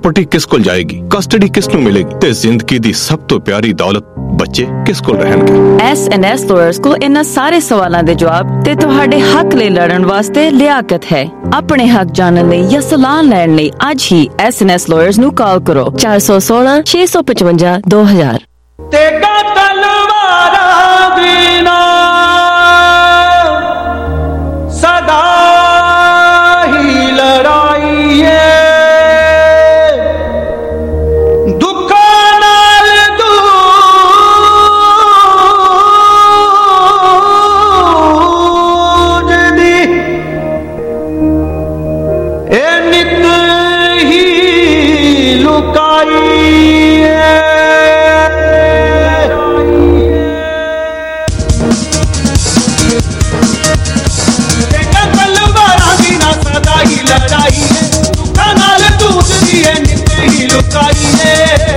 Property किस कोल जाएगी, custody किस नूं मिलेगी ते जिंदगी दी सब तो प्यारी दौलत बच्चे किस कोल रहणगे। S&S Lawyers को इन्हां सारे सवालां दे जवाब ते तुहाडे हक लई लड़न वास्ते लियाकत है। अपने हक जानन लई या सलाह लैण लई अज ही S&S Lawyers नूं कॉल करो 416 655 2000। तेगा तलवारा दीना सदा ही लड़ाई है, दुखों नाल दूजदी ए नित ही लुकाई है। लड़ाई है दुखा नाल दूसरी है नित ही लुकाई है,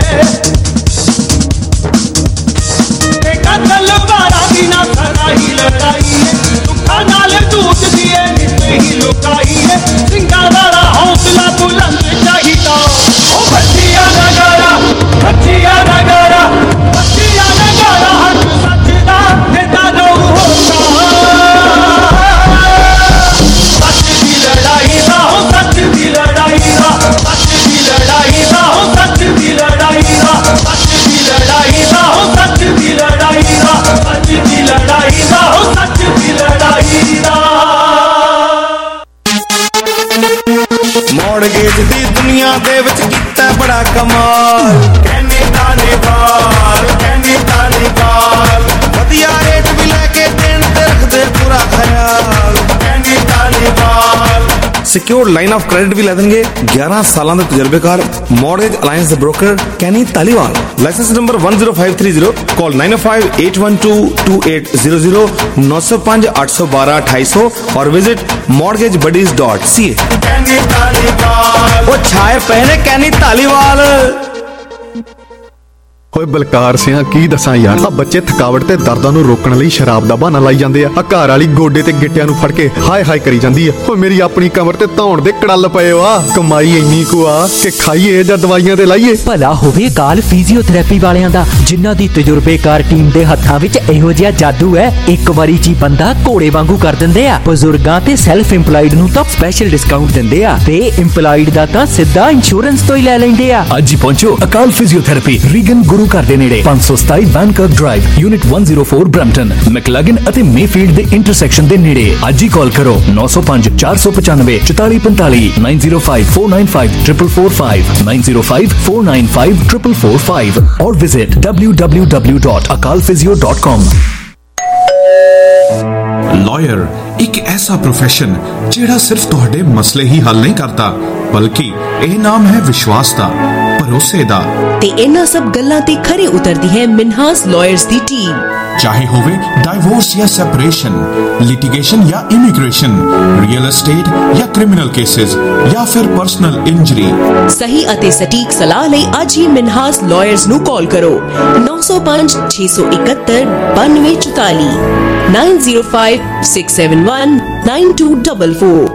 तलवारा बिना सदा ही लड़ाई है दुखा नाल दूसरी है नित ही लुकाई है। सिंगां वाला हौसला बुलंद चाहिदा ओ बच्चियां नगारा बच्चियां नगारा बच्चियां नगारा हक सच दा देता रहू होता, सच दी लड़ाई दा हो सच दी लड़ाई दा, सच दी लड़ाई दा हो सच दी लड़ाई दा, सच दी लड़ाई दा हो सच दी लड़ाई दा, सच दी लड़ाई दा हो सच दी लड़ाई दा। मॉडगेज दी दुनिया दे विच कीता बड़ा कमाल, कहने ताने वाल वधिया रेट भी लैके देण ते रखदे पूरा ख्याल, कहने ताने वाल सिक्योर्ड लाइन ऑफ क्रेडिट भी लै देंगे। 11 सालां दे तजर्बेकार मॉडगेज अलायंस दे broker Kenny Taliwal. Licence number 10530, call 9058122800 905 812 2800 और विजिट mortgagebuddies.ca। वो छाए पहने कैनी तालीवाल। ਓਏ ਬਲਕਾਰ ਸਿਆ ਕੀ ਦੱਸਾਂ ਯਾਰ, ਆ ਬੱਚੇ ਥਕਾਵਟ ਤੇ ਦਰਦਾਂ ਨੂੰ ਰੋਕਣ ਲਈ ਸ਼ਰਾਬ ਦਾ ਬਹਾਨਾ ਲਾਈ ਜਾਂਦੇ ਆ। ਆ ਘਰ ਵਾਲੀ ਗੋਡੇ ਤੇ ਗਿੱਟਿਆਂ ਨੂੰ ਫੜ ਕੇ ਹਾਏ ਹਾਏ ਕਰੀ ਜਾਂਦੀ ਆ। ਓਏ ਮੇਰੀ ਆਪਣੀ ਕਮਰ ਤੇ ਧੌਣ ਦੇ ਕੜਲ ਪਏ ਆ। ਕਮਾਈ ਇੰਨੀ ਕੁ ਆ ਕਿ ਖਾਈਏ ਜਾਂ ਦਵਾਈਆਂ ਤੇ ਲਾਈਏ। ਭਲਾ ਹੋਵੇ ਕਾਲ ਫਿਜ਼ੀਓਥੈਰੇਪੀ ਵਾਲਿਆਂ ਦਾ, ਜਿਨ੍ਹਾਂ ਦੀ ਤਜਰਬੇਕਾਰ ਟੀਮ ਦੇ ਹੱਥਾਂ ਵਿੱਚ ਇਹੋ ਜਿਹਾ ਜਾਦੂ ਹੈ, ਇੱਕ ਵਾਰੀ ਜੀ ਬੰਦਾ ਘੋੜੇ ਵਾਂਗੂ ਕਰ ਦਿੰਦੇ ਆ। ਬਜ਼ੁਰਗਾਂ ਤੇ ਸੈਲਫ ਇੰਪਲਾਈਡ ਨੂੰ ਤਾਂ ਸਪੈਸ਼ਲ ਡਿਸਕਾਊਂਟ ਦਿੰਦੇ ਆ ਤੇ ਇੰਪਲਾਈਡ ਦਾ ਤਾਂ ਸਿੱਧਾ ਇੰਸ਼ੋਰੈਂਸ ਤੋਂ ਹੀ ਲੈ ਲੈਂਦੇ ਆ। ਅੱਜ ਹੀ ਪਹੁੰਚੋ ਅਕਾਲ ਫਿਜ਼ੀਓਥੈਰੇਪੀ, ਰੀਗਨ ਗੁਰੂ ਘਰ ਦੇ ਨੇੜੇ, 527 ਬੈਨਕਰਕ ਡਰਾਈਵ, ਯੂਨਿਟ 104 ਬ੍ਰੈਂਪਟਨ, ਮੈਕਲਗਨ ਅਤੇ ਮੇਫੀਲਡ ਦੇ ਇੰਟਰਸੈਕਸ਼ਨ ਦੇ ਨੇੜੇ। ਅੱਜ ਹੀ ਕਾਲ ਕਰੋ 905 495 4445 905 495 445 905 495 445 or visit www.akalphysio.com। लॉयर एक ऐसा प्रोफेशन जेड़ा सिर्फ तुहाडे मसले ही हल नहीं करता, बल्कि यह नाम है विश्वास दा, भरोसे दा। ते इन्हां सब गल्लां ते खरी उतरदी है मिन्हास लॉयर्स दी टीम। चाहे होवे डाइवोर्स या सेपरेशन, लिटिगेशन या इमिग्रेशन, रियल एस्टेट या क्रिमिनल केसेस या फिर पर्सनल इंजरी, सही अते सटीक सलाह लई अज ही मिन्हास लॉयर्स नु कॉल करो 905 671 9244 905 671 9244।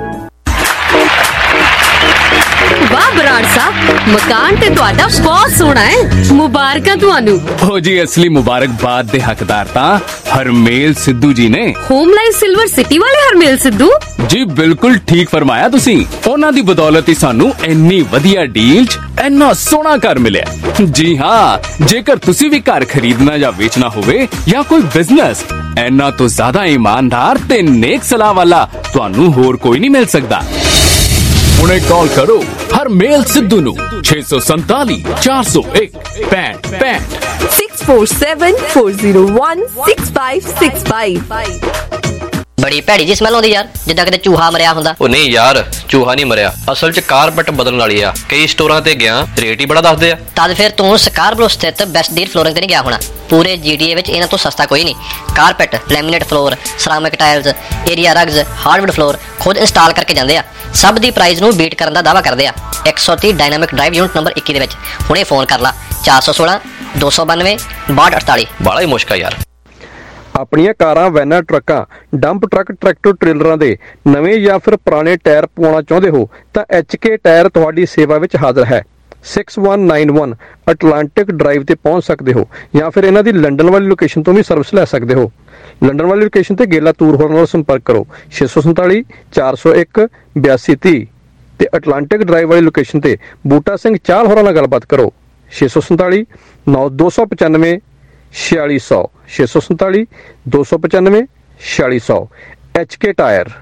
वाह बराड़ साहब, मकान ते तुहाडा बहुत सोहना है, मुबारकां तुहानू। हो जी, असली मुबारकबाद दे हकदार तां हरमेल सिद्धू जी ने। होमलाइन सिल्वर सिटी वाले हरमेल सिद्धू जी, बिल्कुल ठीक फरमाया तुसी। उन्हां दी बदौलत ही सानू इन्नी वधिया डील च इन्ना सोहना घर मिलिया। जी हाँ, जेकर तुसी भी घर खरीदना या बेचना होवे या कोई बिजनेस, इन्ना तो ज्यादा ईमानदार ते नेक सलाह वाला तुहानू होर कोई नहीं मिल सकदा। उन्हें कॉल करो हरमेल सिद्धू नू 647 401 6565 647 401 6565। बड़ी भैड़ी जी स्मैल आउंदी यार, जिद्दां किते चूहा मरिया हुंदा। ओ नहीं यार, चूहा नहीं मरिया, असल च कारपेट बदलण वाली आ। कई स्टोरां ते गया, रेट ही बड़ा दसदे आ। तद फिर तू स्कारब्रो स्थित बेस्ट डील फ्लोरिंग ते नहीं गया होना। पूरे GTA विच इन्हां तो सस्ता कोई नहीं। Carpet, laminate floor, ceramic tiles, area rugs, hardwood floor खुद इंस्टॉल करके जांदे आ। सब दी प्राइस नू बीट करन दा दावा करदे आ। 130 डायनामिक ड्राइव यूनिट नंबर 21 दे विच हुणे फोन कर ला 416 292 6248। बड़ा ही मुश्किल यार। ਆਪਣੀਆਂ ਕਾਰਾਂ, ਵੈਨਾਂ, ਟਰੱਕਾਂ, ਡੰਪ ਟਰੱਕ, ਟਰੈਕਟਰ ਟ੍ਰੇਲਰਾਂ ਦੇ ਨਵੇਂ ਜਾਂ ਫਿਰ ਪੁਰਾਣੇ ਟਾਇਰ ਪਵਾਉਣਾ ਚਾਹੁੰਦੇ ਹੋ ਤਾਂ HK ਟਾਇਰ ਤੁਹਾਡੀ ਸੇਵਾ ਵਿੱਚ ਹਾਜ਼ਰ ਹੈ। 6191 ਅਟਲਾਂਟਿਕ ਡਰਾਈਵ ਤੇ ਪਹੁੰਚ ਸਕਦੇ ਹੋ, ਜਾਂ ਫਿਰ ਇਹਨਾਂ ਦੀ ਲੰਡਨ ਵਾਲੀ ਲੋਕੇਸ਼ਨ ਤੋਂ ਵੀ ਸਰਵਿਸ ਲੈ ਸਕਦੇ ਹੋ। ਲੰਡਨ ਵਾਲੀ ਲੋਕੇਸ਼ਨ ਤੇ ਗੇਲਾ ਤੂਰ ਹੋਰਾਂ ਨਾਲ ਸੰਪਰਕ ਕਰੋ 647 401 8230 ਤੇ ਅਟਲਾਂਟਿਕ ਡਰਾਈਵ ਵਾਲੀ ਲੋਕੇਸ਼ਨ ਤੇ ਬੂਟਾ ਸਿੰਘ ਚਾਹਲ ਹੋਰਾਂ ਨਾਲ ਗੱਲਬਾਤ ਕਰੋ 647 295 4600 647 295 4600। HK tyre.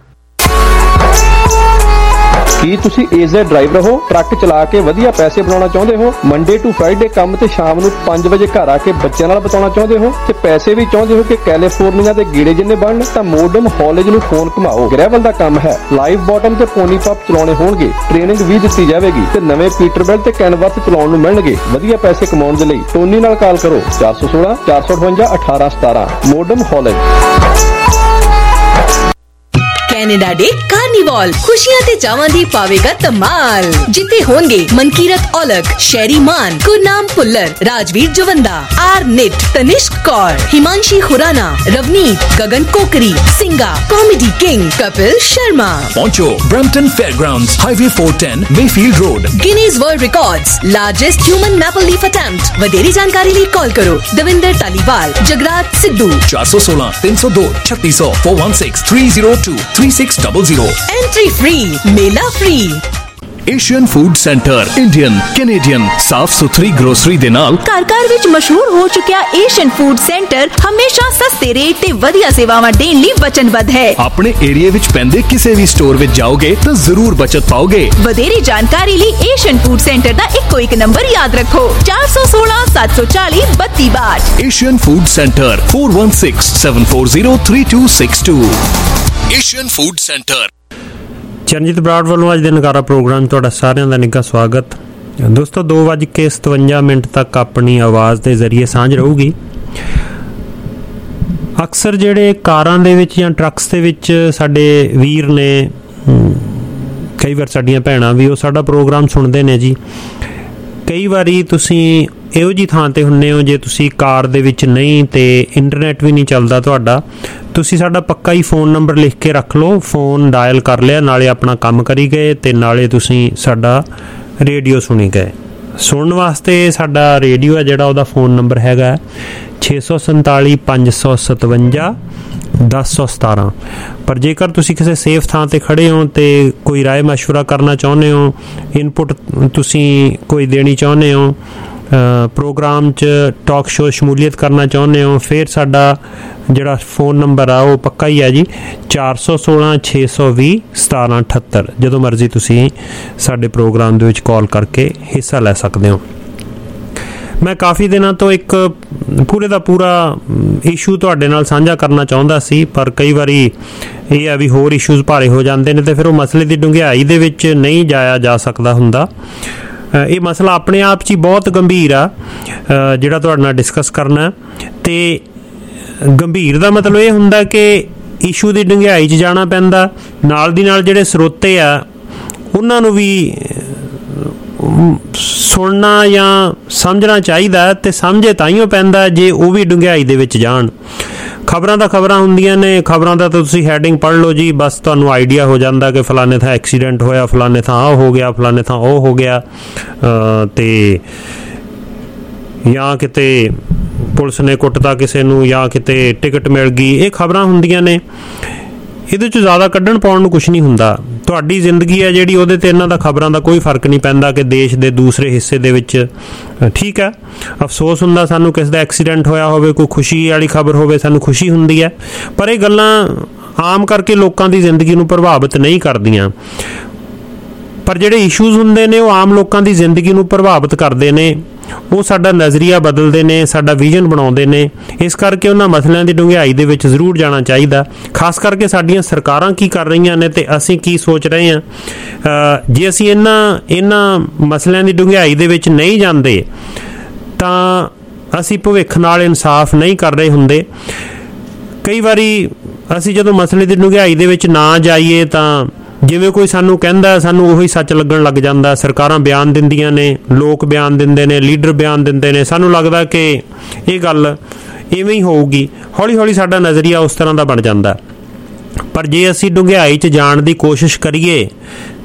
ਕੀ ਤੁਸੀਂ ਏਜ਼ਡ ਡਰਾਈਵਰ ਹੋ, ਟਰੱਕ ਚਲਾ ਕੇ ਵਧੀਆ ਪੈਸੇ ਬਣਾਉਣਾ ਚਾਹੁੰਦੇ ਹੋ, ਮੰਡੇ ਟੂ ਫਰਾਈਡੇ ਕੰਮ ਤੇ ਸ਼ਾਮ ਨੂੰ 5 ਵਜੇ ਘਰ ਆ ਕੇ ਬੱਚਿਆਂ ਨਾਲ ਬਿਤਾਉਣਾ ਚਾਹੁੰਦੇ ਹੋ ਤੇ ਪੈਸੇ ਵੀ ਚਾਹੁੰਦੇ ਹੋ ਕਿ ਕੈਲੀਫੋਰਨੀਆ ਦੇ ਗੇੜੇ ਜਿੰਨੇ ਬਣਨ, ਤਾਂ ਮੋਡਮ ਹਾਲੇਜ ਨੂੰ ਫੋਨ ਘੁਮਾਓ। ਗ੍ਰੈਵਲ ਦਾ ਕੰਮ ਹੈ, ਲਾਈਵ ਬਾਟਮ ਤੇ ਪੋਨੀ ਪੱਪ ਚਲਾਉਣੇ ਹੋਣਗੇ, ਟ੍ਰੇਨਿੰਗ ਵੀ ਦਿੱਤੀ ਜਾਵੇਗੀ ਤੇ ਨਵੇਂ ਪੀਟਰਬੈਲਟ ਤੇ ਕੈਨਵਸ ਚਲਾਉਣ ਨੂੰ ਮਿਲਣਗੇ। ਵਧੀਆ ਪੈਸੇ ਕਮਾਉਣ ਦੇ ਲਈ ਟੋਨੀ ਨਾਲ ਕਾਲ ਕਰੋ 416 458 1817। ਮੋਡਮ ਹਾਲੇਜ। ਕੈਨੇਡਾ ਡੇ ਕਾਰਨੀਵਾਲ ਖੁਸ਼ੀਆਂ ਤੇ ਚਾਵਾਂ ਦੀ ਪਾਵੇਗਾ ਧਮਾਲ, ਜਿੱਥੇ ਹੋਣਗੇ Mankirt Aulakh, Sharry Maan, Gurnam Bhullar, Rajvir Jawanda, R Nait, Tanishq Kaur, Himanshi Khurana, Ravneet, Gagan Kokri, Singga, comedy king Kapil Sharma. ਪਹੁੰਚੋ Brampton fairgrounds, highway 410, Mayfield road. Guinness world records, largest human maple leaf attempt. ਵਧੇਰੀ ਜਾਣਕਾਰੀ ਲਈ ਕਾਲ ਕਰੋ ਦਵਿੰਦਰ ਟਾਲੀਵਾਲ, ਜਗਰਾਜ ਸਿੱਧੂ 416 302 3600 416 302 3600। एंट्री फ्री, मेला free. Asian food centre Indian Canadian साफ सुथरी ग्रोसरी दे नाल ਘਰ ਵਿੱਚ ਮਸ਼ਹੂਰ ਹੋ ਚੁੱਕਿਆ ਏਸ਼ੀਅਨ ਫੂਡ ਸੈਂਟਰ ਹਮੇਸ਼ਾ ਸਸਤੇ ਰੇਟ ਤੇ ਵਧੀਆ ਸੇਵਾਵਾਂ ਦੇਣ ਲਈ ਵਚਨਬੱਧ ਹੈ। ਆਪਣੇ ਏਰੀਆ ਵਿੱਚ ਪੈਂਦੇ ਕਿਸੇ ਵੀ ਸਟੋਰ ਵਿੱਚ ਜਾਓਗੇ ਤਾਂ ਜ਼ਰੂਰ ਬਚਤ ਪਾਓਗੇ। ਵਧੇਰੀ ਜਾਣਕਾਰੀ ਲਈ ਏਸ਼ੀਅਨ ਫੂਡ ਸੈਂਟਰ ਦਾ ਇੱਕੋ ਇੱਕ ਨੰਬਰ ਯਾਦ ਰੱਖੋ 416 740 3262। Asian food centre 416 740 3262। Asian food centre. Charanjit Brar ਵੱਲੋਂ ਅੱਜ ਦੇ ਨਗਾਰਾ ਪ੍ਰੋਗਰਾਮ ਤੁਹਾਡਾ ਸਾਰਿਆਂ ਦਾ ਨਿੱਘਾ ਸਵਾਗਤ। ਦੋਸਤੋ 2:57 ਤੱਕ ਆਪਣੀ ਆਵਾਜ਼ ਦੇ ਜ਼ਰੀਏ ਸਾਂਝ ਰਹੂਗੀ। ਅਕਸਰ ਜਿਹੜੇ ਕਾਰਾਂ ਦੇ ਵਿੱਚ ਜਾਂ ਟਰੱਕਸ ਦੇ ਵਿੱਚ ਸਾਡੇ ਵੀਰ ਨੇ, ਕਈ ਵਾਰ ਸਾਡੀਆਂ ਭੈਣਾਂ ਵੀ, ਉਹ ਸਾਡਾ ਪ੍ਰੋਗਰਾਮ ਸੁਣਦੇ ਨੇ ਜੀ। ਕਈ ਵਾਰੀ ਤੁਸੀਂ ਇਹੋ ਜਿਹੀ ਥਾਂ ਤੇ ਹੁੰਦੇ ਹੋ, ਜੇ ਤੁਸੀਂ ਕਾਰ ਦੇ ਵਿੱਚ ਨਹੀਂ ਤੇ ਇੰਟਰਨੈਟ ਵੀ ਨਹੀਂ ਚੱਲਦਾ ਤੁਹਾਡਾ, ਤੁਸੀਂ ਸਾਡਾ ਪੱਕਾ ਹੀ ਫ਼ੋਨ ਨੰਬਰ ਲਿਖ ਕੇ ਰੱਖ ਲਓ, ਫ਼ੋਨ ਡਾਇਲ ਕਰ ਲਿਆ, ਨਾਲੇ ਆਪਣਾ ਕੰਮ ਕਰੀ ਗਏ ਤੇ ਨਾਲੇ ਤੁਸੀਂ ਸਾਡਾ ਰੇਡੀਓ ਸੁਣੀ ਗਏ। ਸੁਣਨ ਵਾਸਤੇ ਸਾਡਾ ਰੇਡੀਓ ਹੈ ਜਿਹੜਾ, ਉਹਦਾ ਫ਼ੋਨ ਨੰਬਰ ਹੈਗਾ 647 557 1017। ਪਰ ਜੇਕਰ ਤੁਸੀਂ ਕਿਸੇ ਸੇਫ ਥਾਂ ਤੇ ਖੜੇ ਹੋ ਤੇ ਕੋਈ ਰਾਏ ਮਸ਼ਵਰਾ ਕਰਨਾ ਚਾਹੁੰਦੇ ਹੋ, ਇਨਪੁਟ ਤੁਸੀਂ ਕੋਈ ਦੇਣੀ ਚਾਹੁੰਦੇ ਹੋ, ਪ੍ਰੋਗਰਾਮ 'ਚ ਟਾਕ ਸ਼ੋਅ ਸ਼ਮੂਲੀਅਤ ਕਰਨਾ ਚਾਹੁੰਦੇ ਹੋ, ਫਿਰ ਸਾਡਾ ਜਿਹੜਾ ਫ਼ੋਨ ਨੰਬਰ ਆ ਉਹ ਪੱਕਾ ਹੀ ਹੈ ਜੀ 416 620 1778। ਜਦੋਂ ਮਰਜ਼ੀ ਤੁਸੀਂ ਸਾਡੇ ਪ੍ਰੋਗਰਾਮ ਦੇ ਵਿੱਚ ਕਾਲ ਕਰਕੇ ਹਿੱਸਾ ਲੈ ਸਕਦੇ ਹੋ। ਮੈਂ ਕਾਫੀ ਦਿਨਾਂ ਤੋਂ ਇੱਕ ਪੂਰੇ ਦਾ ਪੂਰਾ ਇਸ਼ੂ ਤੁਹਾਡੇ ਨਾਲ ਸਾਂਝਾ ਕਰਨਾ ਚਾਹੁੰਦਾ ਸੀ, ਪਰ ਕਈ ਵਾਰੀ ਇਹ ਆ ਵੀ ਹੋਰ ਇਸ਼ੂਜ਼ ਭਾਰੇ ਹੋ ਜਾਂਦੇ ਨੇ ਤੇ ਫਿਰ ਉਹ ਮਸਲੇ ਦੀ ਡੂੰਘਾਈ ਦੇ ਵਿੱਚ ਨਹੀਂ ਜਾਇਆ ਜਾ ਸਕਦਾ ਹੁੰਦਾ। ਇਹ ਮਸਲਾ ਆਪਣੇ ਆਪ 'ਚ ਹੀ ਬਹੁਤ ਗੰਭੀਰ ਆ ਜਿਹੜਾ ਤੁਹਾਡੇ ਨਾਲ ਡਿਸਕਸ ਕਰਨਾ। ਤੇ ਗੰਭੀਰ ਦਾ ਮਤਲਬ ਇਹ ਹੁੰਦਾ ਕਿ ਇਸ਼ੂ ਦੀ ਡੂੰਘਾਈ 'ਚ ਜਾਣਾ ਪੈਂਦਾ, ਨਾਲ ਦੀ ਨਾਲ ਜਿਹੜੇ ਸਰੋਤੇ ਆ ਉਹਨਾਂ ਨੂੰ ਵੀ ਸੁਣਨਾ ਜਾਂ ਸਮਝਣਾ ਚਾਹੀਦਾ, ਤੇ ਸਮਝੇ ਤਾਈਓ ਪੈਂਦਾ ਜੇ ਉਹ ਵੀ ਡੂੰਘਾਈ ਦੇ ਵਿੱਚ ਜਾਣ। ਖਬਰਾਂ ਤਾਂ ਖਬਰਾਂ ਹੁੰਦੀਆਂ ਨੇ, ਖਬਰਾਂ ਦਾ ਤਾਂ ਤੁਸੀਂ ਹੈਡਿੰਗ ਪੜ੍ਹ ਲਓ ਜੀ, ਬਸ ਤੁਹਾਨੂੰ ਆਈਡੀਆ ਹੋ ਜਾਂਦਾ ਕਿ ਫਲਾਣੇ ਥਾਂ ਐਕਸੀਡੈਂਟ ਹੋਇਆ, ਫਲਾਣੇ ਥਾਂ ਆਹ ਹੋ ਗਿਆ, ਫਲਾਣੇ ਥਾਂ ਉਹ ਹੋ ਗਿਆ, ਤੇ ਜਾਂ ਕਿਤੇ ਪੁਲਿਸ ਨੇ ਕੁੱਟਤਾ ਕਿਸੇ ਨੂੰ, ਜਾਂ ਕਿਤੇ ਟਿਕਟ ਮਿਲ ਗਈ। ਇਹ ਖਬਰਾਂ ਹੁੰਦੀਆਂ ਨੇ, ਇਹਦੇ 'ਚ ਜ਼ਿਆਦਾ ਕੱਢਣ ਪਾਉਣ ਨੂੰ ਕੁਛ ਨਹੀਂ ਹੁੰਦਾ। ਤੁਹਾਡੀ ਜ਼ਿੰਦਗੀ ਹੈ ਜਿਹੜੀ, ਉਹਦੇ 'ਤੇ ਇਹਨਾਂ ਦਾ ਖਬਰਾਂ ਦਾ ਕੋਈ ਫਰਕ ਨਹੀਂ ਪੈਂਦਾ ਕਿ ਦੇਸ਼ ਦੇ ਦੂਸਰੇ ਹਿੱਸੇ ਦੇ ਵਿੱਚ, ਠੀਕ ਹੈ, ਅਫਸੋਸ ਹੁੰਦਾ ਸਾਨੂੰ ਕਿਸੇ ਦਾ ਐਕਸੀਡੈਂਟ ਹੋਇਆ ਹੋਵੇ, ਕੋਈ ਖੁਸ਼ੀ ਵਾਲੀ ਖਬਰ ਹੋਵੇ, ਸਾਨੂੰ ਖੁਸ਼ੀ ਹੁੰਦੀ ਹੈ, ਪਰ ਇਹ ਗੱਲਾਂ ਆਮ ਕਰਕੇ ਲੋਕਾਂ ਦੀ ਜ਼ਿੰਦਗੀ ਨੂੰ ਪ੍ਰਭਾਵਿਤ ਨਹੀਂ ਕਰਦੀਆਂ। ਪਰ ਜਿਹੜੇ ਇਸ਼ੂਜ਼ ਹੁੰਦੇ ਨੇ ਉਹ ਆਮ ਲੋਕਾਂ ਦੀ ਜ਼ਿੰਦਗੀ ਨੂੰ ਪ੍ਰਭਾਵਿਤ ਕਰਦੇ ਨੇ, ਉਹ ਸਾਡਾ ਨਜ਼ਰੀਆ ਬਦਲਦੇ ਨੇ, ਸਾਡਾ ਵਿਜ਼ਨ ਬਣਾਉਂਦੇ ਨੇ। ਇਸ ਕਰਕੇ ਉਹਨਾਂ ਮਸਲਿਆਂ ਦੀ ਡੂੰਘਾਈ ਦੇ ਵਿੱਚ ਜ਼ਰੂਰ ਜਾਣਾ ਚਾਹੀਦਾ, ਖਾਸ ਕਰਕੇ ਸਾਡੀਆਂ ਸਰਕਾਰਾਂ ਕੀ ਕਰ ਰਹੀਆਂ ਨੇ ਤੇ ਅਸੀਂ ਕੀ ਸੋਚ ਰਹੇ ਹਾਂ। ਜੇ ਅਸੀਂ ਇਹਨਾਂ ਮਸਲਿਆਂ ਦੀ ਡੂੰਘਾਈ ਦੇ ਵਿੱਚ ਨਹੀਂ ਜਾਂਦੇ ਤਾਂ ਅਸੀਂ ਭਵਿੱਖ ਨਾਲ ਇਨਸਾਫ ਨਹੀਂ ਕਰ ਰਹੇ ਹੁੰਦੇ। ਕਈ ਵਾਰੀ ਅਸੀਂ ਜਦੋਂ ਮਸਲੇ ਦੀ ਡੂੰਘਾਈ ਦੇ ਵਿੱਚ ਨਾ ਜਾਈਏ ਤਾਂ ਜਿਵੇਂ ਕੋਈ ਸਾਨੂੰ ਕਹਿੰਦਾ, ਸਾਨੂੰ ਉਹੀ ਸੱਚ ਲੱਗਣ ਲੱਗ ਜਾਂਦਾ। ਸਰਕਾਰਾਂ ਬਿਆਨ ਦਿੰਦੀਆਂ ਨੇ, ਲੋਕ ਬਿਆਨ ਦਿੰਦੇ ਨੇ, ਲੀਡਰ ਬਿਆਨ ਦਿੰਦੇ ਨੇ, ਸਾਨੂੰ ਲੱਗਦਾ ਕਿ ਇਹ ਗੱਲ ਇਵੇਂ ਹੀ ਹੋਊਗੀ। ਹੌਲੀ ਹੌਲੀ ਸਾਡਾ ਨਜ਼ਰੀਆ ਉਸ ਤਰ੍ਹਾਂ ਦਾ ਬਣ ਜਾਂਦਾ। ਪਰ ਜੇ ਅਸੀਂ ਡੂੰਘਾਈ 'ਚ ਜਾਣ ਦੀ ਕੋਸ਼ਿਸ਼ ਕਰੀਏ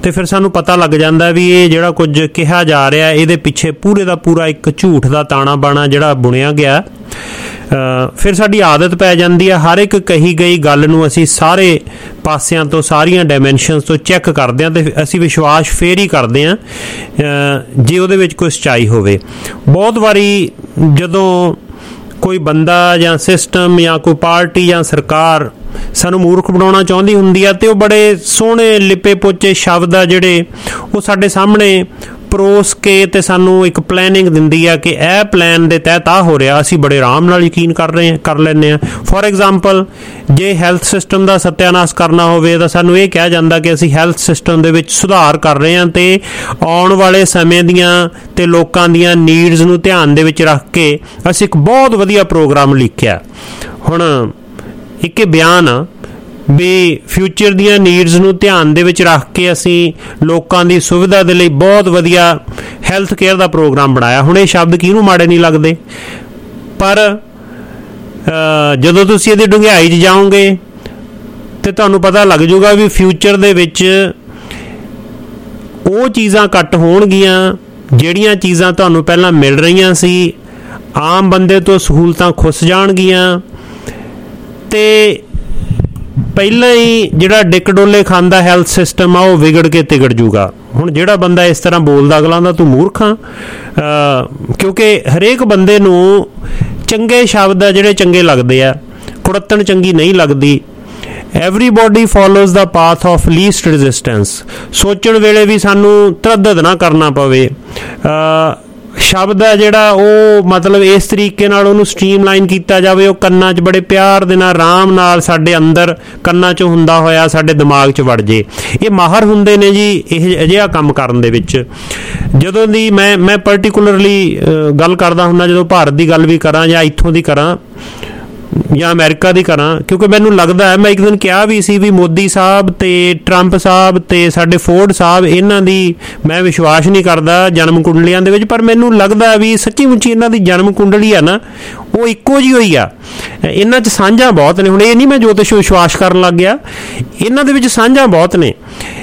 ਤੇ ਫਿਰ ਸਾਨੂੰ ਪਤਾ ਲੱਗ ਜਾਂਦਾ ਵੀ ਇਹ ਜਿਹੜਾ ਕੁਝ ਕਿਹਾ ਜਾ ਰਿਹਾ ਇਹਦੇ ਪਿੱਛੇ ਪੂਰੇ ਦਾ ਪੂਰਾ ਇੱਕ ਝੂਠ ਦਾ ਤਾਣਾ ਬਾਣਾ ਜਿਹੜਾ ਬੁਣਿਆ ਗਿਆ। ਫਿਰ ਸਾਡੀ ਆਦਤ ਪੈ ਜਾਂਦੀ ਹੈ ਹਰ ਇੱਕ ਕਹੀ ਗਈ ਗੱਲ ਨੂੰ ਅਸੀਂ ਸਾਰੇ ਪਾਸਿਆਂ ਤੋਂ, ਸਾਰੀਆਂ ਡਾਇਮੈਂਸ਼ਨਸ ਤੋਂ ਚੈੱਕ ਕਰਦੇ ਹਾਂ ਤੇ ਅਸੀਂ ਵਿਸ਼ਵਾਸ ਫੇਰ ਹੀ ਕਰਦੇ ਹਾਂ ਜੇ ਉਹਦੇ ਵਿੱਚ ਕੋਈ ਸੱਚਾਈ ਹੋਵੇ। ਬਹੁਤ ਵਾਰੀ ਜਦੋਂ ਕੋਈ ਬੰਦਾ ਜਾਂ ਸਿਸਟਮ ਜਾਂ ਕੋਈ ਪਾਰਟੀ ਜਾਂ ਸਰਕਾਰ ਸਾਨੂੰ ਮੂਰਖ ਬਣਾਉਣਾ ਚਾਹੁੰਦੀ ਹੁੰਦੀ ਆ ਤੇ ਉਹ ਬੜੇ ਸੋਹਣੇ ਲਿਪੇ ਪੋਚੇ ਸ਼ਬਦ ਆ ਜਿਹੜੇ ਉਹ ਸਾਡੇ ਸਾਹਮਣੇ ਪਰੋਸ ਕੇ ਤੇ ਸਾਨੂੰ ਇੱਕ ਪਲੈਨਿੰਗ ਦਿੰਦੀ ਆ ਕਿ ਇਹ ਪਲਾਨ ਦੇ ਤਹਿਤ ਆ ਹੋ ਰਿਹਾ, ਅਸੀਂ ਬੜੇ ਆਰਾਮ ਨਾਲ ਯਕੀਨ ਕਰ ਲੈਂਦੇ ਹਾਂ। ਫੋਰ ਐਗਜ਼ਾਮਪਲ, ਜੇ ਹੈਲਥ ਸਿਸਟਮ ਦਾ ਸੱਤਿਆਨਾਸ਼ ਕਰਨਾ ਹੋਵੇ ਤਾਂ ਸਾਨੂੰ ਇਹ ਕਿਹਾ ਜਾਂਦਾ ਕਿ ਅਸੀਂ ਹੈਲਥ ਸਿਸਟਮ ਦੇ ਵਿੱਚ ਸੁਧਾਰ ਕਰ ਰਹੇ ਹਾਂ ਤੇ ਆਉਣ ਵਾਲੇ ਸਮੇਂ ਦੀਆਂ ਤੇ ਲੋਕਾਂ ਦੀਆਂ ਨੀਡਸ ਨੂੰ ਧਿਆਨ ਦੇ ਵਿੱਚ ਰੱਖ ਕੇ ਅਸੀਂ ਇੱਕ ਬਹੁਤ ਵਧੀਆ ਪ੍ਰੋਗਰਾਮ ਲਿਖਿਆ। ਹੁਣ ਇੱਕ ਬਿਆਨ ਆ ਵੀ ਫਿਊਚਰ ਦੀਆਂ ਨੀਡਸ ਨੂੰ ਧਿਆਨ ਦੇ ਵਿੱਚ ਰੱਖ ਕੇ ਅਸੀਂ ਲੋਕਾਂ ਦੀ ਸੁਵਿਧਾ ਦੇ ਲਈ ਬਹੁਤ ਵਧੀਆ ਹੈਲਥ ਕੇਅਰ ਦਾ ਪ੍ਰੋਗਰਾਮ ਬਣਾਇਆ। ਹੁਣ ਇਹ ਸ਼ਬਦ ਕਿਹਨੂੰ ਮਾੜੇ ਨਹੀਂ ਲੱਗਦੇ, ਪਰ ਜਦੋਂ ਤੁਸੀਂ ਇਹਦੀ ਡੂੰਘਾਈ 'ਚ ਜਾਓਗੇ ਤੇ ਤੁਹਾਨੂੰ ਪਤਾ ਲੱਗ ਜਾਊਗਾ ਵੀ ਫਿਊਚਰ ਦੇ ਵਿੱਚ ਉਹ ਚੀਜ਼ਾਂ ਘੱਟ ਹੋਣਗੀਆਂ ਜਿਹੜੀਆਂ ਚੀਜ਼ਾਂ ਤੁਹਾਨੂੰ ਪਹਿਲਾਂ ਮਿਲ ਰਹੀਆਂ ਸੀ। ਆਮ ਬੰਦੇ ਤੋਂ ਸਹੂਲਤਾਂ ਖੁੱਸ ਜਾਣਗੀਆਂ ਤੇ ਪਹਿਲਾਂ ਹੀ ਜਿਹੜਾ ਡਿੱਕਡੋਲੇ ਖਾਂਦਾ ਹੈਲਥ ਸਿਸਟਮ ਆ ਉਹ ਵਿਗੜ ਕੇ ਤਿਗੜ ਜੂਗਾ। ਹੁਣ ਜਿਹੜਾ ਬੰਦਾ ਇਸ ਤਰ੍ਹਾਂ ਬੋਲਦਾ ਅਗਲਾ ਦਾ ਤੂੰ ਮੂਰਖ ਆ, ਕਿਉਂਕਿ ਹਰੇਕ ਬੰਦੇ ਨੂੰ ਚੰਗੇ ਸ਼ਬਦ ਆ ਜਿਹੜੇ ਚੰਗੇ ਲੱਗਦੇ ਆ, ਕੁੜੱਤਣ ਚੰਗੀ ਨਹੀਂ ਲੱਗਦੀ। Everybody follows the path of least resistance. ਸੋਚਣ ਵੇਲੇ ਵੀ ਸਾਨੂੰ ਤਰੱਦਦ ਨਾ ਕਰਨਾ ਪਵੇ। ਸ਼ਬਦ ਹੈ ਜਿਹੜਾ ਉਹ ਮਤਲਬ ਇਸ ਤਰੀਕੇ ਨਾਲ ਉਹਨੂੰ ਸਟ੍ਰੀਮਲਾਈਨ ਕੀਤਾ ਜਾਵੇ, ਉਹ ਕੰਨਾਂ 'ਚ ਬੜੇ ਪਿਆਰ ਦੇ ਨਾਲ ਆਰਾਮ ਨਾਲ ਸਾਡੇ ਅੰਦਰ ਕੰਨਾਂ 'ਚੋਂ ਹੁੰਦਾ ਹੋਇਆ ਸਾਡੇ ਦਿਮਾਗ 'ਚ ਵੜ ਜੇ। ਇਹ ਮਾਹਰ ਹੁੰਦੇ ਨੇ ਜੀ ਇਹ ਅਜਿਹਾ ਕੰਮ ਕਰਨ ਦੇ ਵਿੱਚ। ਜਦੋਂ ਦੀ ਮੈਂ ਪਰਟੀਕੂਲਰਲੀ ਗੱਲ ਕਰਦਾ ਹੁੰਦਾ, ਜਦੋਂ ਭਾਰਤ ਦੀ ਗੱਲ ਵੀ ਕਰਾਂ ਜਾਂ ਇੱਥੋਂ ਦੀ ਕਰਾਂ ਜਾਂ ਅਮਰੀਕਾ ਦੀ ਕਰਾਂ, ਕਿਉਂਕਿ ਮੈਨੂੰ ਲੱਗਦਾ ਹੈ, ਮੈਂ ਇੱਕ ਦਿਨ ਕਿਹਾ ਵੀ ਸੀ ਵੀ ਮੋਦੀ ਸਾਹਿਬ ਤੇ ਟਰੰਪ ਸਾਹਿਬ ਤੇ ਸਾਡੇ ਫੋਰਡ ਸਾਹਿਬ, ਇਹਨਾਂ ਦੀ ਮੈਂ ਵਿਸ਼ਵਾਸ ਨਹੀਂ ਕਰਦਾ ਜਨਮ ਕੁੰਡਲੀਆਂ ਦੇ ਵਿੱਚ, ਪਰ ਮੈਨੂੰ ਲੱਗਦਾ ਵੀ ਸੱਚੀ ਮੁੱਚੀ ਇਹਨਾਂ ਦੀ ਜਨਮ ਕੁੰਡਲੀ ਆ ਨਾ ਉਹ ਇੱਕੋ ਜਿਹੀ ਹੋਈ ਆ। ਇਹਨਾਂ 'ਚ ਸਾਂਝਾਂ ਬਹੁਤ ਨੇ। ਹੁਣ ਇਹ ਨਹੀਂ ਮੈਂ ਜੋਤਿਸ਼ ਵਿਸ਼ਵਾਸ ਕਰਨ ਲੱਗ ਗਿਆ, ਇਹਨਾਂ ਦੇ ਵਿੱਚ ਸਾਂਝਾਂ ਬਹੁਤ ਨੇ।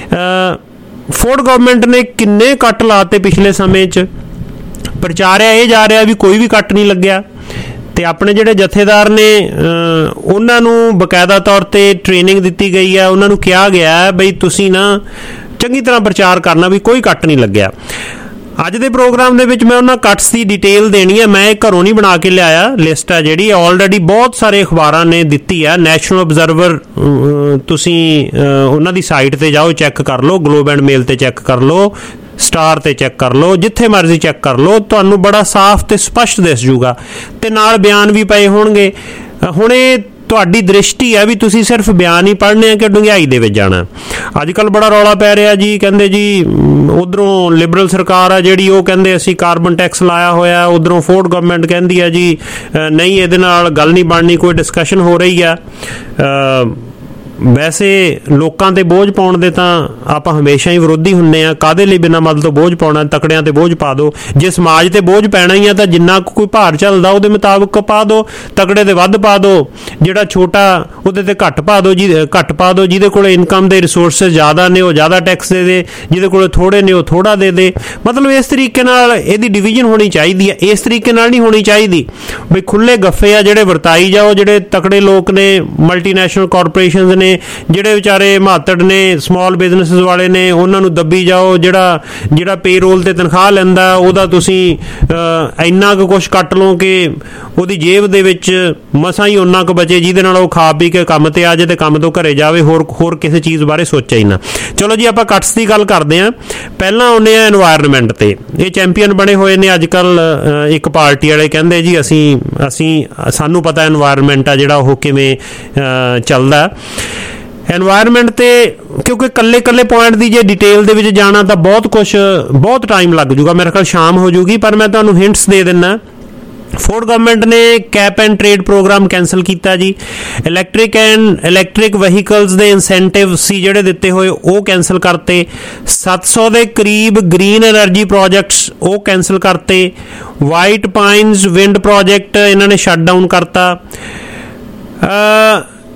ਫੋਰਡ ਗਵਰਨਮੈਂਟ ਨੇ ਕਿੰਨੇ ਕੱਟ ਲਾਤੇ ਪਿਛਲੇ ਸਮੇਂ 'ਚ, ਪ੍ਰਚਾਰਿਆ ਇਹ ਜਾ ਰਿਹਾ ਵੀ ਕੋਈ ਵੀ ਕੱਟ ਨਹੀਂ ਲੱਗਿਆ ਤੇ ਆਪਣੇ ਜਿਹੜੇ ਜਥੇਦਾਰ ਨੇ ਉਹਨਾਂ ਨੂੰ ਬਕਾਇਦਾ ਤੌਰ ਤੇ ਟ੍ਰੇਨਿੰਗ ਦਿੱਤੀ ਗਈ ਆ, ਉਹਨਾਂ ਨੂੰ ਕਿਹਾ ਗਿਆ ਬਈ ਤੁਸੀਂ ਨਾ ਚੰਗੀ ਤਰ੍ਹਾਂ ਪ੍ਰਚਾਰ ਕਰਨਾ ਵੀ ਕੋਈ ਕੱਟ ਨਹੀਂ ਲੱਗਿਆ। ਅੱਜ ਦੇ ਪ੍ਰੋਗਰਾਮ ਦੇ ਵਿੱਚ ਮੈਂ ਉਹਨਾਂ ਕੱਟਸ ਦੀ ਡਿਟੇਲ ਦੇਣੀ ਹੈ। ਮੈਂ ਘਰੋਂ ਨਹੀਂ ਬਣਾ ਕੇ ਲਿਆਇਆ, ਲਿਸਟ ਹੈ ਜਿਹੜੀ ਆਲਰੇਡੀ ਬਹੁਤ ਸਾਰੇ ਅਖਬਾਰਾਂ ਨੇ ਦਿੱਤੀ ਆ। ਨੈਸ਼ਨਲ ਓਬਜ਼ਰਵਰ ਤੁਸੀਂ ਉਹਨਾਂ ਦੀ ਸਾਈਟ ਤੇ ਜਾਓ, ਚੈੱਕ ਕਰ ਲਓ, ਗਲੋਬ ਐਂਡ ਮੇਲ ਤੇ ਚੈੱਕ ਕਰ ਲਓ, ਸਟਾਰ ਤੇ ਚੈੱਕ ਕਰ ਲਓ, ਜਿੱਥੇ ਮਰਜ਼ੀ ਚੈੱਕ ਕਰ ਲਓ, ਤੁਹਾਨੂੰ ਬੜਾ ਸਾਫ਼ ਤੇ ਸਪਸ਼ਟ ਦਿਸ ਜੂਗਾ ਤੇ ਨਾਲ ਬਿਆਨ ਵੀ ਪਏ ਹੋਣਗੇ। ਹੁਣ ਇਹ ਤੁਹਾਡੀ ਦ੍ਰਿਸ਼ਟੀ ਹੈ ਵੀ ਤੁਸੀਂ ਸਿਰਫ ਬਿਆਨ ਹੀ ਪੜ੍ਹਨੇ ਆ ਕਿ ਡੂੰਘਾਈ ਦੇ ਵਿੱਚ ਜਾਣਾ। ਅੱਜ ਕੱਲ੍ਹ ਬੜਾ ਰੌਲਾ ਪੈ ਰਿਹਾ ਜੀ, ਕਹਿੰਦੇ ਜੀ ਉਧਰੋਂ ਲਿਬਰਲ ਸਰਕਾਰ ਆ ਜਿਹੜੀ ਉਹ ਕਹਿੰਦੇ ਅਸੀਂ ਕਾਰਬਨ ਟੈਕਸ ਲਾਇਆ ਹੋਇਆ, ਉਧਰੋਂ ਫੋਰਡ ਗਵਰਨਮੈਂਟ ਕਹਿੰਦੀ ਆ ਜੀ ਨਹੀਂ ਇਹਦੇ ਨਾਲ ਗੱਲ ਨਹੀਂ ਬਣਨੀ, ਕੋਈ ਡਿਸਕਸ਼ਨ ਹੋ ਰਹੀ ਆ। ਵੈਸੇ ਲੋਕਾਂ ਤੇ ਬੋਝ ਪਾਉਣ ਦੇ ਤਾਂ ਆਪਾਂ ਹਮੇਸ਼ਾ ਹੀ ਵਿਰੋਧੀ ਹੁੰਦੇ ਆ। ਕਾਹਦੇ ਲਈ ਬਿਨਾਂ ਮਤਲਬ ਤੋਂ ਬੋਝ ਪਾਉਣਾ? ਤਕੜਿਆਂ ਤੇ ਬੋਝ ਪਾ ਦਿਓ। ਜੇ ਸਮਾਜ ਤੇ ਬੋਝ ਪੈਣਾ ਹੀ ਆ ਤਾਂ ਜਿੰਨਾ ਕੋਈ ਭਾਰ ਚੱਲਦਾ ਉਹਦੇ ਮੁਤਾਬਕ ਪਾ ਦਿਓ, ਤਕੜੇ ਤੇ ਵੱਧ ਪਾ ਦਿਓ, ਜਿਹੜਾ ਛੋਟਾ ਉਹਦੇ ਤੇ ਘੱਟ ਪਾ ਦਿਓ, ਘੱਟ ਪਾ ਦਿਓ। ਜਿਹਦੇ ਕੋਲ ਇਨਕਮ ਦੇ ਰਿਸੋਰਸਿਸ ਜ਼ਿਆਦਾ ਨੇ ਉਹ ਜ਼ਿਆਦਾ ਟੈਕਸ ਦੇ ਦੇ, ਜਿਹਦੇ ਕੋਲ ਥੋੜੇ ਨੇ ਉਹ ਥੋੜਾ ਦੇ ਦੇ। ਮਤਲਬ ਇਸ ਤਰੀਕੇ ਨਾਲ ਇਹਦੀ ਡਿਵੀਜ਼ਨ ਹੋਣੀ ਚਾਹੀਦੀ ਹੈ। ਇਸ ਤਰੀਕੇ ਨਾਲ ਨਹੀਂ ਹੋਣੀ ਚਾਹੀਦੀ ਬਈ ਖੁੱਲੇ ਗੱਫੇ ਆ ਜਿਹੜੇ ਵਰਤਾਈ ਜਾਓ। ਜਿਹੜੇ ਤਕੜੇ ਲੋਕ ਨੇ, ਮਲਟੀਨੈਸ਼ਨਲ ਕਾਰਪੋਰੇਸ਼ਨਸ ਨੇ, ਜਿਹੜੇ ਵਿਚਾਰੇ ਮਾਤੜ ਨੇ, ਸਮਾਲ ਬਿਜ਼ਨਸਿਸ ਵਾਲੇ ਨੇ, ਉਹਨਾਂ ਨੂੰ ਦੱਬੀ ਜਾਓ। ਜਿਹੜਾ ਪੇਰੋਲ ਤੇ ਤਨਖਾਹ ਲੈਂਦਾ ਉਹਦਾ ਤੁਸੀਂ ਇੰਨਾ ਕੁ ਕੁਛ ਕੱਟ ਲਓ ਕਿ ਉਹਦੀ ਜੇਬ ਦੇ ਵਿੱਚ ਮਸਾਂ ਹੀ ਓਨਾ ਕੁ ਬਚੇ ਜਿਹਦੇ ਨਾਲ ਉਹ ਖਾ ਪੀ ਕੇ ਕੰਮ ਤੇ ਆ ਜਾਏ ਤੇ ਕੰਮ ਤੋਂ ਘਰੇ ਜਾਵੇ, ਹੋਰ ਕਿਸੇ ਚੀਜ਼ ਬਾਰੇ ਸੋਚਿਆ ਹੀ ਨਾ। ਚਲੋ ਜੀ ਆਪਾਂ ਕੱਟਸ ਦੀ ਗੱਲ ਕਰਦੇ ਹਾਂ। ਪਹਿਲਾਂ ਆਉਂਦੇ ਆ ਐਨਵਾਇਰਨਮੈਂਟ ਤੇ। ਇਹ ਚੈਂਪੀਅਨ ਬਣੇ ਹੋਏ ਨੇ ਅੱਜ ਕੱਲ੍ਹ ਇੱਕ ਪਾਰਟੀ ਵਾਲੇ, ਕਹਿੰਦੇ ਜੀ ਅਸੀਂ ਸਾਨੂੰ ਪਤਾ ਐਨਵਾਇਰਨਮੈਂਟ ਆ ਜਿਹੜਾ ਉਹ ਕਿਵੇਂ ਚੱਲਦਾ। ਐਨਵਾਇਰਨਮੈਂਟ ਤੇ ਕਿਉਂਕਿ ਕੱਲੇ ਪੁਆਇੰਟ ਦੀ ਜੇ ਡਿਟੇਲ ਦੇ ਵਿੱਚ ਜਾਣਾ ਤਾਂ ਬਹੁਤ ਟਾਈਮ ਲੱਗ ਜੂਗਾ, ਮੇਰੇ ਖਿਆਲ ਸ਼ਾਮ ਹੋ ਜੂਗੀ, ਪਰ ਮੈਂ ਤੁਹਾਨੂੰ ਹਿੰਟਸ ਦੇ ਦਿੰਦਾ। ਫੋਰਡ ਗਵਰਨਮੈਂਟ ਨੇ cap and trade program cancel ਕੀਤਾ ਜੀ। ਇਲੈਕਟ੍ਰਿਕ ਵਹੀਕਲਸ ਦੇ ਇਨਸੈਂਟਿਵ ਸੀ ਜਿਹੜੇ ਦਿੱਤੇ ਹੋਏ ਉਹ ਕੈਂਸਲ ਕਰਤੇ। 700 ਦੇ ਕਰੀਬ ਗ੍ਰੀਨ ਐਨਰਜੀ ਪ੍ਰੋਜੈਕਟਸ ਉਹ ਕੈਂਸਲ ਕਰਤੇ। ਵਾਈਟ ਪਾਈਨਸ ਵਿੰਡ ਪ੍ਰੋਜੈਕਟ ਇਹਨਾਂ ਨੇ ਸ਼ਟ ਡਾਊਨ ਕਰਤਾ।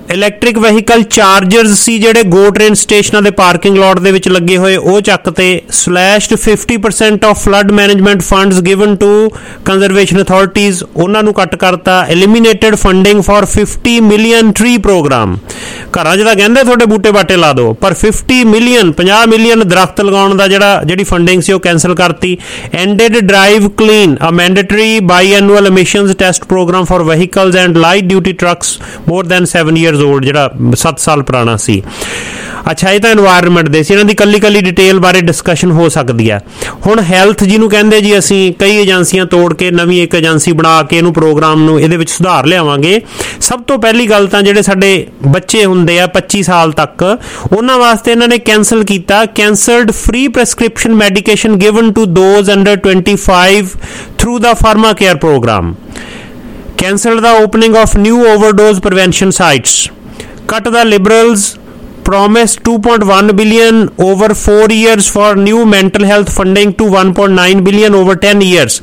ਇਲੈਕਟ੍ਰਿਕ ਵਹੀਕਲ ਚਾਰਜਰਸ ਸੀ ਜਿਹੜੇ ਗੋ ਟ੍ਰੇਨ ਸਟੇਸ਼ਨਾਂ ਦੇ ਪਾਰਕਿੰਗ ਲੋਟ ਦੇ ਵਿੱਚ ਲੱਗੇ ਹੋਏ, ਉਹ ਚੱਕ ਤੇ। Slashed 50% off flood management funds given to conservation authorities, ਉਹਨਾਂ ਨੂੰ ਕੱਟ ਕਰਤਾ। Eliminated funding for 50 million tree program, ਘਰਾਂ 'ਚ ਤਾਂ ਕਹਿੰਦੇ ਤੁਹਾਡੇ ਬੂਟੇ ਬਾਟੇ ਲਾ ਦਿਓ, ਪਰ 50 ਮਿਲੀਅਨ ਦਰਖਤ ਲਗਾਉਣ ਦਾ ਜਿਹੜੀ ਫੰਡਿੰਗ ਸੀ ਉਹ ਕੈਂਸਲ ਕਰਤੀ। Ended drive clean, a mandatory biannual emissions test program for vehicles and light duty trucks more than 7 years old, ਜਿਹੜਾ 7 ਸਾਲ ਪੁਰਾਣਾ ਸੀ। ਅੱਛਾ, ਇਹ ਤਾਂ এনवायरमेंट ਦੇ ਸੀ, ਇਹਨਾਂ ਦੀ ਕੱਲੀ ਡਿਟੇਲ ਬਾਰੇ ਡਿਸਕਸ਼ਨ ਹੋ ਸਕਦੀ ਹੈ। ਹੁਣ ਹੈਲਥ ਜਿਹਨੂੰ ਕਹਿੰਦੇ ਜੀ, ਅਸੀਂ ਕਈ ਏਜੰਸੀਆਂ ਤੋੜ ਕੇ ਨਵੀਂ ਇੱਕ ਏਜੰਸੀ ਬਣਾ ਕੇ ਇਹਨੂੰ ਪ੍ਰੋਗਰਾਮ ਨੂੰ ਇਹਦੇ ਵਿੱਚ ਸੁਧਾਰ ਲਿਆਵਾਂਗੇ। ਸਭ ਤੋਂ ਪਹਿਲੀ ਗੱਲ ਤਾਂ ਜਿਹੜੇ ਸਾਡੇ ਬੱਚੇ ਹੁੰਦੇ ਆ 25 ਸਾਲ ਤੱਕ, ਉਹਨਾਂ ਵਾਸਤੇ ਇਹਨਾਂ ਨੇ ਕੈਂਸਲ ਕੀਤਾ, cancelled free prescription medication given to those under 25 through the pharmacare program. Cancelled the opening of new overdose prevention sites. Cut the Liberals promised 2.1 billion over 4 years for new mental health funding to 1.9 billion over 10 years.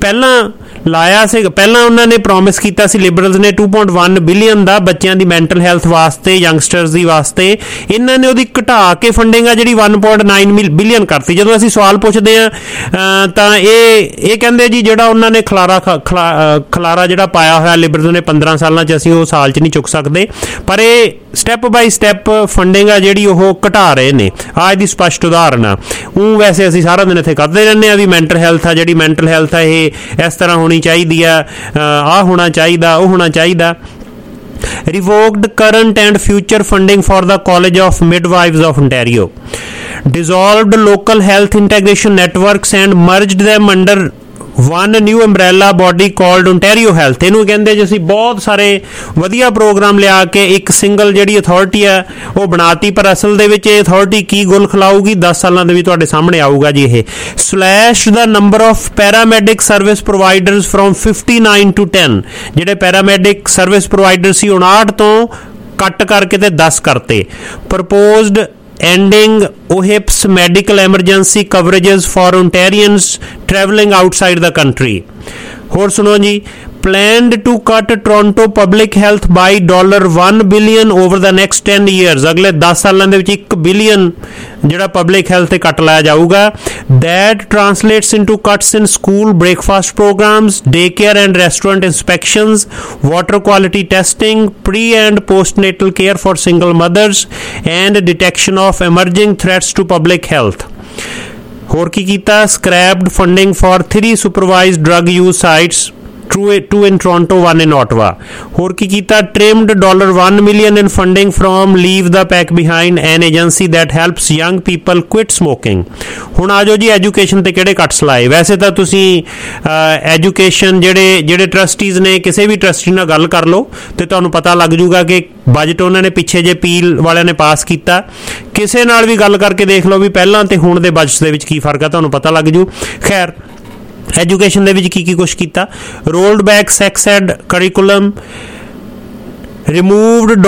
ਪਹਿਲਾਂ ਉਹਨਾਂ ਨੇ promise ਕੀਤਾ ਸੀ liberals ਨੇ 2.1 billion ਦਾ ਬੱਚਿਆਂ ਦੀ mental health ਵਾਸਤੇ, youngsters ਦੀ ਵਾਸਤੇ। ਇਹਨਾਂ ਨੇ ਉਹਦੀ ਘਟਾ ਕੇ ਫੰਡਿੰਗ ਆ ਜਿਹੜੀ 1.9 ਬਿਲੀਅਨ ਕਰਤੀ। ਜਦੋਂ ਅਸੀਂ ਸਵਾਲ ਪੁੱਛਦੇ ਹਾਂ ਤਾਂ ਇਹ ਕਹਿੰਦੇ ਜੀ ਜਿਹੜਾ ਉਹਨਾਂ ਨੇ ਖਲਾਰਾ ਜਿਹੜਾ ਪਾਇਆ ਹੋਇਆ ਲਿਬਰਲਸ ਨੇ 15 ਸਾਲਾਂ 'ਚ, ਅਸੀਂ ਉਹ ਸਾਲ 'ਚ ਨਹੀਂ ਚੁੱਕ ਸਕਦੇ। ਪਰ ਇਹ ਸਟੈਪ ਬਾਈ ਸਟੈਪ ਫੰਡਿੰਗ ਆ ਜਿਹੜੀ ਉਹ ਘਟਾ ਰਹੇ ਨੇ। ਆਹ ਇਹਦੀ ਸਪਸ਼ਟ ਉਦਾਹਰਨ ਆ। ਵੈਸੇ ਅਸੀਂ ਸਾਰਾ ਦਿਨ ਇੱਥੇ ਕਰਦੇ ਰਹਿੰਦੇ ਹਾਂ ਵੀ ਮੈਂਟਲ ਹੈਲਥ ਆ, ਜਿਹੜੀ ਮੈਂਟਲ ਹੈਲਥ ਆ ਇਹ ਇਸ ਤਰ੍ਹਾਂ ਹੋਣੀ ਚਾਹੀਦੀ ਆ, ਆਹ ਹੋਣਾ ਚਾਹੀਦਾ, ਉਹ ਹੋਣਾ ਚਾਹੀਦਾ। Revoked current and future funding for the College of Midwives of Ontario. Dissolved local health integration networks and merged them under one new umbrella body called Ontario Health. ਇਹਨੂੰ ਕਹਿੰਦੇ ਜੀ ਅਸੀਂ ਬਹੁਤ ਸਾਰੇ ਵਧੀਆ ਪ੍ਰੋਗਰਾਮ ਲਿਆ ਕੇ ਇੱਕ ਸਿੰਗਲ ਜਿਹੜੀ ਅਥਾਰਟੀ ਆ ਉਹ ਬਣਾਤੀ, ਪਰ ਅਸਲ ਦੇ ਵਿੱਚ ਇਹ ਅਥਾਰਟੀ ਕੀ ਗੁਲ ਖਿਲਾਊਗੀ 10 ਸਾਲਾਂ ਦੇ ਵੀ ਤੁਹਾਡੇ ਸਾਹਮਣੇ ਆਊਗਾ ਜੀ। ਇਹ slash the number of paramedic service providers from 59 to 10, ਜਿਹੜੇ ਪੈਰਾਮੈਡਿਕ ਸਰਵਿਸ ਪ੍ਰੋਵਾਈਡਰ ਸੀ 59 ਤੋਂ ਕੱਟ ਕਰਕੇ ਤੇ 10 ਕਰਤੇ। Proposed ending OHIP's medical emergency coverages for Ontarians travelling outside the country. ਹੋਰ ਸੁਣੋ ਜੀ, planned to cut Toronto public health by $1 billion over the next 10 years. ਅਗਲੇ 10 ਸਾਲਾਂ ਦੇ ਵਿੱਚ $1 billion ਜਿਹੜਾ ਪਬਲਿਕ ਹੈਲਥ ਤੇ ਕੱਟ ਲਾਇਆ ਜਾਊਗਾ। That translates into cuts in school breakfast programs, daycare and restaurant inspections, water quality testing, pre and postnatal care for single mothers, and detection of emerging threats to public health. ਹੋਰ ਕੀ ਕੀਤਾ? Scrapped funding for 3 supervised drug use sites, 2 in Toronto, 1 in Ottawa. ਹੋਰ ਕੀ ਕੀਤਾ? Trimmed $1 million in funding from Leave the Pack Behind, an agency that helps young people quit smoking. ਹੁਣ ਆ ਜਾਓ ਜੀ ਐਜੂਕੇਸ਼ਨ ਤੇ ਕਿਹੜੇ ਕੱਟਸ ਲਾਏ। ਵੈਸੇ ਤਾਂ ਤੁਸੀਂ ਐਜੂਕੇਸ਼ਨ ਜਿਹੜੇ ਟਰਸਟੀਜ਼ ਨੇ, ਕਿਸੇ ਵੀ ਟਰਸਟੀ ਨਾਲ ਗੱਲ ਕਰ ਲਓ ਤੇ ਤੁਹਾਨੂੰ ਪਤਾ ਲੱਗ ਜੂਗਾ ਕਿ ਬਜਟ ਉਹਨਾਂ ਨੇ ਪਿੱਛੇ ਜੇ ਪੀਲ ਵਾਲਿਆਂ ਨੇ ਪਾਸ ਕੀਤਾ। ਕਿਸੇ ਨਾਲ ਵੀ ਗੱਲ ਕਰਕੇ ਦੇਖ ਲਓ ਵੀ ਪਹਿਲਾਂ ਤੇ ਹੁਣ ਦੇ ਬਜਟ ਦੇ ਵਿੱਚ ਕੀ ਫਰਕ ਆ, ਤੁਹਾਨੂੰ ਪਤਾ ਲੱਗ ਜੂ। ਖੈਰ, ਐਜੂਕੇਸ਼ਨ ਦੇ ਵਿੱਚ ਕੀ ਕੁਛ ਕੀਤਾ? Rolled back sex ed curriculum, removed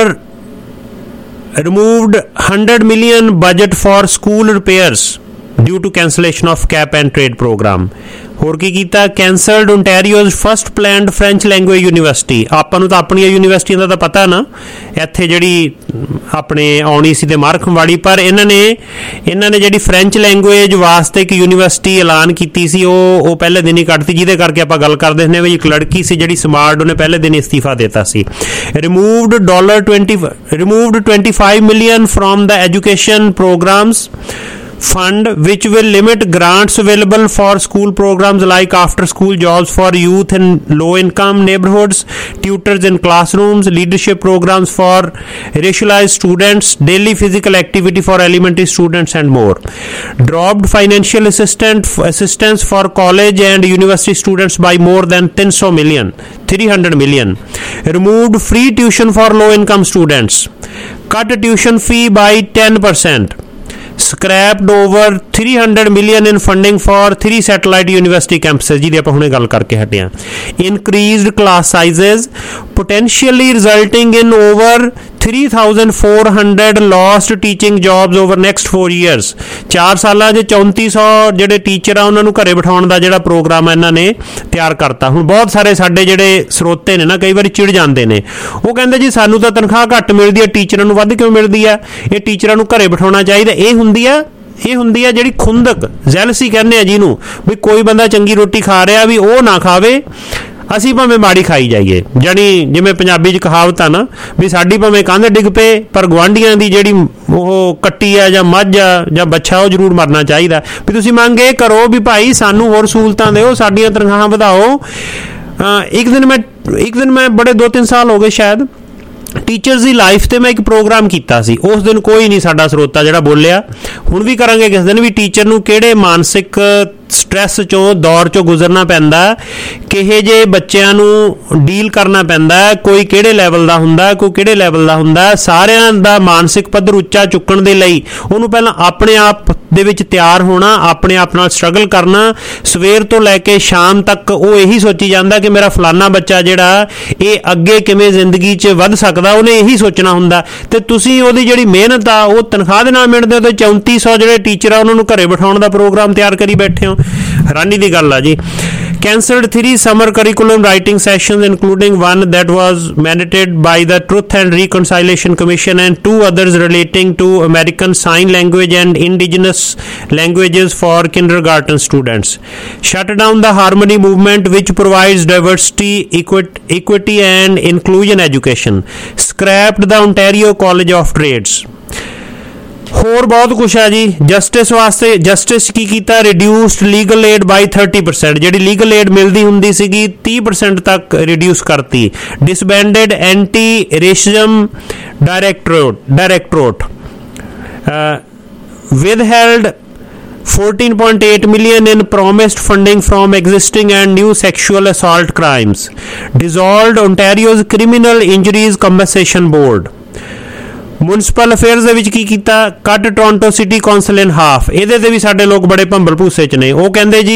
$100 million budget for school repairs due to cancellation of cap and trade program. ਹੋਰ ਕੀ ਕੀਤਾ? ਕੈਂਸਲਡ Ontario's first planned French language university. ਆਪਾਂ ਨੂੰ ਤਾਂ ਆਪਣੀਆਂ ਯੂਨੀਵਰਸਿਟੀਆਂ ਦਾ ਤਾਂ ਪਤਾ ਨਾ, ਇੱਥੇ ਜਿਹੜੀ ਆਪਣੇ ਆਉਣੀ ਸੀ ਤੇ ਮਾਰਖਮਵਾੜੀ, ਪਰ ਇਹਨਾਂ ਨੇ ਜਿਹੜੀ ਫਰੈਂਚ ਲੈਂਗੁਏਜ ਵਾਸਤੇ ਇੱਕ ਯੂਨੀਵਰਸਿਟੀ ਐਲਾਨ ਕੀਤੀ ਸੀ ਉਹ ਪਹਿਲੇ ਦਿਨ ਹੀ ਕੱਟਤੀ, ਜਿਹਦੇ ਕਰਕੇ ਆਪਾਂ ਗੱਲ ਕਰਦੇ ਹੁੰਦੇ ਵੀ ਇੱਕ ਲੜਕੀ ਸੀ ਜਿਹੜੀ ਸਮਾਰਟ, ਉਹਨੇ ਪਹਿਲੇ ਦਿਨ ਇਸਤੀਫਾ ਦਿੱਤਾ ਸੀ। removed $25 million from the education programs fund, which will limit grants available for school programs like after school jobs for youth in low income neighborhoods, tutors in classrooms, leadership programs for racialized students, daily physical activity for elementary students and more. Dropped financial assistance for college and university students by more than $300 million. Removed free tuition for low income students. Cut tuition fee by 10%. Scrapped over $300 million in funding for 3 satellite university campuses, ਜਿਹਦੀ ਆਪਾਂ ਹੁਣੇ ਗੱਲ ਕਰਕੇ ਹਟੇ ਹਾਂ। Increased class sizes, potentially resulting in over 3,400 lost teaching jobs over next 4 years। 4 ਸਾਲਾਂ 'ਚ 3400 ਜਿਹੜੇ ਟੀਚਰ ਆ ਉਹਨਾਂ ਨੂੰ ਘਰੇ ਬਿਠਾਉਣ ਦਾ ਜਿਹੜਾ ਪ੍ਰੋਗਰਾਮ ਇਹਨਾਂ ਨੇ ਤਿਆਰ ਕਰਤਾ। ਹੁਣ ਬਹੁਤ ਸਾਰੇ ਸਾਡੇ ਜਿਹੜੇ ਸਰੋਤੇ ਨੇ ਨਾ ਕਈ ਵਾਰੀ ਚਿੜ ਜਾਂਦੇ ਨੇ, ਉਹ ਕਹਿੰਦੇ ਜੀ ਸਾਨੂੰ ਤਾਂ ਤਨਖਾਹ ਘੱਟ ਮਿਲਦੀ ਹੈ, ਟੀਚਰਾਂ ਨੂੰ ਵੱਧ ਕਿਉਂ ਮਿਲਦੀ ਆ? ਇਹ ਟੀਚਰਾਂ ਨੂੰ ਘਰੇ ਬਿਠਾਉਣਾ ਚਾਹੀਦਾ। ਇਹ ਹੁੰਦੀ ਆ ਜਿਹੜੀ ਖੁੰਦਕ, ਜੈਲਸੀ ਕਹਿੰਦੇ ਆ ਜਿਹਨੂੰ, ਵੀ ਕੋਈ ਬੰਦਾ ਚੰਗੀ ਰੋਟੀ ਖਾ ਰਿਹਾ ਵੀ ਉਹ ਨਾ ਖਾਵੇ, ਅਸੀਂ ਭਾਵੇਂ ਮਾੜੀ ਖਾਈ ਜਾਈਏ। ਜਾਣੀ ਜਿਵੇਂ ਪੰਜਾਬੀ 'ਚ ਕਹਾਵਤ ਆ ਨਾ ਵੀ ਸਾਡੀ ਭਾਵੇਂ ਕੰਧ ਡਿੱਗ ਪਏ ਪਰ ਗੁਆਂਢੀਆਂ ਦੀ ਜਿਹੜੀ ਉਹ ਕੱਟੀ ਆ ਜਾਂ ਮੱਝ ਆ ਜਾਂ ਬੱਚਾ ਉਹ ਜ਼ਰੂਰ ਮਰਨਾ ਚਾਹੀਦਾ। ਵੀ ਤੁਸੀਂ ਮੰਗ ਇਹ ਕਰੋ ਵੀ ਭਾਈ ਸਾਨੂੰ ਹੋਰ ਸਹੂਲਤਾਂ ਦਿਓ, ਸਾਡੀਆਂ ਤਨਖਾਹਾਂ ਵਧਾਓ। ਇੱਕ ਦਿਨ ਮੈਂ ਬੜੇ 2-3 ਸਾਲ ਹੋ ਗਏ ਸ਼ਾਇਦ, ਟੀਚਰਸ ਦੀ ਲਾਈਫ ਤੇ ਮੈਂ ਇੱਕ ਪ੍ਰੋਗਰਾਮ ਕੀਤਾ ਸੀ। ਉਸ ਦਿਨ ਕੋਈ ਨਹੀਂ ਸਾਡਾ ਸਰੋਤਾ ਜਿਹੜਾ ਬੋਲਿਆ, ਹੁਣ ਵੀ ਕਰਾਂਗੇ ਕਿਸ ਦਿਨ, ਵੀ ਟੀਚਰ ਨੂੰ ਕਿਹੜੇ ਮਾਨਸਿਕ ਸਟ੍ਰੈਸ ਚੋਂ ਦੌਰ ਚੋਂ ਗੁਜ਼ਰਨਾ ਪੈਂਦਾ, ਕਿਹੇ ਜਿਹੇ ਬੱਚਿਆਂ ਨੂੰ ਡੀਲ ਕਰਨਾ ਪੈਂਦਾ, ਕੋਈ ਕਿਹੜੇ ਲੈਵਲ ਦਾ ਹੁੰਦਾ, ਕੋਈ ਕਿਹੜੇ ਲੈਵਲ ਦਾ ਹੁੰਦਾ। ਸਾਰਿਆਂ ਦਾ ਮਾਨਸਿਕ ਪੱਧਰ ਉੱਚਾ ਚੁੱਕਣ ਦੇ ਲਈ ਉਹਨੂੰ ਪਹਿਲਾਂ ਆਪਣੇ ਆਪ ਦੇ ਵਿੱਚ ਤਿਆਰ ਹੋਣਾ, ਆਪਣੇ ਆਪ ਨਾਲ ਸਟਰਗਲ ਕਰਨਾ। ਸਵੇਰ ਤੋਂ ਲੈ ਕੇ ਸ਼ਾਮ ਤੱਕ ਉਹ ਇਹੀ ਸੋਚੀ ਜਾਂਦਾ ਕਿ ਮੇਰਾ ਫਲਾਨਾ ਬੱਚਾ ਜਿਹੜਾ ਇਹ ਅੱਗੇ ਕਿਵੇਂ ਜ਼ਿੰਦਗੀ 'ਚ ਵੱਧ ਸਕਦਾ, ਉਹਨੇ ਇਹੀ ਸੋਚਣਾ ਹੁੰਦਾ। ਤੇ ਤੁਸੀਂ ਉਹਦੀ ਜਿਹੜੀ ਮਿਹਨਤ ਆ ਉਹ ਤਨਖਾਹ ਦੇ ਨਾਲ ਮਿਲਦੇ ਹੋ, ਤੇ 3400 ਜਿਹੜੇ ਟੀਚਰ ਆ ਉਹਨਾਂ ਨੂੰ ਘਰੇ ਬਿਠਾਉਣ ਦਾ ਪ੍ਰੋਗਰਾਮ ਤਿਆਰ ਕਰੀ ਬੈਠੇ ਹੋ। ਹੈਰਾਨੀ ਦੀ ਗੱਲ ਆ ਜੀ। Cancelled 3 summer curriculum writing sessions, including one that was mandated by the Truth and Reconciliation Commission and 2 others relating to American Sign Language and indigenous languages for kindergarten students. Shut down the Harmony movement, which provides diversity, equity and inclusion education. Scrapped the Ontario College of Trades. ਹੋਰ ਬਹੁਤ ਕੁਛ ਹੈ ਜੀ। Justice ਵਾਸਤੇ justice ਕੀ ਕੀਤਾ, ਰਿਡਿਊਸਡ legal aid ਬਾਈ 30%। ਜਿਹੜੀ legal aid ਮਿਲਦੀ ਹੁੰਦੀ ਸੀਗੀ 30% ਤੱਕ ਰਿਡਿਊਸ ਕਰਤੀ। Disbanded anti racism directorate withheld 14.8 million in promised funding from existing and new sexual assault crimes. Dissolved Ontario's Criminal Injuries Compensation Board. Municipal affairs ਦੇ ਵਿੱਚ ਕੀ ਕੀਤਾ, cut Toronto city council in half. ਇਹਦੇ ਤੇ ਵੀ ਸਾਡੇ ਲੋਕ ਬੜੇ ਭੰਬਲ ਭੂਸੇ 'ਚ ਨੇ। ਉਹ ਕਹਿੰਦੇ ਜੀ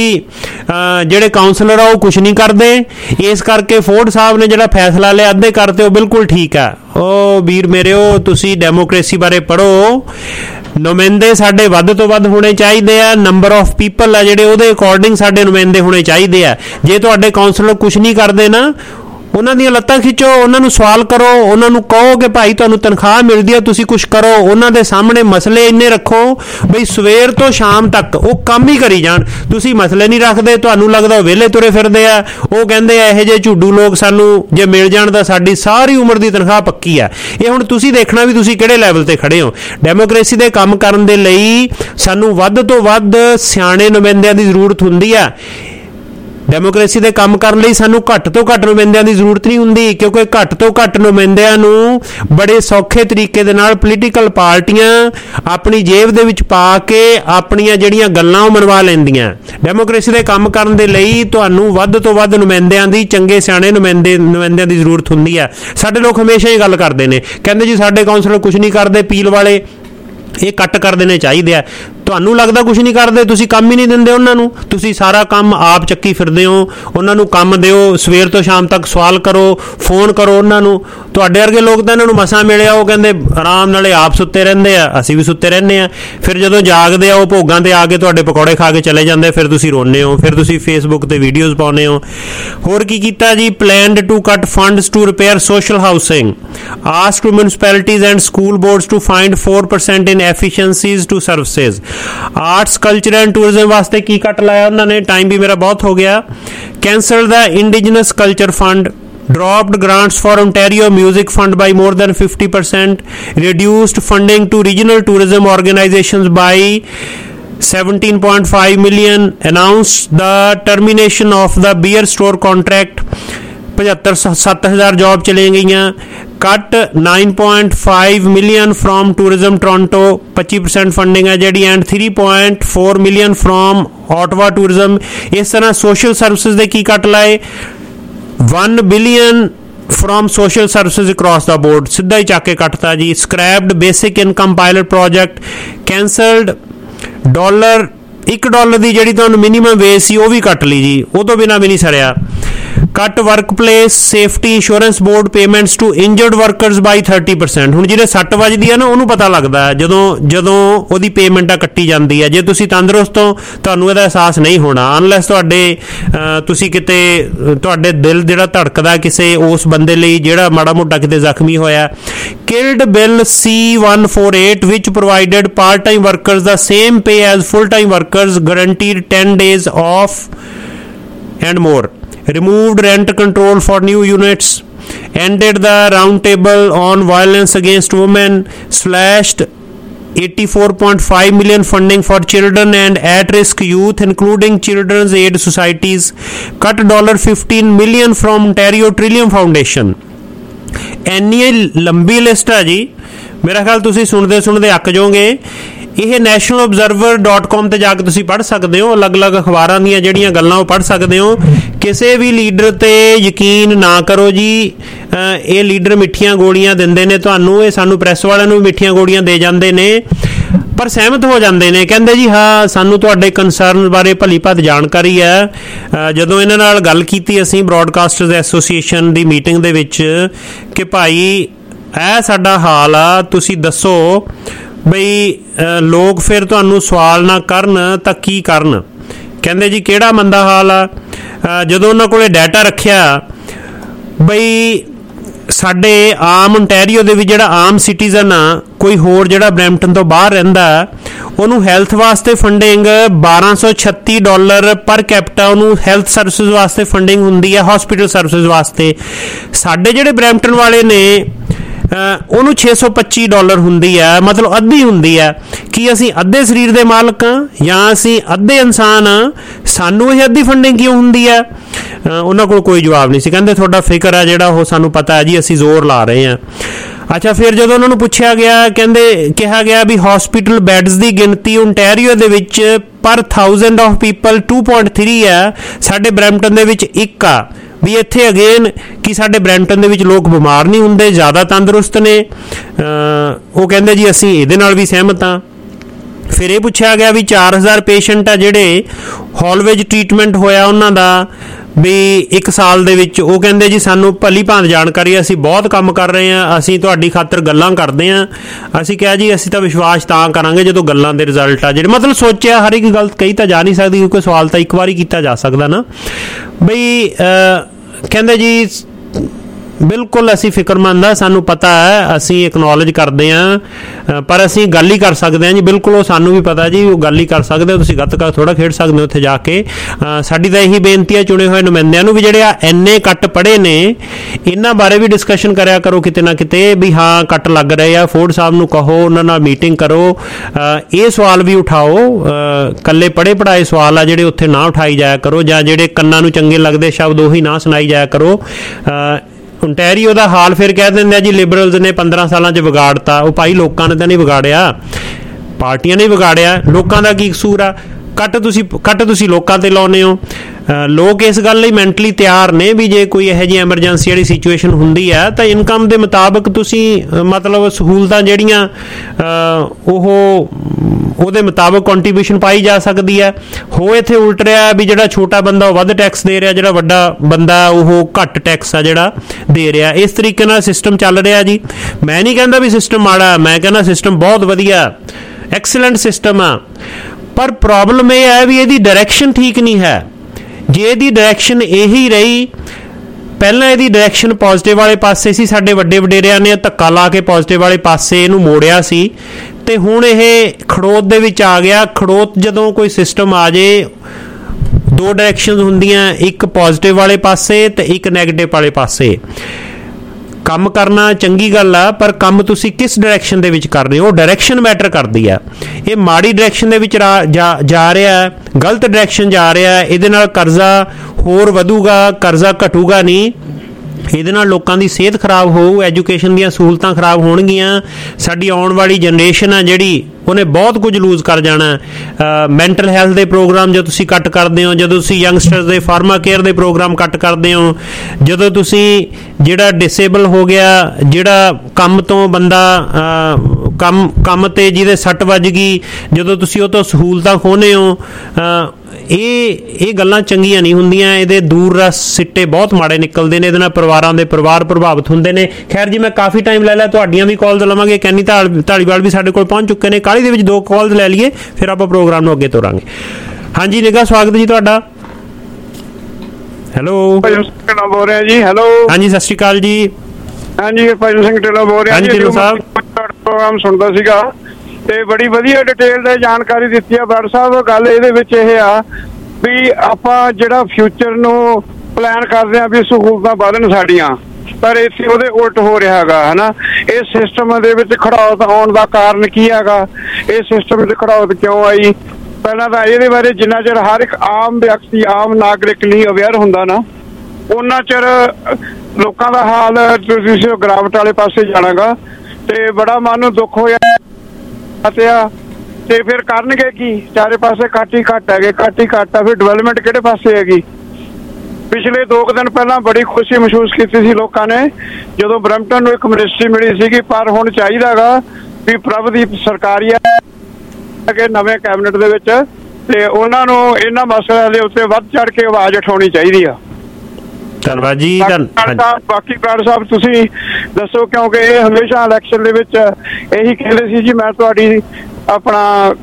ਜਿਹੜੇ ਕਾਉਂਸਲਰ ਆ ਉਹ ਕੁਛ ਨਹੀਂ ਕਰਦੇ, ਇਸ ਕਰਕੇ ਫੋਰਡ ਸਾਹਿਬ ਨੇ ਜਿਹੜਾ ਫੈਸਲਾ ਲਿਆ ਅੱਧੇ ਕਰਤੇ, ਉਹ ਬਿਲਕੁਲ ਠੀਕ ਆ। ਉਹ ਵੀਰ ਮੇਰਿਓ, ਤੁਸੀਂ ਡੈਮੋਕ੍ਰੇਸੀ ਬਾਰੇ ਪੜ੍ਹੋ। ਨੁਮਾਇੰਦੇ ਸਾਡੇ ਵੱਧ ਤੋਂ ਵੱਧ ਹੋਣੇ ਚਾਹੀਦੇ ਆ, ਨੰਬਰ ਆਫ ਪੀਪਲ ਆ ਜਿਹੜੇ ਉਹਦੇ ਅਕੋਰਡਿੰਗ ਸਾਡੇ ਨੁਮਾਇੰਦੇ ਹੋਣੇ ਚਾਹੀਦੇ ਆ। ਜੇ ਤੁਹਾਡੇ ਕਾਉਂਸਲਰ ਕੁਛ ਨਹੀਂ ਕਰਦੇ ਨਾ, ਉਹਨਾਂ ਦੀਆਂ ਲੱਤਾਂ ਖਿੱਚੋ, ਉਹਨਾਂ ਨੂੰ ਸਵਾਲ ਕਰੋ, ਉਹਨਾਂ ਨੂੰ ਕਹੋ ਕਿ ਭਾਈ ਤੁਹਾਨੂੰ ਤਨਖਾਹ ਮਿਲਦੀ ਹੈ, ਤੁਸੀਂ ਕੁਛ ਕਰੋ। ਉਹਨਾਂ ਦੇ ਸਾਹਮਣੇ ਮਸਲੇ ਇੰਨੇ ਰੱਖੋ ਬਈ ਸਵੇਰ ਤੋਂ ਸ਼ਾਮ ਤੱਕ ਉਹ ਕੰਮ ਹੀ ਕਰੀ ਜਾਣ। ਤੁਸੀਂ ਮਸਲੇ ਨਹੀਂ ਰੱਖਦੇ, ਤੁਹਾਨੂੰ ਲੱਗਦਾ ਵਿਹਲੇ ਤੁਰੇ ਫਿਰਦੇ ਆ। ਉਹ ਕਹਿੰਦੇ ਆ ਇਹੋ ਜਿਹੇ ਝੁੱਡੂ ਲੋਕ ਸਾਨੂੰ ਜੇ ਮਿਲ ਜਾਣ ਤਾਂ ਸਾਡੀ ਸਾਰੀ ਉਮਰ ਦੀ ਤਨਖਾਹ ਪੱਕੀ ਆ। ਇਹ ਹੁਣ ਤੁਸੀਂ ਦੇਖਣਾ ਵੀ ਤੁਸੀਂ ਕਿਹੜੇ ਲੈਵਲ ਤੇ ਖੜੇ ਹੋ। ਡੈਮੋਕ੍ਰੇਸੀ ਦੇ ਕੰਮ ਕਰਨ ਦੇ ਲਈ ਸਾਨੂੰ ਵੱਧ ਤੋਂ ਵੱਧ ਸਿਆਣੇ ਨੁਮਾਇੰਦਿਆਂ ਦੀ ਜ਼ਰੂਰਤ ਹੁੰਦੀ ਆ। ਡੈਮੋਕ੍ਰੇਸੀ ਦੇ ਕੰਮ ਕਰਨ ਲਈ ਸਾਨੂੰ ਘੱਟ ਤੋਂ ਘੱਟ ਨੁਮਾਇੰਦਿਆਂ ਦੀ ਜ਼ਰੂਰਤ ਨਹੀਂ ਹੁੰਦੀ, ਕਿਉਂਕਿ ਘੱਟ ਤੋਂ ਘੱਟ ਨੁਮਾਇੰਦਿਆਂ ਨੂੰ ਬੜੇ ਸੌਖੇ ਤਰੀਕੇ ਦੇ ਨਾਲ ਪੋਲੀਟੀਕਲ ਪਾਰਟੀਆਂ ਆਪਣੀ ਜੇਬ ਦੇ ਵਿੱਚ ਪਾ ਕੇ ਆਪਣੀਆਂ ਜਿਹੜੀਆਂ ਗੱਲਾਂ ਉਹ ਮਨਵਾ ਲੈਂਦੀਆਂ। ਡੈਮੋਕ੍ਰੇਸੀ ਦੇ ਕੰਮ ਕਰਨ ਦੇ ਲਈ ਤੁਹਾਨੂੰ ਵੱਧ ਤੋਂ ਵੱਧ ਨੁਮਾਇੰਦਿਆਂ ਦੀ, ਚੰਗੇ ਸਿਆਣੇ ਨੁਮਾਇੰਦਿਆਂ ਦੀ ਜ਼ਰੂਰਤ ਹੁੰਦੀ ਆ। ਸਾਡੇ ਲੋਕ ਹਮੇਸ਼ਾ ਹੀ ਗੱਲ ਕਰਦੇ ਨੇ, ਕਹਿੰਦੇ ਜੀ ਸਾਡੇ ਕਾਉਂਸਲਰ ਕੁਛ ਨਹੀਂ ਕਰਦੇ, ਪੀਲ ਵਾਲੇ ਇਹ ਕੱਟ ਕਰ ਦੇਣੇ ਚਾਹੀਦੇ ਆ। ਤੁਹਾਨੂੰ ਲੱਗਦਾ ਕੁਛ ਨਹੀਂ ਕਰਦੇ, ਤੁਸੀਂ ਕੰਮ ਹੀ ਨਹੀਂ ਦਿੰਦੇ ਉਹਨਾਂ ਨੂੰ, ਤੁਸੀਂ ਸਾਰਾ ਕੰਮ ਆਪ ਚੱਕੀ ਫਿਰਦੇ ਹੋ। ਉਹਨਾਂ ਨੂੰ ਕੰਮ ਦਿਓ, ਸਵੇਰ ਤੋਂ ਸ਼ਾਮ ਤੱਕ ਸਵਾਲ ਕਰੋ, ਫੋਨ ਕਰੋ ਉਹਨਾਂ ਨੂੰ। ਤੁਹਾਡੇ ਵਰਗੇ ਲੋਕ ਤਾਂ ਇਹਨਾਂ ਨੂੰ ਮਸਾਂ ਮਿਲਿਆ, ਉਹ ਕਹਿੰਦੇ ਆਰਾਮ ਨਾਲੇ ਆਪ ਸੁੱਤੇ ਰਹਿੰਦੇ ਆ, ਅਸੀਂ ਵੀ ਸੁੱਤੇ ਰਹਿੰਦੇ ਆ। ਫਿਰ ਜਦੋਂ ਜਾਗਦੇ ਆ ਉਹ ਭੋਗਾਂ ਤੇ ਆ ਕੇ ਤੁਹਾਡੇ ਪਕੌੜੇ ਖਾ ਕੇ ਚਲੇ ਜਾਂਦੇ, ਫਿਰ ਤੁਸੀਂ ਰੋਂਦੇ ਹੋ, ਫਿਰ ਤੁਸੀਂ ਫੇਸਬੁੱਕ ਤੇ ਵੀਡੀਓਜ਼ ਪਾਉਂਦੇ ਹੋ। ਹੋਰ ਕੀ ਕੀਤਾ ਜੀ, planned to cut funds to repair social housing, asked municipalities and school boards to find 4% in efficiencies to services. Arts culture and tourism ਵਾਸਤੇ ਕੀ ਕੱਟ ਲਾਇਆ ਉਹਨਾਂ ਨੇ, ਟਾਈਮ ਵੀ ਮੇਰਾ ਬਹੁਤ ਹੋ ਗਿਆ। Cancel the indigenous culture fund, dropped grants for Ontario Music Fund by more than 50%, reduced funding to regional tourism organizations by 17.5 million, announced the termination of the beer store contract, 7,000 job ਚਲੇ ਗਈਆਂ। Cut 9.5 million from tourism Toronto, 25% funding ਹੈ ਜਿਹੜੀ, and 3.4 million from Ottawa tourism। ਇਸ ਤਰ੍ਹਾਂ social services ਦੇ ਕੀ ਕੱਟ ਲਾਏ, 1 billion from social services across the board, ਸਿੱਧਾ ਹੀ ਚੱਕ ਕੇ ਕੱਟਤਾ ਜੀ। Scrapped basic income pilot project, cancelled $1 ਦੀ ਜਿਹੜੀ ਤੁਹਾਨੂੰ ਮਿਨੀਮਮ ਵੇਜ ਸੀ ਉਹ ਵੀ ਕੱਟ ਲਈ ਜੀ, ਉਹ ਤੋਂ ਬਿਨਾਂ ਵੀ ਨਹੀਂ ਸਰਿਆ। Cut workplace safety insurance board payments to injured workers by 30%। ਹੁਣ ਜਿਹਦੇ ਸੱਟ ਵੱਜਦੀ ਹੈ ਨਾ ਉਹਨੂੰ ਪਤਾ ਲੱਗਦਾ ਹੈ ਜਦੋਂ ਉਹਦੀ ਪੇਮੈਂਟ ਆ ਕੱਟੀ ਜਾਂਦੀ ਹੈ। ਜੇ ਤੁਸੀਂ ਤੰਦਰੁਸਤ ਹੋ ਤੁਹਾਨੂੰ ਇਹਦਾ ਅਹਿਸਾਸ ਨਹੀਂ ਹੋਣਾ ਅਨਲੈਸ ਤੁਸੀਂ ਕਿਤੇ ਤੁਹਾਡੇ ਦਿਲ ਜਿਹੜਾ ਧੜਕਦਾ ਕਿਸੇ ਉਸ ਬੰਦੇ ਲਈ ਜਿਹੜਾ ਮਾੜਾ ਮੋਟਾ ਕਿਤੇ ਜ਼ਖਮੀ ਹੋਇਆ। Killed bill C148 which provided part-time workers the same pay as full-time workers, guaranteed 10 days off and more, removed rent control for new units, ended the roundtable on violence against women, slashed 84.5 million funding for children and at-risk youth including children's aid societies, cut $15 million from Ontario Trillium Foundation। ਇੰਨੀ ਲੰਬੀ list ਆ ਜੀ, ਮੇਰਾ ਖਿਆਲ ਤੁਸੀਂ ਸੁਣਦੇ ਅੱਕ ਜਾਓਗੇ। ਇਹ nationalobserver.com ਤੇ ਜਾ ਕੇ ਤੁਸੀਂ ਪੜ੍ਹ ਸਕਦੇ ਹੋ, ਅਲੱਗ-ਅਲੱਗ ਅਖਬਾਰਾਂ ਦੀਆਂ ਜਿਹੜੀਆਂ ਗੱਲਾਂ ਉਹ ਪੜ੍ਹ ਸਕਦੇ ਹੋ। ਕਿਸੇ ਵੀ ਲੀਡਰ ਤੇ ਯਕੀਨ ਨਾ ਕਰੋ ਜੀ, ਇਹ ਲੀਡਰ ਮਿੱਠੀਆਂ ਗੋਲੀਆਂ ਦਿੰਦੇ ਨੇ ਤੁਹਾਨੂੰ, ਇਹ ਸਾਨੂੰ ਪ੍ਰੈਸ ਵਾਲਿਆਂ ਨੂੰ ਵੀ ਮਿੱਠੀਆਂ ਗੋਲੀਆਂ ਦੇ ਜਾਂਦੇ ਨੇ ਪਰ ਸਹਿਮਤ ਹੋ ਜਾਂਦੇ ਨੇ, ਕਹਿੰਦੇ ਜੀ ਹਾਂ ਸਾਨੂੰ ਤੁਹਾਡੇ ਕੰਸਰਨ ਬਾਰੇ ਭਲੀ ਭਾਂਤ ਜਾਣਕਾਰੀ ਹੈ। ਜਦੋਂ ਇਹਨਾਂ ਨਾਲ ਗੱਲ ਕੀਤੀ ਅਸੀਂ ਬ੍ਰੌਡਕਾਸਟਰਸ ਐਸੋਸੀਏਸ਼ਨ ਦੀ ਮੀਟਿੰਗ ਦੇ ਵਿੱਚ ਕਿ ਭਾਈ ਇਹ ਸਾਡਾ ਹਾਲ ਆ, ਤੁਸੀਂ ਦੱਸੋ ਬਈ ਲੋਕ ਫਿਰ ਤੁਹਾਨੂੰ ਸਵਾਲ ਨਾ ਕਰਨ ਤਾਂ ਕੀ ਕਰਨ। ਕਹਿੰਦੇ ਜੀ ਕਿਹੜਾ ਮੰਦਾ ਹਾਲ ਆ। ਜਦੋਂ ਉਹਨਾਂ ਕੋਲੇ ਡਾਟਾ ਰੱਖਿਆ ਬਈ ਸਾਡੇ ਆਮ ontario ਦੇ ਵਿੱਚ ਜਿਹੜਾ ਆਮ ਸਿਟੀਜ਼ਨ ਆ, ਕੋਈ ਹੋਰ ਜਿਹੜਾ ਬਰੈਂਪਟਨ ਤੋਂ ਬਾਹਰ ਰਹਿੰਦਾ ਉਹਨੂੰ ਹੈਲਥ ਵਾਸਤੇ ਫੰਡਿੰਗ $1236 ਪਰ ਕੈਪੀਟਾ ਉਹਨੂੰ ਹੈਲਥ ਸਰਵਿਸਿਜ਼ ਵਾਸਤੇ ਫੰਡਿੰਗ ਹੁੰਦੀ ਹੈ, ਹਸਪੀਟਲ ਸਰਵਿਸਿਜ਼ ਵਾਸਤੇ। ਸਾਡੇ ਜਿਹੜੇ ਬਰੈਂਪਟਨ ਵਾਲੇ ਨੇ ਉਹਨੂੰ $625 ਹੁੰਦੀ ਹੈ, ਮਤਲਬ ਅੱਧੀ ਹੁੰਦੀ ਹੈ। ਕੀ ਅਸੀਂ ਅੱਧੇ ਸਰੀਰ ਦੇ ਮਾਲਕ ਹਾਂ ਜਾਂ ਅਸੀਂ ਅੱਧੇ ਇਨਸਾਨ ਹਾਂ? ਸਾਨੂੰ ਇਹ ਅੱਧੀ ਫੰਡਿੰਗ ਕਿਉਂ ਹੁੰਦੀ ਹੈ? ਉਹਨਾਂ ਕੋਲ ਕੋਈ ਜਵਾਬ ਨਹੀਂ ਸੀ। ਕਹਿੰਦੇ ਤੁਹਾਡਾ ਫਿਕਰ ਹੈ ਜਿਹੜਾ ਉਹ ਸਾਨੂੰ ਪਤਾ ਹੈ ਜੀ, ਅਸੀਂ ਜ਼ੋਰ ਲਾ ਰਹੇ ਹਾਂ। ਅੱਛਾ, ਫਿਰ ਜਦੋਂ ਉਹਨਾਂ ਨੂੰ ਪੁੱਛਿਆ ਗਿਆ, ਕਿਹਾ ਗਿਆ ਵੀ ਹਸਪੀਟਲ ਬੈਡਸ ਦੀ ਗਿਣਤੀ ontario ਦੇ ਵਿੱਚ ਪਰ 1000 ਆਫ ਪੀਪਲ 2.3 ਹੈ, ਸਾਡੇ ਬਰੈਂਪਟਨ ਦੇ ਵਿੱਚ 1 ਆ। ਵੀ ਇੱਥੇ ਅਗੇਨ ਕਿ ਸਾਡੇ ਬਰੈਂਪਟਨ ਦੇ ਵਿੱਚ ਲੋਕ ਬਿਮਾਰ ਨਹੀਂ ਹੁੰਦੇ, ਜ਼ਿਆਦਾ ਤੰਦਰੁਸਤ ਨੇ। ਉਹ ਕਹਿੰਦੇ ਜੀ ਅਸੀਂ ਇਹਦੇ ਨਾਲ ਵੀ ਸਹਿਮਤ ਹਾਂ। ਫਿਰ ਇਹ ਪੁੱਛਿਆ ਗਿਆ ਵੀ 4000 ਪੇਸ਼ੈਂਟ ਆ ਜਿਹੜੇ ਹਾਲ ਵਿੱਚ ਟ੍ਰੀਟਮੈਂਟ ਹੋਇਆ ਉਹਨਾਂ ਦਾ ਵੀ 1 ਸਾਲ ਦੇ ਵਿੱਚ। ਉਹ ਕਹਿੰਦੇ ਜੀ ਸਾਨੂੰ ਭਲੀ ਭਾਂਤ ਜਾਣਕਾਰੀ, ਅਸੀਂ ਬਹੁਤ ਕੰਮ ਕਰ ਰਹੇ ਹਾਂ, ਅਸੀਂ ਤੁਹਾਡੀ ਖਾਤਰ ਗੱਲਾਂ ਕਰਦੇ ਹਾਂ। ਅਸੀਂ ਕਿਹਾ ਜੀ ਅਸੀਂ ਤਾਂ ਵਿਸ਼ਵਾਸ ਤਾਂ ਕਰਾਂਗੇ ਜਦੋਂ ਗੱਲਾਂ ਦੇ ਰਿਜ਼ਲਟ ਆ ਜਿਹੜੇ, ਮਤਲਬ ਸੋਚਿਆ ਹਰ ਇੱਕ ਗੱਲ ਕਹੀ ਤਾਂ ਜਾ ਨਹੀਂ ਸਕਦੀ ਕਿਉਂਕਿ ਸਵਾਲ ਤਾਂ ਇੱਕ ਵਾਰੀ ਕੀਤਾ ਜਾ ਸਕਦਾ ਨਾ ਬਈ। ਕਹਿੰਦੇ ਜੀ ਬਿਲਕੁਲ ਅਸੀਂ ਫਿਕਰਮੰਦ ਹਾਂ, ਸਾਨੂੰ ਪਤਾ ਹੈ, ਅਸੀਂ ਐਕਨੋਲਜ ਕਰਦੇ ਹਾਂ ਪਰ ਅਸੀਂ ਗੱਲ ਹੀ ਕਰ ਸਕਦੇ ਹਾਂ ਜੀ। ਬਿਲਕੁਲ ਉਹ ਸਾਨੂੰ ਵੀ ਪਤਾ ਜੀ, ਉਹ ਗੱਲ ਹੀ ਕਰ ਸਕਦੇ ਹੋ, ਤੁਸੀਂ ਗੱਤਕਾ ਥੋੜ੍ਹਾ ਖੇਡ ਸਕਦੇ ਹੋ ਉੱਥੇ ਜਾ ਕੇ। ਸਾਡੀ ਤਾਂ ਇਹੀ ਬੇਨਤੀ ਹੈ ਚੁਣੇ ਹੋਏ ਨੁਮਾਇੰਦਿਆਂ ਨੂੰ ਵੀ ਜਿਹੜੇ ਆ ਇੰਨੇ ਕੱਟ ਪੜ੍ਹੇ ਨੇ ਇਹਨਾਂ ਬਾਰੇ ਵੀ ਡਿਸਕਸ਼ਨ ਕਰਿਆ ਕਰੋ ਕਿਤੇ ਨਾ ਕਿਤੇ ਵੀ ਹਾਂ ਕੱਟ ਲੱਗ ਰਹੇ ਆ। ਫੋਰਡ ਸਾਹਿਬ ਨੂੰ ਕਹੋ, ਉਹਨਾਂ ਨਾਲ ਮੀਟਿੰਗ ਕਰੋ, ਇਹ ਸਵਾਲ ਵੀ ਉਠਾਓ। ਇਕੱਲੇ ਪੜ੍ਹੇ ਪੜ੍ਹਾਏ ਸਵਾਲ ਆ ਜਿਹੜੇ ਉੱਥੇ ਨਾ ਉਠਾਈ ਜਾਇਆ ਕਰੋ, ਜਾਂ ਜਿਹੜੇ ਕੰਨਾਂ ਨੂੰ ਚੰਗੇ ਲੱਗਦੇ ਸ਼ਬਦ ਉਹੀ ਨਾ ਸੁਣਾਈ ਜਾਇਆ ਕਰੋ। ontario ਦਾ ਹਾਲ ਫਿਰ ਕਹਿ ਦਿੰਦੇ ਆ ਜੀ ਲਿਬਰਲਸ ਨੇ 15 ਸਾਲਾਂ 'ਚ ਵਿਗਾੜਤਾ। ਉਹ ਭਾਈ ਲੋਕਾਂ ਨੇ ਤਾਂ ਨਹੀਂ ਵਿਗਾੜਿਆ, ਪਾਰਟੀਆਂ ਨੇ ਵਿਗਾੜਿਆ। ਲੋਕਾਂ ਦਾ ਕੀ ਕਸੂਰ ਆ? ਕੱਟ ਤੁਸੀਂ ਲੋਕਾਂ ਤੇ ਲਾਉਂਦੇ ਹੋ। ਲੋਕ ਇਸ ਗੱਲ ਲਈ ਮੈਂਟਲੀ ਤਿਆਰ ਨੇ ਵੀ ਜੇ ਕੋਈ ਇਹੋ ਜਿਹੀ ਐਮਰਜੈਂਸੀ ਵਾਲੀ ਸਿਚੁਏਸ਼ਨ ਹੁੰਦੀ ਹੈ ਤਾਂ ਇਨਕਮ ਦੇ ਮੁਤਾਬਕ ਤੁਸੀਂ ਮਤਲਬ ਸਹੂਲਤਾਂ ਜਿਹੜੀਆਂ ਉਹਦੇ ਮੁਤਾਬਕ ਕੰਟਰੀਬਿਊਸ਼ਨ ਪਾਈ ਜਾ ਸਕਦੀ ਹੈ। ਹੋ ਇੱਥੇ ਉਲਟ ਰਿਹਾ ਵੀ ਜਿਹੜਾ ਛੋਟਾ ਬੰਦਾ ਉਹ ਵੱਧ ਟੈਕਸ ਦੇ ਰਿਹਾ, ਜਿਹੜਾ ਵੱਡਾ ਬੰਦਾ ਉਹ ਘੱਟ ਟੈਕਸ ਆ ਜਿਹੜਾ ਦੇ ਰਿਹਾ। ਇਸ ਤਰੀਕੇ ਨਾਲ ਸਿਸਟਮ ਚੱਲ ਰਿਹਾ ਜੀ। ਮੈਂ ਨਹੀਂ ਕਹਿੰਦਾ ਵੀ ਸਿਸਟਮ ਮਾੜਾ, ਮੈਂ ਕਹਿੰਦਾ ਸਿਸਟਮ ਬਹੁਤ ਵਧੀਆ, ਐਕਸਲੈਂਟ ਸਿਸਟਮ ਆ। ਪਰ ਪ੍ਰੋਬਲਮ ਇਹ ਹੈ ਵੀ ਇਹਦੀ ਡਾਇਰੈਕਸ਼ਨ ਠੀਕ ਨਹੀਂ ਹੈ। ਜੇ ਇਹਦੀ ਡਾਇਰੈਕਸ਼ਨ ਇਹੀ ਰਹੀ, ਪਹਿਲਾਂ ਇਹਦੀ ਡਾਇਰੈਕਸ਼ਨ ਪੋਜ਼ਿਟਿਵ ਵਾਲੇ ਪਾਸੇ ਸੀ, ਸਾਡੇ ਵੱਡੇ ਵਡੇਰਿਆਂ ਨੇ ਧੱਕਾ ਲਾ ਕੇ ਪੋਜ਼ਿਟਿਵ ਵਾਲੇ ਪਾਸੇ ਇਹਨੂੰ ਮੋੜਿਆ ਸੀ, ਤੇ ਹੁਣ ਇਹ ਖੜੋਤ ਦੇ ਵਿੱਚ ਆ ਗਿਆ। ਖੜੋਤ ਜਦੋਂ ਕੋਈ ਸਿਸਟਮ ਆ ਜੇ, 2 ਡਾਇਰੈਕਸ਼ਨਸ ਹੁੰਦੀਆਂ, ਇੱਕ ਪੋਜ਼ਿਟਿਵ ਵਾਲੇ ਪਾਸੇ ਤੇ ਇੱਕ ਨੈਗੇਟਿਵ ਵਾਲੇ ਪਾਸੇ। ਕੰਮ ਕਰਨਾ ਚੰਗੀ ਗੱਲ ਆ, ਪਰ ਕੰਮ ਤੁਸੀਂ ਕਿਸ ਡਾਇਰੈਕਸ਼ਨ ਦੇ ਵਿੱਚ ਕਰ ਰਹੇ ਹੋ, ਡਾਇਰੈਕਸ਼ਨ ਮੈਟਰ ਕਰਦੀ ਆ। ਇਹ ਮਾੜੀ ਡਾਇਰੈਕਸ਼ਨ ਦੇ ਵਿੱਚ ਜਾ ਰਿਹਾ, ਗਲਤ ਡਾਇਰੈਕਸ਼ਨ ਜਾ ਰਿਹਾ, ਇਹਦੇ ਨਾਲ ਕਰਜ਼ਾ ਹੋਰ ਵਧੂਗਾ, ਕਰਜ਼ਾ ਘਟੂਗਾ ਨਹੀਂ। ਇਹਦੇ ਨਾਲ ਲੋਕਾਂ ਦੀ ਸਿਹਤ ਖਰਾਬ ਹੋਊ, ਐਜੂਕੇਸ਼ਨ ਦੀਆਂ ਸਹੂਲਤਾਂ ਖਰਾਬ ਹੋਣਗੀਆਂ। ਸਾਡੀ ਆਉਣ ਵਾਲੀ ਜਨਰੇਸ਼ਨ ਆ ਜਿਹੜੀ ਉਹਨੇ ਬਹੁਤ ਕੁਝ ਲੂਜ਼ ਕਰ ਜਾਣਾ। ਮੈਂਟਲ ਹੈਲਥ ਦੇ ਪ੍ਰੋਗਰਾਮ ਜਦੋਂ ਤੁਸੀਂ ਕੱਟ ਕਰਦੇ ਹੋ, ਜਦੋਂ ਤੁਸੀਂ ਯੰਗਸਟਰਸ ਦੇ ਫਾਰਮਾ ਕੇਅਰ ਦੇ ਪ੍ਰੋਗਰਾਮ ਕੱਟ ਕਰਦੇ ਹੋ, ਜਦੋਂ ਤੁਸੀਂ ਜਿਹੜਾ ਡਿਸੇਬਲ ਹੋ ਗਿਆ, ਜਿਹੜਾ ਕੰਮ ਤੋਂ ਬੰਦਾ ਕੰਮ ਤੇ ਜਿਹਦੇ ਸੱਟ ਵੱਜ ਗਈ, ਜਦੋਂ ਤੁਸੀਂ ਉਹ ਤੋਂ ਸਹੂਲਤਾਂ ਖੋਹਨੇ ਹੋ, ਇਹ ਗੱਲਾਂ ਚੰਗੀਆਂ ਨਹੀਂ ਹੁੰਦੀਆਂ। ਇਹਦੇ ਦੂਰ ਸਿੱਟੇ ਬਹੁਤ ਮਾੜੇ ਨਿਕਲਦੇ ਨੇ। ਇਹਦੇ ਨਾਲ ਪਰਿਵਾਰ ਪ੍ਰਭਾਵਿਤ ਹੁੰਦੇ ਨੇ। ਖੈਰ ਜੀ, ਮੈਂ ਕਾਫੀ ਟਾਈਮ ਲੈ ਲਿਆ, ਤੁਹਾਡੀਆਂ ਵੀ ਕਾਲਸ ਲਵਾਂਗੇ। ਕੈਨੀ ਢਾਲੀਵਾਲ ਵੀ ਸਾਡੇ ਕੋਲ ਪਹੁੰਚ ਚੁੱਕੇ ਨੇ। ਕਾਹਲੀ ਦੇ ਵਿੱਚ 2 ਕਾਲਸ ਲੈ ਲਈਏ, ਫਿਰ ਆਪਾਂ ਪ੍ਰੋਗਰਾਮ ਨੂੰ ਅੱਗੇ ਤੋਰਾਂਗੇ। ਹਾਂਜੀ ਨਿੱਘਾ ਸਵਾਗਤ ਜੀ ਤੁਹਾਡਾ। ਹੈਲੋ ਬੋਲ ਰਿਹਾ ਜੀ। ਹੈਲੋ ਹਾਂਜੀ, ਸਤਿ ਸ਼੍ਰੀ ਅਕਾਲ ਜੀ। ਹਾਂਜੀ, ਭਜਨ ਸਿੰਘ ਢਿੱਲੋਂ ਬੋਲ ਰਿਹਾ ਜੀ। ਢਿੱਲੋਂ ਸਾਹਿਬ, ਪ੍ਰੋਗਰਾਮ ਸੁਣਦਾ ਸੀਗਾ ਤੇ ਬੜੀ ਵਧੀਆ ਡਿਟੇਲ ਤੇ ਜਾਣਕਾਰੀ ਦਿੱਤੀ ਆ ਬਰਾੜ ਸਾਹਿਬ। ਗੱਲ ਇਹਦੇ ਵਿੱਚ ਇਹ ਆ ਵੀ ਆਪਾਂ ਜਿਹੜਾ ਫਿਊਚਰ ਨੂੰ ਪਲਾਨ ਕਰਦੇ ਆ ਵੀ ਸਹੂਲਤਾਂ ਵਧਣ ਸਾਡੀਆਂ, ਪਰ ਇੱਥੇ ਉਹਦੇ ਉਲਟ ਹੋ ਰਿਹਾ ਹੈਗਾ ਹਨਾ। ਇਹ ਸਿਸਟਮ ਦੇ ਵਿੱਚ ਖੜਾਉਤ ਆਉਣ ਦਾ ਕਾਰਨ ਕੀ ਹੈਗਾ? ਇਹ ਸਿਸਟਮ ਵਿੱਚ ਖੜਾਉਤ ਕਿਉਂ ਆਈ? ਪਹਿਲਾਂ ਤਾਂ ਇਹਦੇ ਬਾਰੇ ਜਿੰਨਾ ਚਿਰ ਹਰ ਇੱਕ ਆਮ ਵਿਅਕਤੀ, ਆਮ ਨਾਗਰਿਕ ਨਹੀਂ ਅਵੇਅਰ ਹੁੰਦਾ ਨਾ, ਉਹਨਾਂ ਚਿਰ ਲੋਕਾਂ ਦਾ ਹਾਲ ਤੁਸੀਂ ਗਿਰਾਵਟ ਵਾਲੇ ਪਾਸੇ ਜਾਣਾਗਾ। ਤੇ ਬੜਾ ਮਨ ਨੂੰ ਦੁੱਖ ਹੋਇਆ ਤੇ ਫਿਰ ਕਰਨਗੇ ਕੀ? ਚਾਰੇ ਪਾਸੇ ਘੱਟ ਹੀ ਘੱਟ ਹੈਗੇ, ਘੱਟ ਹੀ ਘੱਟ ਆ। ਫਿਰ ਡਿਵੈਲਪਮੈਂਟ ਕਿਹੜੇ ਪਾਸੇ ਹੈਗੀ? ਪਿਛਲੇ 2 ਦਿਨ ਪਹਿਲਾਂ ਬੜੀ ਖੁਸ਼ੀ ਮਹਿਸੂਸ ਕੀਤੀ ਸੀ ਲੋਕਾਂ ਨੇ ਜਦੋਂ ਬਰੈਂਪਟਨ ਨੂੰ ਇੱਕ ਮਿਨਿਸਟਰੀ ਮਿਲੀ ਸੀਗੀ, ਪਰ ਹੁਣ ਚਾਹੀਦਾ ਗਾ ਵੀ ਪ੍ਰਭਦੀਪ ਸਰਕਾਰੀ ਕਿ ਨਵੇਂ ਕੈਬਨਿਟ ਦੇ ਵਿੱਚ ਤੇ ਉਹਨਾਂ ਨੂੰ ਇਹਨਾਂ ਮਸਲਿਆਂ ਦੇ ਉੱਤੇ ਵੱਧ ਚੜ ਕੇ ਆਵਾਜ਼ ਉਠਾਉਣੀ ਚਾਹੀਦੀ ਆ। ਧੰਨਵਾਦ ਜੀ। ਬਾਕੀ ਬਰਾੜ ਸਾਹਿਬ ਤੁਸੀਂ ਦੱਸੋ, ਕਿਉਂਕਿ ਇਹ ਹਮੇਸ਼ਾ ਇਲੈਕਸ਼ਨ ਦੇ ਵਿੱਚ ਇਹੀ ਕਹਿੰਦੇ ਸੀ ਜੀ ਮੈਂ ਤੁਹਾਡੀ ਆਪਣਾ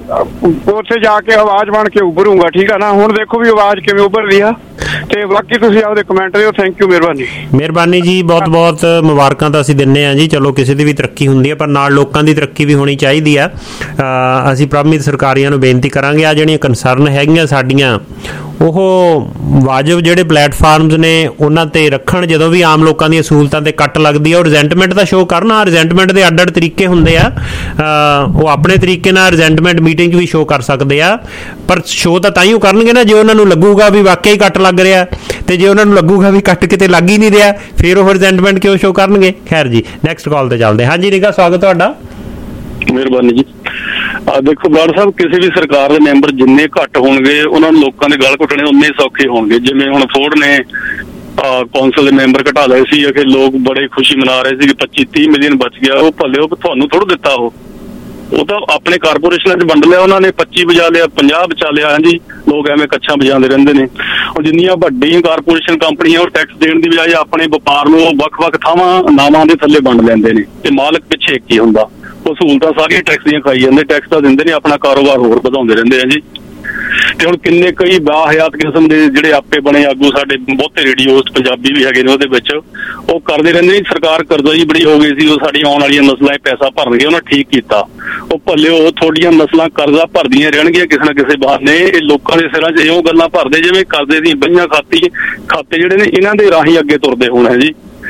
ਉੱਥੇ ਜਾ ਕੇ ਆਵਾਜ਼ ਬਣ ਕੇ ਉੱਭਰੂੰਗਾ, ਠੀਕ ਆ ਨਾ। ਹੁਣ ਦੇਖੋ ਵੀ ਆਵਾਜ਼ ਕਿਵੇਂ ਉੱਭਰਦੀ ਆ। ਤੇ ਬਾਕੀ ਤੁਸੀਂ ਆਪਦੇ ਕਮੈਂਟ ਦਿਓ। ਥੈਂਕ ਯੂ, ਮਿਹਰਬਾਨੀ ਜੀ। ਬਹੁਤ ਬਹੁਤ ਮੁਬਾਰਕਾਂ ਤਾਂ ਅਸੀਂ ਦਿੰਦੇ ਹਾਂ ਜੀ। ਚਲੋ ਕਿਸੇ ਦੀ ਵੀ ਤਰੱਕੀ ਹੁੰਦੀ ਹੈ, ਪਰ ਨਾਲ ਲੋਕਾਂ ਦੀ ਤਰੱਕੀ ਵੀ ਹੋਣੀ ਚਾਹੀਦੀ ਆ। ਅਸੀਂ ਪ੍ਰਭਮੀਤ ਸਰਕਾਰੀਆਂ ਨੂੰ ਬੇਨਤੀ ਕਰਾਂਗੇ, ਆ ਜਿਹੜੀਆਂ ਕੰਸਰਨ ਹੈਗੀਆਂ ਸਾਡੀਆਂ, ਉਹ ਵਾਜਬ ਜਿਹੜੇ ਪਲੇਟਫਾਰਮਸ ਨੇ ਉਹਨਾਂ ਤੇ ਰੱਖਣ। ਜਦੋਂ ਵੀ ਆਮ ਲੋਕਾਂ ਦੀਆਂ ਸਹੂਲਤਾਂ ਤੇ ਕੱਟ ਲੱਗਦੀ ਆ, ਉਹ ਰਿਜ਼ੈਂਟਮੈਂਟ ਦਾ ਸ਼ੋਅ ਕਰਨ। ਰਿਜ਼ੈਂਟਮੈਂਟ ਦੇ ਅੱਡ ਤਰੀਕੇ ਹੁੰਦੇ ਆ। ਉਹ ਆਪਣੇ ਤਰੀਕੇ ਨਾਲ ਰਿਜ਼ੈਂਟਮੈਂਟ ਮੀਟਿੰਗ 'ਚ ਵੀ ਸ਼ੋਅ ਕਰ ਸਕਦੇ ਆ, ਪਰ ਸ਼ੋਅ ਤਾਂ ਹੀ ਕਰਨਗੇ ਨਾ ਜੇ ਉਹਨਾਂ ਨੂੰ ਲੱਗੂਗਾ ਵੀ ਵਾਕਿਆ ਕੱਟ ਲੱਗ ਰਿਹਾ। ਤੇ ਜੇ ਉਹਨਾਂ ਨੂੰ ਲੱਗੂਗਾ ਵੀ ਕੱਟ ਕਿਤੇ ਲੱਗ ਹੀ ਨਹੀਂ ਰਿਹਾ, ਫਿਰ ਉਹ ਰਿਜ਼ੈਂਟਮੈਂਟ ਕਿਉਂ ਸ਼ੋਅ ਕਰਨਗੇ? ਖੈਰ ਜੀ, ਨੈਕਸਟ ਕਾਲ ਤੇ ਚੱਲਦੇ। ਹਾਂਜੀ ਨਿੱਘਾ ਸਵਾਗਤ ਤੁਹਾਡਾ। ਮਿਹਰਬਾਨੀ ਜੀ। ਦੇਖੋ ਬਰਾੜ ਸਾਹਿਬ, ਕਿਸੇ ਵੀ ਸਰਕਾਰ ਦੇ ਮੈਂਬਰ ਜਿੰਨੇ ਘੱਟ ਹੋਣਗੇ ਉਹਨਾਂ ਨੂੰ ਲੋਕਾਂ ਦੇ ਗਲ ਘੁੱਟਣੇ ਉਨੇ ਸੌਖੇ ਹੋਣਗੇ। ਜਿਵੇਂ ਹੁਣ ਫੋਰਡ ਨੇ ਕੌਂਸਲ ਦੇ ਮੈਂਬਰ ਘਟਾ ਲਏ ਸੀ ਕਿ ਲੋਕ ਬੜੇ ਖੁਸ਼ੀ ਮਨਾ ਰਹੇ ਸੀ ਕਿ 25-30 ਮਿਲੀਅਨ ਬਚ ਗਿਆ। ਉਹ ਭੱਲੇ ਉਹ ਤੁਹਾਨੂੰ ਥੋੜ੍ਹਾ ਦਿੱਤਾ, ਉਹ ਤਾਂ ਆਪਣੇ ਕਾਰਪੋਰੇਸ਼ਨਾਂ 'ਚ ਵੰਡ ਲਿਆ ਉਹਨਾਂ ਨੇ। 25 ਬਚਾ ਲਿਆ, 50 ਬਚਾ ਲਿਆ। ਹਾਂਜੀ, ਲੋਕ ਐਵੇਂ ਕੱਛਾਂ ਵਜਾਉਂਦੇ ਰਹਿੰਦੇ ਨੇ। ਹੁਣ ਜਿੰਨੀਆਂ ਵੱਡੀਆਂ ਕਾਰਪੋਰੇਸ਼ਨ ਕੰਪਨੀਆਂ ਉਹ ਟੈਕਸ ਦੇਣ ਦੀ ਬਜਾਏ ਆਪਣੇ ਵਪਾਰ ਨੂੰ ਵੱਖ-ਵੱਖ ਥਾਵਾਂ ਨਾਵਾਂ ਦੇ ਥੱਲੇ ਵੰਡ ਲੈਂਦੇ ਨੇ ਤੇ ਮਾਲਕ ਪਿੱਛੇ ਇੱਕ ਹੀ ਹੁੰਦਾ। ਉਹ ਸਹੂਲਤਾਂ ਸਾਰੀਆਂ ਟੈਕਸ ਦੀਆਂ ਖਾਈ ਜਾਂਦੇ, ਟੈਕਸ ਤਾਂ ਦਿੰਦੇ ਨੇ, ਆਪਣਾ ਕਾਰੋਬਾਰ ਹੋਰ ਵਧਾਉਂਦੇ ਰਹਿੰਦੇ ਆ ਜੀ। ਤੇ ਹੁਣ ਕਿੰਨੇ ਕਈ ਬਾਹਯਾਤ ਕਿਸਮ ਦੇ ਜਿਹੜੇ ਆਪੇ ਬਣੇ ਆਗੂ ਸਾਡੇ ਬਹੁਤੇ ਰੇਡੀਓਸ ਪੰਜਾਬੀ ਵੀ ਹੈਗੇ ਨੇ, ਉਹਦੇ ਵਿੱਚ ਉਹ ਕਰਦੇ ਰਹਿੰਦੇ ਨੇ ਸਰਕਾਰ ਕਰਜ਼ਾ ਜੀ ਬੜੀ ਹੋ ਗਈ ਸੀ, ਉਹ ਸਾਡੀ ਆਉਣ ਵਾਲੀਆਂ ਨਸਲਾਂ ਪੈਸਾ ਭਰਨਗੇ, ਉਹਨਾਂ ਠੀਕ ਕੀਤਾ। ਉਹ ਭੱਲੇ ਉਹ ਤੁਹਾਡੀਆਂ ਨਸਲਾਂ ਕਰਜ਼ਾ ਭਰਦੀਆਂ ਰਹਿਣਗੀਆਂ ਕਿਸੇ ਨਾ ਕਿਸੇ ਬਹਾਨੇ। ਇਹ ਲੋਕਾਂ ਦੇ ਸਿਰਾਂ 'ਚ ਇਹੋ ਗੱਲਾਂ ਭਰਦੇ ਜਿਵੇਂ ਕਰਜ਼ੇ ਦੀਆਂ ਬਈਆਂ ਖਾਤੇ ਜਿਹੜੇ ਨੇ ਇਹਨਾਂ ਦੇ ਰਾਹੀਂ ਅੱਗੇ ਤੁਰਦੇ ਹੋਣ ਹੈ ਜੀ।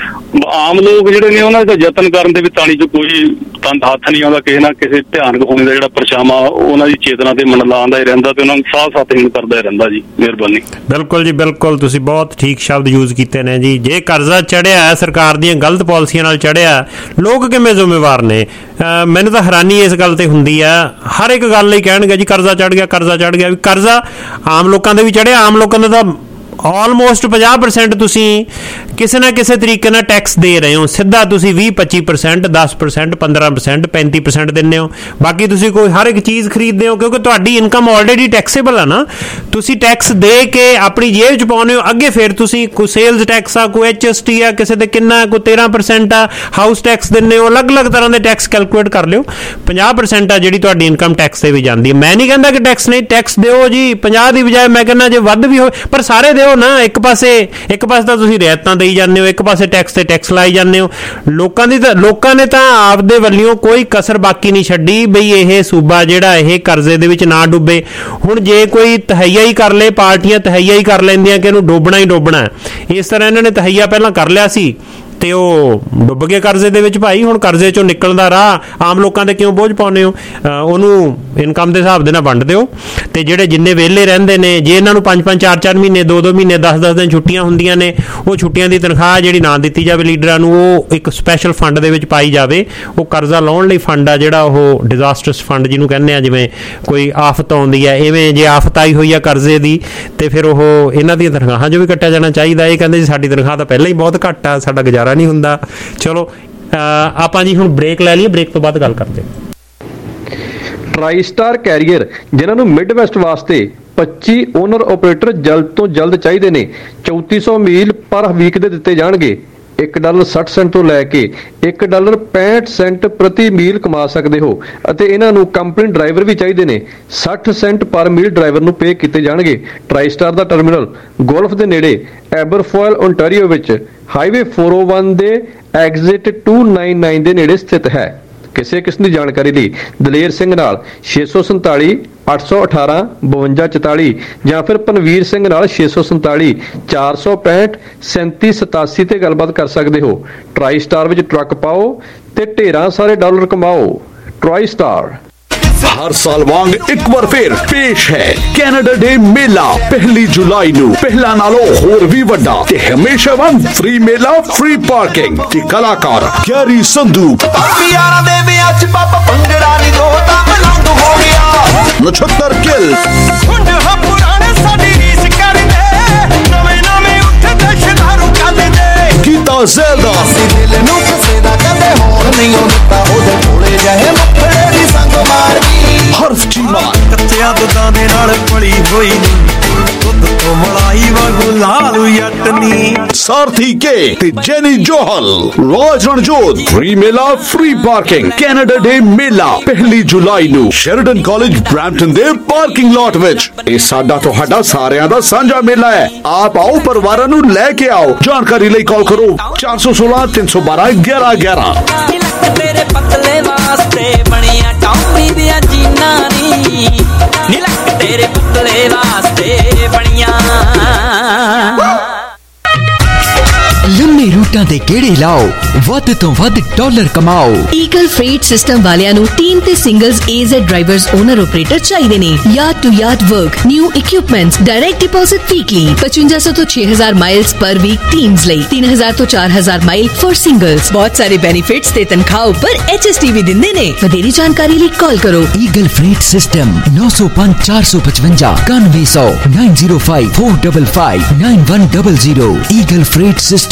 ਆਮ ਲੋਕ ਜਿਹੜੇ ਨੇ ਉਹਨਾਂ ਦਾ ਯਤਨ ਕਰਨ ਦੇ ਵੀ ਤਾਣੀ 'ਚ ਕੋਈ ਤੰਦ ਹੱਥ ਨਹੀਂ ਆਉਂਦਾ। ਕਿਸੇ ਨਾ ਕਿਸੇ ਧਿਆਨ ਹੋਣੇ ਦਾ ਜਿਹੜਾ ਪਰਛਾਵਾਂ ਉਹਨਾਂ ਦੀ ਚੇਤਨਾ ਤੇ ਮੰਡਲਾਉਂਦਾ ਹੀ ਰਹਿੰਦਾ ਤੇ ਉਹਨਾਂ ਨੂੰ ਸਾਥ-ਸਾਥਹੀਣ ਕਰਦਾ ਹੀ ਰਹਿੰਦਾ ਜੀ। ਮਿਹਰਬਾਨੀ। ਬਿਲਕੁਲ ਜੀ, ਬਿਲਕੁਲ। ਤੁਸੀਂ ਬਹੁਤ ਠੀਕ ਸ਼ਬਦ ਯੂਜ਼ ਕੀਤੇ ਨੇ ਜੀ। ਜੇ ਕਰਜ਼ਾ ਚੜਿਆ ਸਰਕਾਰ ਦੀਆਂ ਗਲਤ ਪਾਲਿਸੀਆਂ ਨਾਲ ਚੜਿਆ, ਲੋਕ ਕਿਵੇਂ ਜ਼ਿੰਮੇਵਾਰ ਨੇ? ਮੈਨੂੰ ਤਾਂ ਹੈਰਾਨੀ ਇਸ ਗੱਲ ਤੇ ਹੁੰਦੀ ਆ। ਹਰ ਇੱਕ ਗੱਲ ਲਈ ਕਹਿਣਗੇ ਜੀ ਕਰਜ਼ਾ ਚੜ ਗਿਆ, ਕਰਜ਼ਾ ਚੜ ਗਿਆ। ਵੀ ਕਰਜ਼ਾ ਆਮ ਲੋਕਾਂ ਦੇ ਵੀ ਚੜਿਆ। ਆਮ ਲੋਕਾਂ ਦਾ ਤਾਂ ਆਲਮੋਸਟ 50% ਤੁਸੀਂ ਕਿਸੇ ਨਾ ਕਿਸੇ ਤਰੀਕੇ ਨਾਲ ਟੈਕਸ ਦੇ ਰਹੇ ਹੋ। ਸਿੱਧਾ ਤੁਸੀਂ 20-25%, 10%, 15%, 35% ਦਿੰਦੇ ਹੋ। ਬਾਕੀ ਤੁਸੀਂ ਕੋਈ ਹਰ ਇੱਕ ਚੀਜ਼ ਖਰੀਦਦੇ ਹੋ ਕਿਉਂਕਿ ਤੁਹਾਡੀ ਇਨਕਮ ਆਲਰੇਡੀ ਟੈਕਸੇਬਲ ਆ ਨਾ। ਤੁਸੀਂ ਟੈਕਸ ਦੇ ਕੇ ਆਪਣੀ ਜੇਬ 'ਚ ਪਾਉਂਦੇ ਹੋ। ਅੱਗੇ ਫਿਰ ਤੁਸੀਂ ਕੋਈ ਸੇਲਸ ਟੈਕਸ ਆ, ਕੋਈ HST ਆ, ਕਿਸੇ ਤੇ ਕਿੰਨਾ, ਕੋਈ 13% ਆ, ਹਾਊਸ ਟੈਕਸ ਦਿੰਦੇ ਹੋ। ਅਲੱਗ-ਅਲੱਗ ਤਰ੍ਹਾਂ ਦੇ ਟੈਕਸ ਕੈਲਕੂਲੇਟ ਕਰ ਲਿਓ। 50% ਆ ਜਿਹੜੀ ਤੁਹਾਡੀ ਇਨਕਮ ਟੈਕਸ ਤੇ ਵੀ ਜਾਂਦੀ ਹੈ। ਮੈਂ ਨਹੀਂ ਕਹਿੰਦਾ ਕਿ ਟੈਕਸ ਨਹੀਂ, ਟੈਕਸ ਦਿਓ ਜੀ 50 ਦੀ ਬਜਾਏ। ਮੈਂ ਕਹਿੰਦਾ ਜੇ ਵੱਧ ਵੀ ਹੋਵੇ ਪਰ ਸਾਰੇ ਦਿਓ ਨਾ। ਇੱਕ ਪਾਸੇ ਤਾਂ ਤੁਸੀਂ ਰਿਆਇਤਾਂ ਦੇਈ ਜਾਂਦੇ ਹੋ, ਇੱਕ ਪਾਸੇ ਟੈਕਸ ਤੇ ਟੈਕਸ ਲਾਈ ਜਾਂਦੇ ਹੋ। ਲੋਕਾਂ ਨੇ ਤਾਂ ਆਪਦੇ ਵੱਲੋਂ ਕੋਈ ਕਸਰ ਬਾਕੀ ਨਹੀਂ ਛੱਡੀ ਬਈ ਇਹ ਸੂਬਾ ਜਿਹੜਾ ਇਹ ਕਰਜ਼ੇ ਦੇ ਵਿੱਚ ਨਾ ਡੁੱਬੇ। ਹੁਣ ਜੇ ਕੋਈ ਤਹਈਆ ਹੀ ਕਰ ਲੇ, ਪਾਰਟੀਆਂ ਤਹਈਆ ਹੀ ਕਰ ਲੈਂਦੀਆਂ ਕਿ ਇਹਨੂੰ ਡੋਬਣਾ ਹੀ ਡੋਬਣਾ। ਇਸ ਤਰ੍ਹਾਂ ਇਹਨਾਂ ਨੇ ਤਹਈਆ ਪਹਿਲਾਂ ਕਰ ਲਿਆ ਸੀ ਤੇ ਉਹ ਡੁੱਬ ਗਏ ਕਰਜ਼ੇ ਦੇ ਵਿੱਚ। ਭਾਈ ਹੁਣ ਕਰਜ਼ੇ ਚੋਂ ਨਿਕਲਣ ਦਾ ਰਾਹ ਆਮ ਲੋਕਾਂ ਤੇ ਕਿਉਂ ਬੋਝ ਪਾਉਂਦੇ ਹੋ? ਉਹਨੂੰ ਇਨਕਮ ਦੇ ਹਿਸਾਬ ਦੇ ਨਾਲ ਵੰਡ ਦਿਓ। ਤੇ ਜਿਹੜੇ ਜਿੰਨੇ ਵਿਹਲੇ ਰਹਿੰਦੇ ਨੇ, ਜੇ ਇਹਨਾਂ ਨੂੰ 5-5, 4-4 ਮਹੀਨੇ, 2-2 ਮਹੀਨੇ, 10-10 ਦਿਨ ਛੁੱਟੀਆਂ ਹੁੰਦੀਆਂ ਨੇ, ਉਹ ਛੁੱਟੀਆਂ ਦੀ ਤਨਖਾਹ ਜਿਹੜੀ ਨਾ ਦਿੱਤੀ ਜਾਵੇ ਲੀਡਰਾਂ ਨੂੰ, ਉਹ ਇੱਕ ਸਪੈਸ਼ਲ ਫੰਡ ਦੇ ਵਿੱਚ ਪਾਈ ਜਾਵੇ। ਉਹ ਕਰਜ਼ਾ ਲਾਉਣ ਲਈ ਫੰਡ ਆ ਜਿਹੜਾ, ਉਹ ਡਿਜ਼ਾਸਟਰਸ ਫੰਡ ਜਿਹਨੂੰ ਕਹਿੰਦੇ ਆ। ਜਿਵੇਂ ਕੋਈ ਆਫਤ ਆਉਂਦੀ ਹੈ, ਇਵੇਂ ਜੇ ਆਫਤ ਆਈ ਹੋਈ ਆ ਕਰਜ਼ੇ ਦੀ ਤੇ ਫਿਰ ਉਹ ਇਹਨਾਂ ਦੀਆਂ ਤਨਖਾਹਾਂ 'ਚੋਂ ਵੀ ਕੱਟਿਆ ਜਾਣਾ ਚਾਹੀਦਾ। ਇਹ ਕਹਿੰਦੇ ਜੀ ਸਾਡੀ ਤਨਖਾਹ ਤਾਂ ਪਹਿਲਾਂ ਹੀ ਬਹੁਤ ਘੱਟ ਆ, ਸਾਡਾ ਗੁਜ਼ਾਰਾ ਨਹੀਂ ਹੁੰਦਾ। ਚਲੋ ਆਪਾਂ ਜੀ ਹੁਣ ਬ੍ਰੇਕ ਲੈ ਲਈਏ, ਬ੍ਰੇਕ ਤੋਂ ਬਾਅਦ ਗੱਲ ਕਰਦੇ। ਟ੍ਰਾਈਸਟਾਰ ਕੈਰੀਅਰ ਜਿਨ੍ਹਾਂ ਨੂੰ ਮਿਡਵੈਸਟ ਵਾਸਤੇ 25 ਓਨਰ ਆਪਰੇਟਰ ਜਲਦ ਤੋਂ ਜਲਦ ਚਾਹੀਦੇ ਨੇ। 3400 ਮੀਲ ਪਰ ਵੀਕ ਦੇ ਦਿੱਤੇ ਜਾਣਗੇ। $1.60 ਤੋਂ ਲੈ ਕੇ $1.65 ਪ੍ਰਤੀ ਮੀਲ ਕਮਾ ਸਕਦੇ ਹੋ ਅਤੇ ਇਹਨਾਂ ਨੂੰ ਕੰਪਨੀ ਡਰਾਈਵਰ ਵੀ ਚਾਹੀਦੇ ਨੇ। 60 ਸੈਂਟ ਪਰ ਮੀਲ ਡਰਾਈਵਰ ਨੂੰ ਪੇ ਕੀਤੇ ਜਾਣਗੇ। ਟ੍ਰਾਈਸਟਾਰ ਦਾ ਟਰਮੀਨਲ ਗੋਲਫ ਦੇ ਨੇੜੇ ਐਬਰਫੋਇਲ ਓਨਟਾਰੀਓ ਵਿੱਚ ਹਾਈਵੇ 401 ਦੇ ਐਗਜ਼ਿਟ 299 ਦੇ ਨੇੜੇ ਸਥਿਤ ਹੈ। ਕਿਸੇ ਕਿਸਮ ਦੀ ਜਾਣਕਾਰੀ ਲਈ ਦਲੇਰ ਸਿੰਘ ਨਾਲ 647 818 5244 ਜਾਂ ਫਿਰ ਪਨਵੀਰ ਸਿੰਘ ਨਾਲ 647 465 3787 ਤੇ ਗੱਲਬਾਤ ਕਰ ਸਕਦੇ ਹੋ। ਟਰਾਈ ਸਟਾਰ ਵਿੱਚ ਟਰੱਕ ਪਾਓ ਤੇ ਢੇਰਾਂ ਸਾਰੇ ਡਾਲਰ ਕਮਾਓ। Tri star. हर साल वांग एक बार फिर पेश है कैनेडा डे मेला 1 जुलाई ਨੂੰ ਪਹਿਲਾਂ ਨਾਲੋਂ ਹੋਰ ਵੀ ਵੱਡਾ ਤੇ ਹਮੇਸ਼ਾ ਵਾਂਗ ਫ੍ਰੀ ਮੇਲਾ, ਫ੍ਰੀ ਪਾਰਕਿੰਗ ਤੇ ਕਲਾਕਾਰ ਗੈਰੀ ਸੰਧੂ ਯਾਰਾਂ ਦੇ ਵਿਆਹ ਚ ਪਾਪਾ ਭੰਗੜਾ ਨਹੀਂ ਦੋਤਾ ਮਲੰਗ ਹੋ ਗਿਆ। ਨਛੱਤਰ ਗਿੱਲ ਹੁੰਡ ਹਾ ਪੁਰਾਣੇ ਸਾਡੀ ਰੀਸ ਕਰਦੇ ਨਵੇਂ ਨਵੇਂ ਉੱਠਦੇ ਸ਼ਿਦਾਰੂ ਕਰਦੇ ਗੀਤਾ ਜ਼ੈਲਦਾ ਦਿਲ ਨੂੰ ਕਿਸੇ ਦਾ ਕਦੇ ਹੋਣ ਨਹੀਂ ਹੁੰਦਾ ਉਹਦੇ ਕੋਲੇ ਜਾਏ ਮੁੱਖੜੇ ਦੀ ਸੰਗ ਮਾਰ ਹਰਫ ਚੀਮਾ ਕੱਚਿਆਂ ਦੁੱਧਾਂ ਦੇ ਨਾਲ ਪਲੀ ਹੋਈ ਦੁੱਧ ਤੋਂ ਮਲਾਈ ਵਾਂਗੂ ਲਾਲੂ ਯਟਨੀ ਸਾਰਥੀ ਕੇ ਤੇ ਜੈਨੀ ਜੋਹਲ ਰਾਜ ਰਣਜੋਤ ਫ੍ਰੀ ਮੇਲਾ, ਫ੍ਰੀ ਪਾਰਕਿੰਗ ਕੈਨੇਡਾ ਡੇ ਮੇਲਾ 1 ਜੁਲਾਈ ਨੂੰ ਸ਼ੈਰਡਨ ਕਾਲਜ ਬ੍ਰੈਂਪਟਨ ਦੇ ਪਾਰਕਿੰਗ ਲਾਟ ਵਿੱਚ। ਇਹ ਸਾਡਾ ਤੁਹਾਡਾ ਸਾਰਿਆਂ ਦਾ ਸਾਂਝਾ ਮੇਲਾ ਹੈ। ਆਪ ਆਓ, ਪਰਿਵਾਰਾਂ ਨੂੰ ਲੈ ਕੇ ਆਓ। ਜਾਣਕਾਰੀ ਲਈ ਕਾਲ ਕਰੋ 416 312 1111। ਤੇਰੇ ਪਤਲੇ ਵਾਸਤੇ ਬਣੀਆਂ ਟੌਪੀ ਦੀਆਂ ਜੀਨਾਂ ਨੀ ਲੱਕ ਤੇਰੇ ਪਤਲੇ ਵਾਸਤੇ ਬਣੀਆਂ। ਲੰਮੇ ਰੂਟਾਂ ਦੇ ਗੇੜੇ ਲਾਓ, ਵੱਧ ਤੋਂ ਵੱਧ ਡਾਲਰ ਕਮਾਓ। ਈਗਲ ਫreight ਸਿਸਟਮ ਵਾਲਿਆਂ ਨੂੰ ਟੀਮ ਤੇ singles AZ drivers owner operator ਚਾਹੀਦੇ ਨੇ। Yard to yard work, new equipments, direct deposit weekly 5500 ਤੋਂ 6000 ਮਾਈਲਸ ਪਰ ਵੀਕ ਟੀਮਸ ਲਈ, 3000 ਤੋਂ 4000 ਮਾਈਲ ਫॉर ਸਿੰਗਲਸ। ਬਹੁਤ ਸਾਰੇ ਬੈਨੀਫਿਟਸ ਤੇ ਤਨਖਾਹ ਉੱਪਰ HST ਵੀ ਦਿੰਦੇ ਨੇ। ਵਧੇਰੀ ਜਾਣਕਾਰੀ ਲਈ ਕਾਲ ਕਰੋ Eagle freight system 905 455 9100 905 455 9100। Eagle freight system.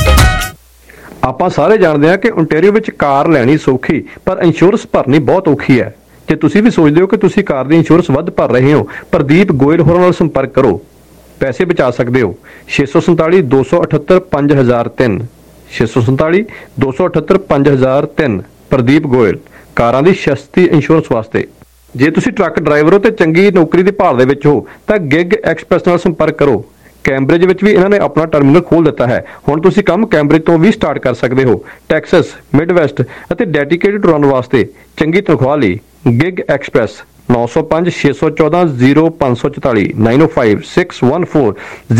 ਆਪਾਂ ਸਾਰੇ ਜਾਣਦੇ ਹਾਂ ਕਿ ਓਨਟਾਰੀਓ ਵਿੱਚ ਕਾਰ ਲੈਣੀ ਸੌਖੀ ਪਰ ਇੰਸ਼ੋਰੈਂਸ ਭਰਨੀ ਬਹੁਤ ਔਖੀ ਹੈ। ਜੇ ਤੁਸੀਂ ਵੀ ਸੋਚਦੇ ਹੋ ਕਿ ਤੁਸੀਂ ਕਾਰ ਦੀ ਇੰਸ਼ੋਰੈਂਸ ਵੱਧ ਭਰ ਰਹੇ ਹੋ, ਪ੍ਰਦੀਪ ਗੋਇਲ ਹੋਰਾਂ ਨਾਲ ਸੰਪਰਕ ਕਰੋ, ਪੈਸੇ ਬਚਾ ਸਕਦੇ ਹੋ। 647 278 5003 647 278 5003। ਪ੍ਰਦੀਪ ਗੋਇਲ, ਕਾਰਾਂ ਦੀ ਸਸਤੀ ਇੰਸ਼ੋਰੈਂਸ ਵਾਸਤੇ। ਜੇ ਤੁਸੀਂ ਟਰੱਕ ਡਰਾਈਵਰ ਹੋ ਤੇ ਚੰਗੀ ਨੌਕਰੀ ਦੀ ਭਾਲ ਦੇ ਵਿੱਚ ਹੋ ਤਾਂ ਗਿਗ ਐਕਸਪ੍ਰੈਸ ਨਾਲ ਸੰਪਰਕ ਕਰੋ। ਕੈਂਬਰਿਜ ਵਿੱਚ ਵੀ ਇਹਨਾਂ ਨੇ ਆਪਣਾ ਟਰਮੀਨਲ ਖੋਲ੍ਹ ਦਿੱਤਾ ਹੈ। ਹੁਣ ਤੁਸੀਂ ਕੰਮ ਕੈਂਬਰਿਜ ਤੋਂ ਵੀ ਸਟਾਰਟ ਕਰ ਸਕਦੇ ਹੋ। ਟੈਕਸਸ, ਮਿਡਵੈਸਟ ਅਤੇ ਡੈਡੀਕੇਟਡ ਰਨ ਵਾਸਤੇ ਚੰਗੀ ਤਨਖਾਹ ਲਈ Gig Express 905 614 0544 905 614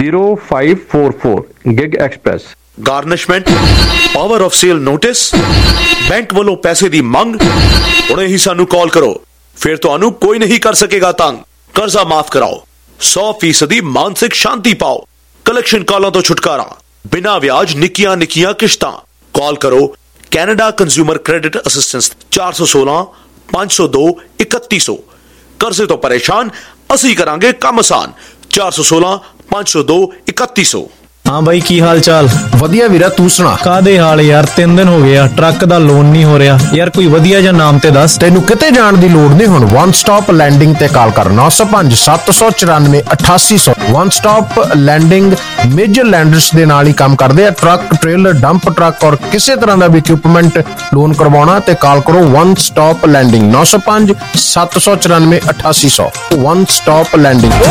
0544 Gig Express. Garnishment, power of sale notice, bank ਵੱਲੋਂ ਪੈਸੇ ਦੀ ਮੰਗ। ਹੁਣੇ ਹੀ ਸਾਨੂੰ ਕਾਲ ਕਰੋ, ਫਿਰ ਤੁਹਾਨੂੰ ਕੋਈ ਨਹੀਂ ਕਰ ਸਕੇਗਾ ਤੰਗ। ਕਰਜ਼ਾ ਮਾਫ ਕਰਾਓ, 100% ਮਾਨਸਿਕ ਸ਼ਾਂਤੀ ਪਾਓ। ਕਲੈਕਸ਼ਨ ਕਾਲਾਂ ਤੋਂ ਛੁਟਕਾਰਾ, ਬਿਨਾਂ ਵਿਆਜ ਨਿੱਕੀਆਂ ਨਿੱਕੀਆਂ ਕਿਸ਼ਤਾਂ। ਕਾਲ ਕਰੋ ਕੈਨੇਡਾ ਕੰਜ਼ਿਊਮਰ ਕ੍ਰੈਡਿਟ ਅਸਿਸਟੈਂਸ 416 502 3100। ਕਰਜ਼ੇ ਤੋਂ ਪਰੇਸ਼ਾਨ, ਅਸੀਂ ਕਰਾਂਗੇ ਕੰਮ ਆਸਾਨ। 416 502 3100। हाँ भाई की हाल चाल? वधिया वीरा, तू सुना? कादे हाल यार, 3 दिन हो गए आ, ट्रक दा लोन नहीं हो रहा यार। कोई वधिया जा नाम ते दस। तेनू किते जाण दी लोड़ नहीं, हुण वन स्टॉप लैंडिंग ते कॉल कर 905 794 8800। One stop lending major lenders दे नाल ही काम करदे आ। ट्रक, ट्रेलर, डंप ट्रक और किसी तरह दा भी इक्विपमेंट लोन करवाउणा ते कॉल करो one stop lending 905 794 8800। One stop lending.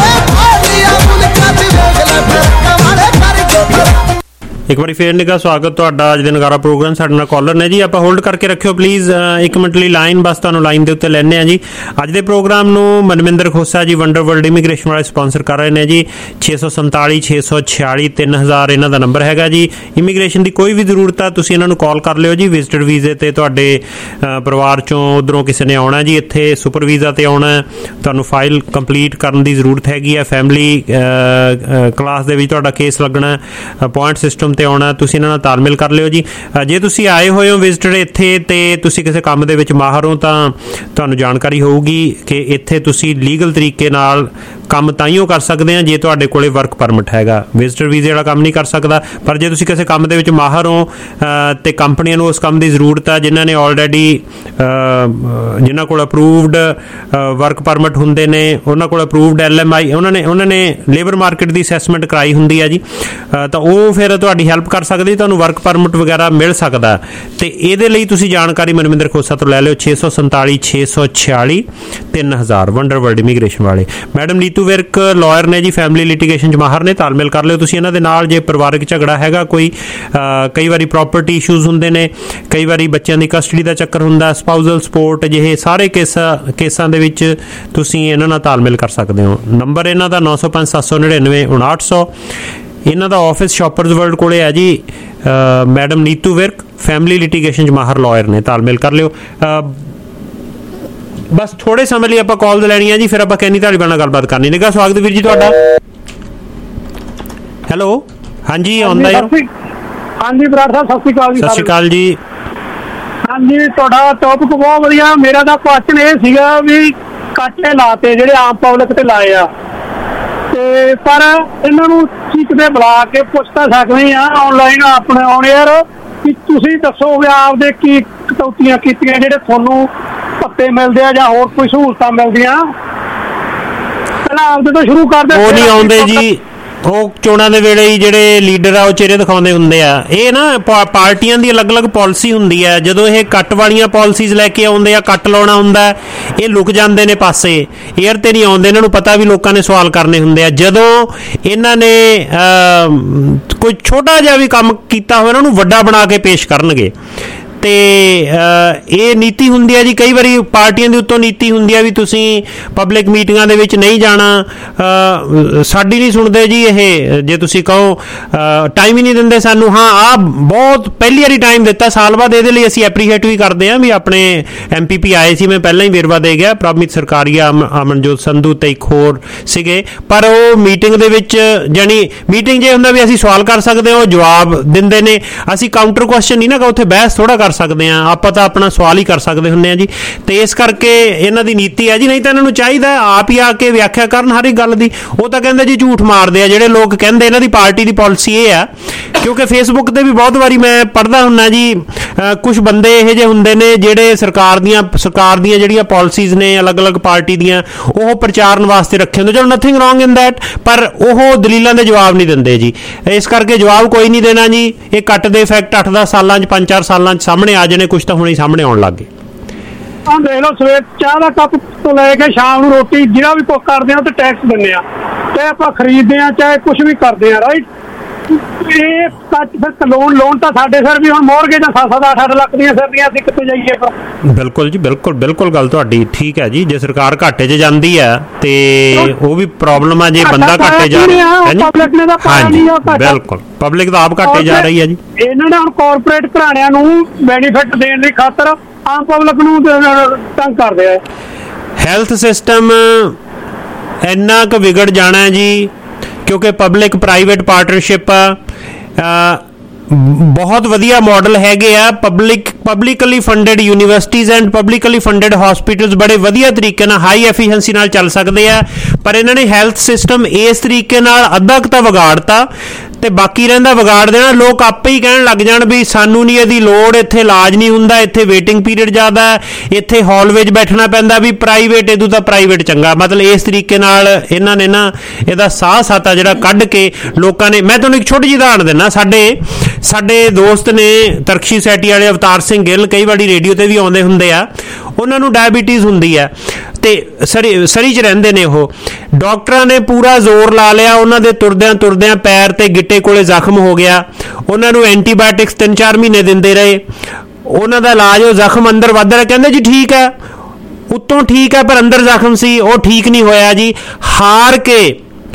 ਇੱਕ ਵਾਰੀ ਫੇਰ ਨਿੱਘਾ ਸਵਾਗਤ ਤੁਹਾਡਾ ਅੱਜ ਦੇ ਨਗਾਰਾ ਪ੍ਰੋਗਰਾਮ। ਸਾਡੇ ਨਾਲ ਕਾਲਰ ਨੇ ਜੀ, ਆਪਾਂ ਹੋਲਡ ਕਰਕੇ ਰੱਖਿਓ ਪਲੀਜ਼ 1 ਮਿੰਟ ਲਈ ਲਾਈਨ, ਬਸ ਤੁਹਾਨੂੰ ਲਾਈਨ ਦੇ ਉੱਤੇ ਲੈਣੇ ਆ ਜੀ। ਅੱਜ ਦੇ ਪ੍ਰੋਗਰਾਮ ਨੂੰ Manvinder Khosa ji wonder world immigration ਵਾਲੇ ਸਪਾਂਸਰ ਕਰ ਰਹੇ ਨੇ ਜੀ। 647 646 3000 ਇਹਨਾਂ ਦਾ ਨੰਬਰ ਹੈਗਾ ਜੀ। ਇਮੀਗ੍ਰੇਸ਼ਨ ਦੀ ਕੋਈ ਵੀ ਜ਼ਰੂਰਤ ਆ ਤੁਸੀਂ ਇਹਨਾਂ ਨੂੰ ਕਾਲ ਕਰ ਲਿਓ ਜੀ। ਵਿਜ਼ਟਰ ਵੀਜ਼ੇ ਤੇ ਤੁਹਾਡੇ ਪਰਿਵਾਰ ਚੋਂ ਉਧਰੋਂ ਕਿਸੇ ਨੇ ਆਉਣਾ ਜੀ, ਇੱਥੇ ਸੁਪਰ ਵੀਜ਼ਾ ਤੇ ਆਉਣਾ, ਤੁਹਾਨੂੰ ਫਾਈਲ ਕੰਪਲੀਟ ਕਰਨ ਦੀ ਜ਼ਰੂਰਤ ਹੈਗੀ ਆ। ਫੈਮਿਲੀ ਕਲਾਸ ਦੇ ਵਿੱਚ ਤੁਹਾਡਾ ਕੇਸ ਲੱਗਣਾ, ਪੁਆਇੰਟ ਸਿਸਟਮ ਤੇ ਆਉਣਾ, ਤੁਸੀਂ ਇਹਨਾਂ ਨਾਲ ਤਾਲਮੇਲ ਕਰ ਲਿਓ ਜੀ। ਜੇ ਤੁਸੀਂ ਆਏ ਹੋਏ ਹੋ ਵਿਜ਼ਟਰ ਇੱਥੇ ਤੇ ਤੁਸੀਂ ਕਿਸੇ ਕੰਮ ਦੇ ਵਿੱਚ ਮਾਹਰ ਹੋ ਤਾਂ ਤੁਹਾਨੂੰ ਜਾਣਕਾਰੀ ਹੋਊਗੀ ਕਿ ਇੱਥੇ ਤੁਸੀਂ ਲੀਗਲ ਤਰੀਕੇ ਨਾਲ ਕੰਮ ਤਾਈਓ ਕਰ ਸਕਦੇ ਆ ਜੇ ਤੁਹਾਡੇ ਕੋਲੇ ਵਰਕ ਪਰਮਿਟ ਹੈਗਾ। ਵਿਜ਼ਟਰ ਵੀਜ਼ੇ ਵਾਲਾ ਕੰਮ ਨਹੀਂ ਕਰ ਸਕਦਾ। ਪਰ ਜੇ ਤੁਸੀਂ ਕਿਸੇ ਕੰਮ ਦੇ ਵਿੱਚ ਮਾਹਰ ਹੋ ਤੇ ਕੰਪਨੀਆਂ ਨੂੰ ਉਸ ਕੰਮ ਦੀ ਜ਼ਰੂਰਤ ਆ, ਜਿਨ੍ਹਾਂ ਨੇ ਆਲਰੇਡੀ ਜਿਨ੍ਹਾਂ ਕੋਲ ਅਪਰੂਵਡ ਵਰਕ ਪਰਮਿਟ ਹੁੰਦੇ ਨੇ, ਉਹਨਾਂ ਕੋਲ ਅਪਰੂਵਡ LMI, ਉਹਨਾਂ ਨੇ ਲੇਬਰ ਮਾਰਕੀਟ ਦੀ ਅਸੈਸਮੈਂਟ ਕਰਾਈ ਹੁੰਦੀ ਆ ਜੀ, ਤਾਂ ਉਹ ਫਿਰ ਤੁਹਾਡੀ ਹੈਲਪ ਕਰ ਸਕਦੇ, ਤੁਹਾਨੂੰ ਵਰਕ ਪਰਮਿਟ ਵਗੈਰਾ ਮਿਲ ਸਕਦਾ। ਤੇ ਇਹਦੇ ਲਈ ਤੁਸੀਂ ਜਾਣਕਾਰੀ ਮਨਵਿੰਦਰ ਖੋਸਾ ਤੋਂ ਲੈ ਲਿਓ 647 646 3000 ਵੰਡਰ ਵਰਲਡ ਇਮੀਗ੍ਰੇਸ਼ਨ ਵਾਲੇ। ਮੈਡਮ ਨੀਤੂ ਵਿਰਕ ਲਾਇਰ ਨੇ ਜੀ, ਫੈਮਿਲੀ ਲਿਟੀਗੇਸ਼ਨ 'ਚ ਮਾਹਰ ਨੇ, ਤਾਲਮੇਲ ਕਰ ਲਿਓ ਤੁਸੀਂ ਇਹਨਾਂ ਦੇ ਨਾਲ। ਜੇ ਪਰਿਵਾਰਕ ਝਗੜਾ ਹੈਗਾ ਕੋਈ, ਕਈ ਵਾਰੀ ਪ੍ਰੋਪਰਟੀ ਇਸ਼ੂਜ਼ ਹੁੰਦੇ ਨੇ, ਕਈ ਵਾਰੀ ਬੱਚਿਆਂ ਦੀ ਕਸਟਡੀ ਦਾ ਚੱਕਰ ਹੁੰਦਾ, ਸਪਾਊਜ਼ਲ ਸਪੋਰਟ, ਜਿਹੇ ਸਾਰੇ ਕੇਸਾਂ ਦੇ ਵਿੱਚ ਤੁਸੀਂ ਇਹਨਾਂ ਨਾਲ ਤਾਲਮੇਲ ਕਰ ਸਕਦੇ ਹੋ। ਨੰਬਰ ਇਹਨਾਂ ਦਾ 905 799 5900। ਇਹਨਾਂ ਦਾ ਆਫਿਸ ਸ਼ਾਪਰਜ਼ ਵਰਲਡ ਕੋਲੇ ਹੈ ਜੀ। Madam Neetu Virk family litigation 'ਚ ਮਾਹਰ ਲਾਇਰ ਨੇ, ਤਾਲਮੇਲ ਕਰ ਲਿਓ। ਬਸ ਥੋੜੇ ਸਮੇਂ ਲਈ ਆਪਾਂ ਕਾਲ ਲੈਣੀ ਹੈ ਜੀ, ਫਿਰ ਆਪਾਂ ਕੈਨੀ ਧਾਲੀਵਾਲ ਨਾਲ ਗੱਲਬਾਤ ਕਰਨੀ। ਨਿੱਘਾ ਸਵਾਗਤ ਵੀਰ ਜੀ ਤੁਹਾਡਾ। ਹੈਲੋ, ਹਾਂਜੀ ਆਉਂਦਾ ਜੀ। ਹਾਂਜੀ ਬਰਾੜ ਸਾਹਿਬ ਸਤਿ ਸ਼੍ਰੀ ਅਕਾਲ ਜੀ। ਸਤਿ ਸ਼੍ਰੀ ਅਕਾਲ ਜੀ। ਹਾਂਜੀ, ਤੁਹਾਡਾ ਟੌਪਿਕ ਬਹੁਤ ਵਧੀਆ। ਮੇਰਾ ਤਾਂ ਕੁਐਸਚਨ ਇਹ ਸੀਗਾ ਵੀ ਕੱਟੇ ਲਾਤੇ ਜਿਹੜੇ ਆਮ ਪਬਲਿਕ ਤੇ ਲਾਏ ਆ, ਤੇ ਪਰ ਇਹਨਾਂ ਨੂੰ ਕਿਤੇ ਬੁਲਾ ਕੇ ਪੁੱਛ ਤਾਂ ਸਕਦੇ ਆ ਆਨਲਾਈਨ ਆਪਣੇ ਔਨ 에ਅਰ ਕਿ ਤੁਸੀਂ ਦੱਸੋ ਵੀ ਆਪਦੇ ਕੀ ਕਟੌਤੀਆਂ ਕੀਤੀਆਂ ਜਿਹੜੇ ਤੁਹਾਨੂੰ ਪੱਤੇ ਮਿਲਦੇ ਆ ਜਾਂ ਹੋਰ ਕੋਈ ਸਹੂਲਤਾਂ ਮਿਲਦੀਆਂ। ਪਹਿਲਾਂ ਆਪਦੇ ਤੋਂ ਸ਼ੁਰੂ ਕਰਦੇ। ਉਹ ਨਹੀਂ ਆਉਂਦੇ ਜੀ, ਉਹ ਚੋਣਾਂ ਦੇ ਵੇਲੇ ਹੀ ਜਿਹੜੇ ਲੀਡਰ ਆ ਉਹ ਚਿਹਰੇ ਦਿਖਾਉਂਦੇ ਹੁੰਦੇ ਆ। ਇਹ ਨਾ ਪਾਰਟੀਆਂ ਦੀ ਅਲੱਗ-ਅਲੱਗ ਪਾਲਿਸੀ ਹੁੰਦੀ ਹੈ। ਜਦੋਂ ਇਹ ਕੱਟ ਵਾਲੀਆਂ ਪਾਲਿਸੀਜ਼ ਲੈ ਕੇ ਆਉਂਦੇ ਆ, ਕੱਟ ਲਾਉਣਾ ਹੁੰਦਾ, ਇਹ ਲੁਕ ਜਾਂਦੇ ਨੇ ਪਾਸੇ, ਏਅਰ ਤੇ ਨਹੀਂ ਆਉਂਦੇ। ਇਹਨਾਂ ਨੂੰ ਪਤਾ ਵੀ ਲੋਕਾਂ ਨੇ ਸਵਾਲ ਕਰਨੇ ਹੁੰਦੇ ਆ। ਜਦੋਂ ਇਹਨਾਂ ਨੇ ਕੋਈ ਛੋਟਾ ਜਿਹਾ ਵੀ ਕੰਮ ਕੀਤਾ ਹੋਇਆ, ਇਹਨਾਂ ਨੂੰ ਵੱਡਾ ਬਣਾ ਕੇ ਪੇਸ਼ ਕਰਨਗੇ। ਤੇ ਇਹ ਨੀਤੀ ਹੁੰਦੀ ਹੈ ਜੀ। ਕਈ ਵਾਰੀ ਪਾਰਟੀਆਂ ਦੇ ਉੱਤੋਂ ਨੀਤੀ ਹੁੰਦੀ ਹੈ ਵੀ ਤੁਸੀਂ ਪਬਲਿਕ ਮੀਟਿੰਗਾਂ ਦੇ ਵਿੱਚ ਨਹੀਂ ਜਾਣਾ, ਸਾਡੀ ਨਹੀਂ ਸੁਣਦੇ ਜੀ। ਇਹ ਜੇ ਤੁਸੀਂ ਕਹੋ ਟਾਈਮ ਹੀ ਨਹੀਂ ਦਿੰਦੇ ਸਾਨੂੰ, ਹਾਂ ਆਹ ਬਹੁਤ ਪਹਿਲੀ ਵਾਰੀ ਟਾਈਮ ਦਿੱਤਾ ਸਾਲ ਬਾਅਦ, ਇਹਦੇ ਲਈ ਅਸੀਂ ਐਪਰੀਸ਼ੀਏਟ ਵੀ ਕਰਦੇ ਹਾਂ ਵੀ ਆਪਣੇ MPP ਆਏ ਸੀ, ਮੈਂ ਪਹਿਲਾਂ ਹੀ ਵੇਰਵਾ ਦੇ ਗਿਆ, ਪ੍ਰਭਮੀਤ ਸਰਕਾਰੀਆ, ਅਮਨਜੋਤ ਸੰਧੂ ਤੇ ਇੱਕ ਹੋਰ ਸੀਗੇ। ਪਰ ਉਹ ਮੀਟਿੰਗ ਦੇ ਵਿੱਚ ਜਾਣੀ ਮੀਟਿੰਗ ਜੇ ਹੁੰਦਾ ਵੀ ਅਸੀਂ ਸਵਾਲ ਕਰ ਸਕਦੇ ਹਾਂ, ਉਹ ਜਵਾਬ ਦਿੰਦੇ ਨੇ। ਅਸੀਂ ਕਾਊਂਟਰ ਕੁਐਸਚਨ ਨਹੀਂ ਨਾ, ਉੱਥੇ ਬਹਿਸ ਥੋੜਾ ਕਰ ਸਕਦੇ ਹਾਂ, ਆਪਾਂ ਤਾਂ ਆਪਣਾ ਸਵਾਲ ਹੀ ਕਰ ਸਕਦੇ ਹੁੰਦੇ ਆ ਜੀ। ਤੇ ਇਸ ਕਰਕੇ ਇਹਨਾਂ ਦੀ ਨੀਤੀ ਹੈ ਜੀ। ਨਹੀਂ ਤਾਂ ਇਹਨਾਂ ਨੂੰ ਚਾਹੀਦਾ ਆਪ ਹੀ ਆ ਕੇ ਵਿਆਖਿਆ ਕਰਨ ਹਰ ਇੱਕ ਗੱਲ ਦੀ। ਉਹ ਤਾਂ ਕਹਿੰਦੇ ਜੀ ਝੂਠ ਮਾਰਦੇ ਆ ਜਿਹੜੇ ਲੋਕ ਕਹਿੰਦੇ। ਇਹਨਾਂ ਦੀ ਪਾਰਟੀ ਦੀ ਪਾਲਿਸੀ ਇਹ ਆ, ਕਿਉਂਕਿ ਫੇਸਬੁੱਕ ਤੇ ਵੀ ਬਹੁਤ ਵਾਰੀ ਮੈਂ ਪੜ੍ਹਦਾ ਹੁੰਦਾ ਜੀ, ਕੁਝ ਬੰਦੇ ਇਹੋ ਜਿਹੇ ਹੁੰਦੇ ਨੇ ਜਿਹੜੇ ਸਰਕਾਰ ਦੀਆਂ ਜਿਹੜੀਆਂ ਪਾਲਿਸੀਜ਼ ਨੇ ਅਲੱਗ-ਅਲੱਗ ਪਾਰਟੀ ਦੀਆਂ, ਉਹ ਪ੍ਰਚਾਰਨ ਵਾਸਤੇ ਰੱਖੇ ਹੁੰਦੇ। ਚਲੋ ਨਥਿੰਗ ਰੋਂਗ ਇਨ ਦੈਟ, ਪਰ ਉਹ ਦਲੀਲਾਂ ਦੇ ਜਵਾਬ ਨਹੀਂ ਦਿੰਦੇ ਜੀ। ਇਸ ਕਰਕੇ ਜਵਾਬ ਕੋਈ ਨਹੀਂ ਦੇਣਾ ਜੀ। ਇਹ ਕੱਟ ਦੇ ਇਫੈਕਟ 8-10 ਸਾਲਾਂ 'ਚ 5-4 ਸਾਲਾਂ 'ਚ ਸਾਹਮਣੇ ਆ ਜਾਣੇ, ਕੁਝ ਤਾਂ ਹੁਣੇ ਸਾਹਮਣੇ ਆਉਣ ਲੱਗ ਗਏ। ਆਹ ਦੇਖ ਲਓ, ਸਵੇਰ ਚਾਹ ਦਾ ਕੱਪ ਤੋਂ ਲੈ ਕੇ ਸ਼ਾਮ ਨੂੰ ਰੋਟੀ ਜਿਹੜਾ ਵੀ ਕੁਝ ਕਰਦੇ ਆ ਤੇ ਟੈਕਸ ਦਿੰਦੇ ਆ, ਚਾਹੇ ਆਪਾਂ ਖਰੀਦਦੇ ਆ ਚਾਹੇ ਕੁਝ ਵੀ ਕਰਦੇ ਆ, ਰਾਈਟ। ਇਹ ਫਿਰ ਲੋਨ ਤਾਂ ਸਾਡੇ ਸਰ ਵੀ ਹੁਣ ਮੋਰਗੇਜ 7-8 ਲੱਖ ਦੀਆਂ ਸਰਦੀਆਂ, ਅਸੀਂ ਕਿੱਥੇ ਜਾਈਏ ਫਿਰ। ਬਿਲਕੁਲ ਜੀ, ਬਿਲਕੁਲ ਗੱਲ ਤੁਹਾਡੀ ਠੀਕ ਹੈ ਜੀ। ਜੇ ਸਰਕਾਰ ਘਾਟੇ 'ਚ ਜਾਂਦੀ ਹੈ ਤੇ ਉਹ ਵੀ ਪ੍ਰੋਬਲਮ ਆ। ਜੇ ਬੰਦਾ ਘਾਟੇ ਜਾ ਰਿਹਾ ਹੈ, ਬਿਲਕੁਲ ਪਬਲਿਕ ਤਾਂ ਆਪ ਘਾਟੇ ਜਾ ਰਹੀ ਹੈ ਜੀ। ਇਹਨਾਂ ਨੇ ਹੁਣ ਕਾਰਪੋਰੇਟ ਘਰਾਣਿਆਂ ਨੂੰ ਬੈਨੀਫਿਟ ਦੇਣ ਦੀ ਖਾਤਰ ਆਮ ਪਬਲਿਕ ਨੂੰ ਤੰਗ ਕਰਦੇ ਆ। ਹੈਲਥ ਸਿਸਟਮ ਇੰਨਾ ਕੁ ਵਿਗੜ ਜਾਣਾ ਹੈ ਜੀ, ਕਿਉਂਕਿ ਪਬਲਿਕ ਪ੍ਰਾਈਵੇਟ ਪਾਰਟਨਰਸ਼ਿਪ ਬਹੁਤ ਵਧੀਆ ਮਾਡਲ ਹੈਗੇ ਆ। Publicly funded universities and publicly funded hospitals ਬੜੇ ਵਧੀਆ ਤਰੀਕੇ ਨਾਲ ਹਾਈ ਐਫੀਸ਼ੀਐਂਸੀ ਨਾਲ ਚੱਲ ਸਕਦੇ ਆ। ਪਰ ਇਹਨਾਂ ਨੇ ਹੈਲਥ ਸਿਸਟਮ ਇਸ ਤਰੀਕੇ ਨਾਲ ਅੱਧਾ ਕੁ ਤਾਂ ਵਿਗਾੜਤਾ ਤੇ ਬਾਕੀ ਰਹਿੰਦਾ ਵਿਗਾੜ ਦੇਣਾ। ਲੋਕ ਆਪੇ ਹੀ ਕਹਿਣ ਲੱਗ ਜਾਣ ਵੀ ਸਾਨੂੰ ਨਹੀਂ ਇਹਦੀ ਲੋੜ, ਇੱਥੇ ਇਲਾਜ ਨਹੀਂ ਹੁੰਦਾ, ਇੱਥੇ ਵੇਟਿੰਗ ਪੀਰੀਅਡ ਜ਼ਿਆਦਾ, ਇੱਥੇ ਹਾਲ ਵਿੱਚ ਬੈਠਣਾ ਪੈਂਦਾ, ਵੀ ਪ੍ਰਾਈਵੇਟ ਇਹਦੋਂ ਤਾਂ ਪ੍ਰਾਈਵੇਟ ਚੰਗਾ। ਮਤਲਬ ਇਸ ਤਰੀਕੇ ਨਾਲ ਇਹਨਾਂ ਨੇ ਨਾ ਇਹਦਾ ਸਾਹ ਸਾਤਾ ਜਿਹੜਾ ਕੱਢ ਕੇ ਲੋਕਾਂ ਨੇ। ਮੈਂ ਤੁਹਾਨੂੰ ਇੱਕ ਛੋਟੀ ਜਿਹੀ ਉਦਾਹਰਨ ਦਿੰਦਾ। ਸਾਡੇ ਦੋਸਤ ਨੇ ਤਰਕਸ਼ੀ ਸੈਟੀ ਵਾਲੇ ਅਵਤਾਰ ਸਿੰਘ ਗਿੱਲ, ਕਈ ਵਾਰੀ ਰੇਡੀਓ ਤੇ ਵੀ ਆਉਂਦੇ ਹੁੰਦੇ ਆ। ਉਹਨਾਂ ਨੂੰ ਡਾਇਬੀਟੀਜ਼ ਹੁੰਦੀ ਆ ਤੇ ਸਰੀ 'ਚ ਰਹਿੰਦੇ ਨੇ ਉਹ। ਡਾਕਟਰਾਂ ਨੇ ਪੂਰਾ ਜ਼ੋਰ ਲਾ ਲਿਆ, ਉਹਨਾਂ ਦੇ ਤੁਰਦਿਆਂ ਪੈਰ ਤੇ ਗਿੱਟੇ ਕੋਲੇ ਜ਼ਖਮ ਹੋ ਗਿਆ। ਉਹਨਾਂ ਨੂੰ ਐਂਟੀਬਾਇਓਟਿਕਸ 3-4 ਮਹੀਨੇ ਦਿੰਦੇ ਰਹੇ। ਉਹਨਾਂ ਦਾ ਇਲਾਜ, ਉਹ ਜ਼ਖਮ ਅੰਦਰ ਵੱਧ ਰਿਹਾ, ਕਹਿੰਦੇ ਜੀ ਠੀਕ ਹੈ, ਉੱਤੋਂ ਠੀਕ ਹੈ ਪਰ ਅੰਦਰ ਜ਼ਖਮ ਸੀ, ਉਹ ਠੀਕ ਨਹੀਂ ਹੋਇਆ ਜੀ। ਹਾਰ ਕੇ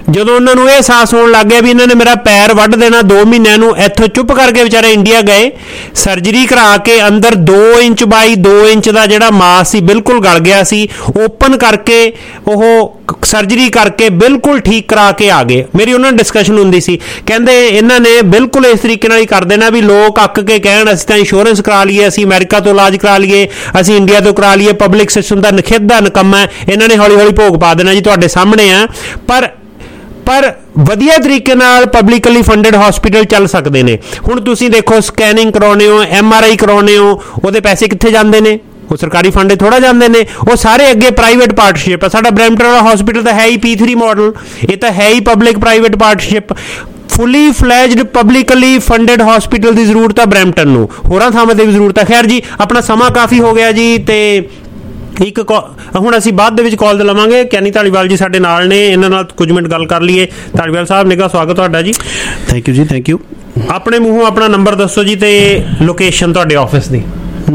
ਜਦੋਂ ਉਹਨਾਂ ਨੂੰ ਇਹ ਅਹਿਸਾਸ ਹੋਣ ਲੱਗ ਗਿਆ ਵੀ ਇਹਨਾਂ ਨੇ ਮੇਰਾ ਪੈਰ ਵੱਢ ਦੇਣਾ 2 ਮਹੀਨਿਆਂ ਨੂੰ, ਇੱਥੋਂ ਚੁੱਪ ਕਰਕੇ ਵਿਚਾਰੇ ਇੰਡੀਆ ਗਏ, ਸਰਜਰੀ ਕਰਾ ਕੇ ਅੰਦਰ 2 ਇੰਚ ਬਾਈ 2 ਇੰਚ ਦਾ ਜਿਹੜਾ ਮਾਸ ਸੀ ਬਿਲਕੁਲ ਗਲ ਗਿਆ ਸੀ, ਓਪਨ ਕਰਕੇ ਉਹ ਸਰਜਰੀ ਕਰਕੇ ਬਿਲਕੁਲ ਠੀਕ ਕਰਾ ਕੇ ਆ ਗਏ। ਮੇਰੀ ਉਹਨਾਂ ਨਾਲ ਡਿਸਕਸ਼ਨ ਹੁੰਦੀ ਸੀ, ਕਹਿੰਦੇ ਇਹਨਾਂ ਨੇ ਬਿਲਕੁਲ ਇਸ ਤਰੀਕੇ ਨਾਲ ਹੀ ਕਰ ਦੇਣਾ ਵੀ ਲੋਕ ਅੱਕ ਕੇ ਕਹਿਣ ਅਸੀਂ ਤਾਂ ਇੰਸ਼ੋਰੈਂਸ ਕਰਾ ਲਈਏ, ਅਸੀਂ ਅਮਰੀਕਾ ਤੋਂ ਇਲਾਜ ਕਰਾ ਲਈਏ, ਅਸੀਂ ਇੰਡੀਆ ਤੋਂ ਕਰਾ ਲਈਏ, ਪਬਲਿਕ ਸਿਸਟਮ ਦਾ ਨਖੇਦਾ ਨਕੰਮਾ, ਇਹਨਾਂ ਨੇ ਹੌਲੀ ਹੌਲੀ ਭੋਗ ਪਾ ਦੇਣਾ ਜੀ, ਤੁਹਾਡੇ ਸਾਹਮਣੇ ਆ। ਪਰ ਵਧੀਆ ਤਰੀਕੇ ਨਾਲ ਪਬਲਿਕਲੀ ਫੰਡਡ ਹਸਪੀਟਲ ਚੱਲ ਸਕਦੇ ਨੇ। ਹੁਣ ਤੁਸੀਂ ਦੇਖੋ, ਸਕੈਨਿੰਗ ਕਰਾਉਣੇ ਹੋ, MRI ਕਰਾਉਣੇ ਹੋ, ਉਹਦੇ ਪੈਸੇ ਕਿੱਥੇ ਜਾਂਦੇ ਨੇ? ਉਹ ਸਰਕਾਰੀ ਫੰਡੇ ਥੋੜਾ ਜਾਂਦੇ ਨੇ, ਉਹ ਸਾਰੇ ਅੱਗੇ ਪ੍ਰਾਈਵੇਟ ਪਾਰਟਨਰਸ਼ਿਪ ਆ। ਸਾਡਾ ਬਰੈਂਪਟਨ ਵਾਲਾ ਹਸਪੀਟਲ ਤਾਂ ਹੈ ਹੀ P3 ਮਾਡਲ, ਇਹ ਤਾਂ ਹੈ ਹੀ public private partnership. Fully fledged publicly funded hospital ਦੀ ਜ਼ਰੂਰਤ ਆ ਬਰੈਂਪਟਨ ਨੂੰ, ਹੋਰਾਂ ਥਾਵਾਂ ਤੇ ਵੀ ਜ਼ਰੂਰਤ ਆ। ਖੈਰ ਜੀ, ਆਪਣਾ ਸਮਾਂ ਕਾਫੀ ਹੋ ਗਿਆ ਜੀ, ਤੇ ਇੱਕ ਹੁਣ ਅਸੀਂ ਬਾਅਦ ਦੇ ਵਿੱਚ ਕਾਲ ਤੇ ਲਵਾਂਗੇ। ਕੈਨੀ ਧਾਲੀਵਾਲ ਜੀ ਸਾਡੇ ਨਾਲ ਨੇ, ਇਹਨਾਂ ਨਾਲ ਕੁਝ ਮਿੰਟ ਗੱਲ ਕਰ ਲਈਏ। ਧਾਲੀਵਾਲ ਸਾਹਿਬ, ਨਿੱਘਾ ਸਵਾਗਤ ਤੁਹਾਡਾ ਜੀ। ਥੈਂਕ ਯੂ ਜੀ, ਥੈਂਕ ਯੂ। ਆਪਣੇ ਮੂੰਹੋਂ ਆਪਣਾ ਨੰਬਰ ਦੱਸੋ ਜੀ, ਤੇ ਲੋਕੇਸ਼ਨ ਤੁਹਾਡੇ ਆਫਿਸ ਦੀ।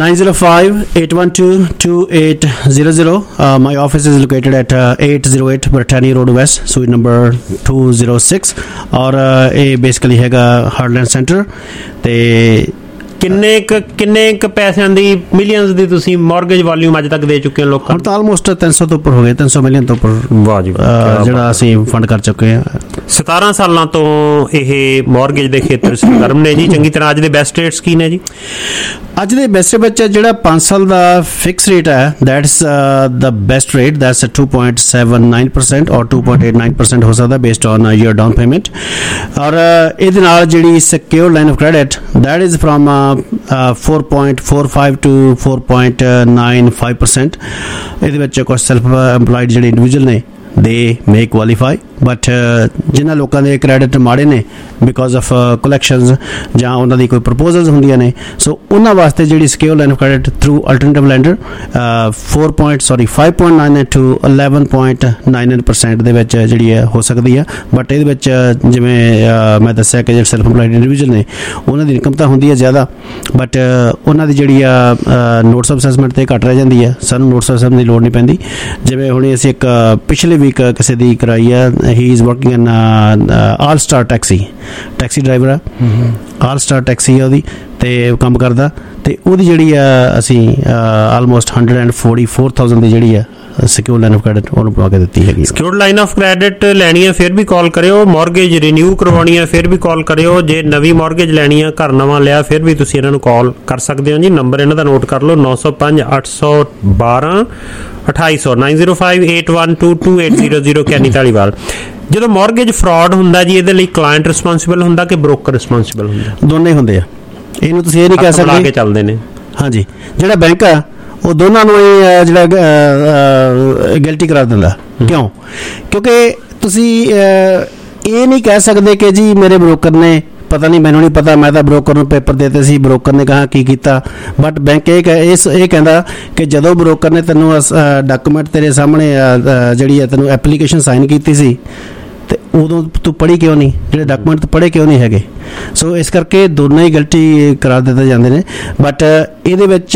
905-812-2800. My office is located at 808 Britannia Road West, suite number 206, और ਇਹ ਬੇਸਿਕਲੀ ਹੈਗਾ ਹਾਰਟਲੈਂਡ ਸੈਂਟਰ। ਤੇ ਕਿੰਨੇ ਕ ਪੈਸਿਆਂ ਦੀ, ਮਿਲੀਅਨਸ ਦੀ ਤੁਸੀਂ ਮਾਰਗੇਜ ਵਾਲੀਅਮ ਅੱਜ ਤੱਕ ਦੇ ਚੁੱਕੇ ਹੋ ਲੋਕਾਂ ਨੂੰ? ਤਾਂ ਆਲਮੋਸਟ 300 ਤੋਂ ਉੱਪਰ ਹੋ ਗਏ, 300 ਮਿਲੀਅਨ ਤੋਂ ਉੱਪਰ। ਵਾਹ ਜੀ, ਜਿਹੜਾ ਅਸੀਂ ਫੰਡ ਕਰ ਚੁੱਕੇ ਹਾਂ। 17 ਸਾਲਾਂ ਤੋਂ ਇਹ ਮਾਰਗੇਜ ਦੇ ਖੇਤਰ ਸਰਗਰਮ ਨੇ ਜੀ ਚੰਗੀ ਤਰ੍ਹਾਂ। ਅੱਜ ਦੇ ਬੈਸਟ ਰੇਟਸ ਕੀ ਨੇ ਜੀ? ਅੱਜ ਦੇ ਬੈਸਟ ਵਿੱਚ ਜਿਹੜਾ 5 ਸਾਲ ਦਾ ਫਿਕਸ ਰੇਟ ਹੈ, that's the best rate, that's 2.79% or 2.89% ਹੋ ਸਕਦਾ based on your down payment. ਔਰ ਇਹਦੇ ਨਾਲ ਜਿਹੜੀ secure line of credit, that is from 4.45 to 4.95%। ਇਹਦੇ ਵਿੱਚ ਕੁਝ ਸੈਲਫ ਐਮਪਲਾਈਡ ਜਿਹੜੇ ਇੰਡੀਵਿਜੂਅਲ ਨੇ they may qualify, but ਜਿਨ੍ਹਾਂ ਲੋਕਾਂ ਦੇ ਕ੍ਰੈਡਿਟ ਮਾੜੇ ਨੇ ਬਿਕੋਜ਼ ਆਫ ਕਲੈਕਸ਼ਨਸ ਜਾਂ ਉਹਨਾਂ ਦੀ ਕੋਈ ਪ੍ਰਪੋਜ਼ਲਸ ਹੁੰਦੀਆਂ ਨੇ, ਸੋ ਉਹਨਾਂ ਵਾਸਤੇ ਜਿਹੜੀ secure line of credit through alternative lender 5.99 to 11.99% ਦੇ ਵਿੱਚ ਜਿਹੜੀ ਹੈ ਹੋ ਸਕਦੀ ਹੈ। ਬਟ ਇਹਦੇ ਵਿੱਚ ਜਿਵੇਂ ਮੈਂ ਦੱਸਿਆ ਕਿ ਜਿਹੜੇ ਸੈਲਫ ਇੰਪਲਾਇਡ ਇੰਡੀਵਿਜੂਅਲ ਨੇ ਉਹਨਾਂ ਦੀ ਇਨਕਮ ਤਾਂ ਹੁੰਦੀ ਹੈ ਜ਼ਿਆਦਾ, ਬਟ ਉਹਨਾਂ ਦੀ ਜਿਹੜੀ ਆ ਨੋਟਸ ਆਫ ਅਸੈਸਮੈਂਟ 'ਤੇ ਘੱਟ ਰਹਿ ਜਾਂਦੀ ਹੈ। ਸਾਨੂੰ ਨੋਟਸ ਆਫ ਅਸੈਸਮੈਂਟ ਦੀ ਲੋੜ ਨਹੀਂ ਪੈਂਦੀ। ਜਿਵੇਂ ਹੁਣ ਅਸੀਂ ਇੱਕ ਪਿਛਲੇ ਵੀਕ ਕਿਸੇ ਦੀ ਕਰਾਈ ਆ, he is working in all star taxi driver ਆ, ਆਲ ਸਟਾਰ ਟੈਕਸੀ ਆ ਉਹਦੀ, ਤੇ ਕੰਮ ਕਰਦਾ, ਤੇ ਉਹਦੀ ਜਿਹੜੀ ਆ ਅਸੀਂ ਆਲਮੋਸਟ 144,000 ਦੀ ਜਿਹੜੀ ਆ ਸਿਕਿਉਰ ਲਾਈਨ ਆਫ ਕ੍ਰੈਡਿਟ ਉਹਨੂੰ ਪਾ ਕੇ ਦਿੱਤੀ ਹੈਗੀ। ਸਿਕਿਉਰ ਲਾਈਨ ਆਫ ਕ੍ਰੈਡਿਟ ਲੈਣੀ ਹੈ ਫਿਰ ਵੀ ਕਾਲ ਕਰਿਓ, ਮਾਰਗੇਜ ਰਿਨਿਊ ਕਰਵਾਉਣੀ ਹੈ ਫਿਰ ਵੀ ਕਾਲ ਕਰਿਓ, ਜੇ ਨਵੀਂ ਮਾਰਗੇਜ ਲੈਣੀ ਹੈ, ਘਰ ਨਵਾਂ ਲਿਆ, ਫਿਰ ਵੀ ਤੁਸੀਂ ਇਹਨਾਂ ਨੂੰ ਕਾਲ ਕਰ ਸਕਦੇ ਹੋ ਜੀ। ਨੰਬਰ ਇਹਨਾਂ ਦਾ ਨੋਟ ਕਰ ਲਓ, 905-812-2800, 905-812-2800। ਕੈਨੀ ਧਾਲੀਵਾਲ, ਜਦੋਂ ਮਾਰਗੇਜ ਫਰਾਡ ਹੁੰਦਾ ਜੀ, ਇਹਦੇ ਲਈ ਕਲਾਇੰਟ ਰਿਸਪੌਂਸਿਬਲ ਹੁੰਦਾ ਕਿ ਬ੍ਰੋਕਰ ਰਿਸਪੌਂਸਿਬਲ ਹੁੰਦਾ? ਦੋਨੇ ਹੁੰਦੇ ਆ, ਇਹਨੂੰ ਤੁਸੀਂ ਇਹ ਨਹੀਂ ਕਹਿ ਸਕਦੇ ਕੇ ਚੱਲਦੇ ਨੇ। ਹਾਂਜੀ, ਜਿਹੜਾ ਬੈਂਕ ਆ ਉਹ ਦੋਨਾਂ ਨੂੰ ਇਹ ਜਿਹੜਾ ਗਿਲਟੀ ਕਰਾ ਦਿੰਦਾ। ਕਿਉਂ? ਕਿਉਂਕਿ ਤੁਸੀਂ ਇਹ ਨਹੀਂ ਕਹਿ ਸਕਦੇ ਕਿ ਜੀ ਮੇਰੇ ਬ੍ਰੋਕਰ ਨੇ, ਪਤਾ ਨਹੀਂ, ਮੈਨੂੰ ਨਹੀਂ ਪਤਾ, ਮੈਂ ਤਾਂ ਬ੍ਰੋਕਰ ਨੂੰ ਪੇਪਰ ਦੇਤੇ ਸੀ, ਬ੍ਰੋਕਰ ਨੇ ਕਹਾ ਕੀ ਕੀਤਾ। ਬਟ ਬੈਂਕ ਇਹ ਕਹਿੰਦਾ ਕਿ ਜਦੋਂ ਬ੍ਰੋਕਰ ਨੇ ਤੈਨੂੰ ਡਾਕੂਮੈਂਟ ਤੇਰੇ ਸਾਹਮਣੇ ਜਿਹੜੀ ਹੈ ਤੈਨੂੰ ਐਪਲੀਕੇਸ਼ਨ ਸਾਈਨ ਕੀਤੀ ਸੀ, ਤੇ ਉਦੋਂ ਤੂੰ ਪੜ੍ਹੀ ਕਿਉਂ ਨਹੀਂ, ਜਿਹੜੇ ਡਾਕੂਮੈਂਟ ਤੂੰ ਪੜ੍ਹੇ ਕਿਉਂ ਨਹੀਂ ਹੈਗੇ। ਸੋ ਇਸ ਕਰਕੇ ਦੋਨੋਂ ਹੀ ਗਲਤੀ ਕਰਾ ਦਿੱਤੇ ਜਾਂਦੇ ਨੇ। ਬਟ ਇਹਦੇ ਵਿੱਚ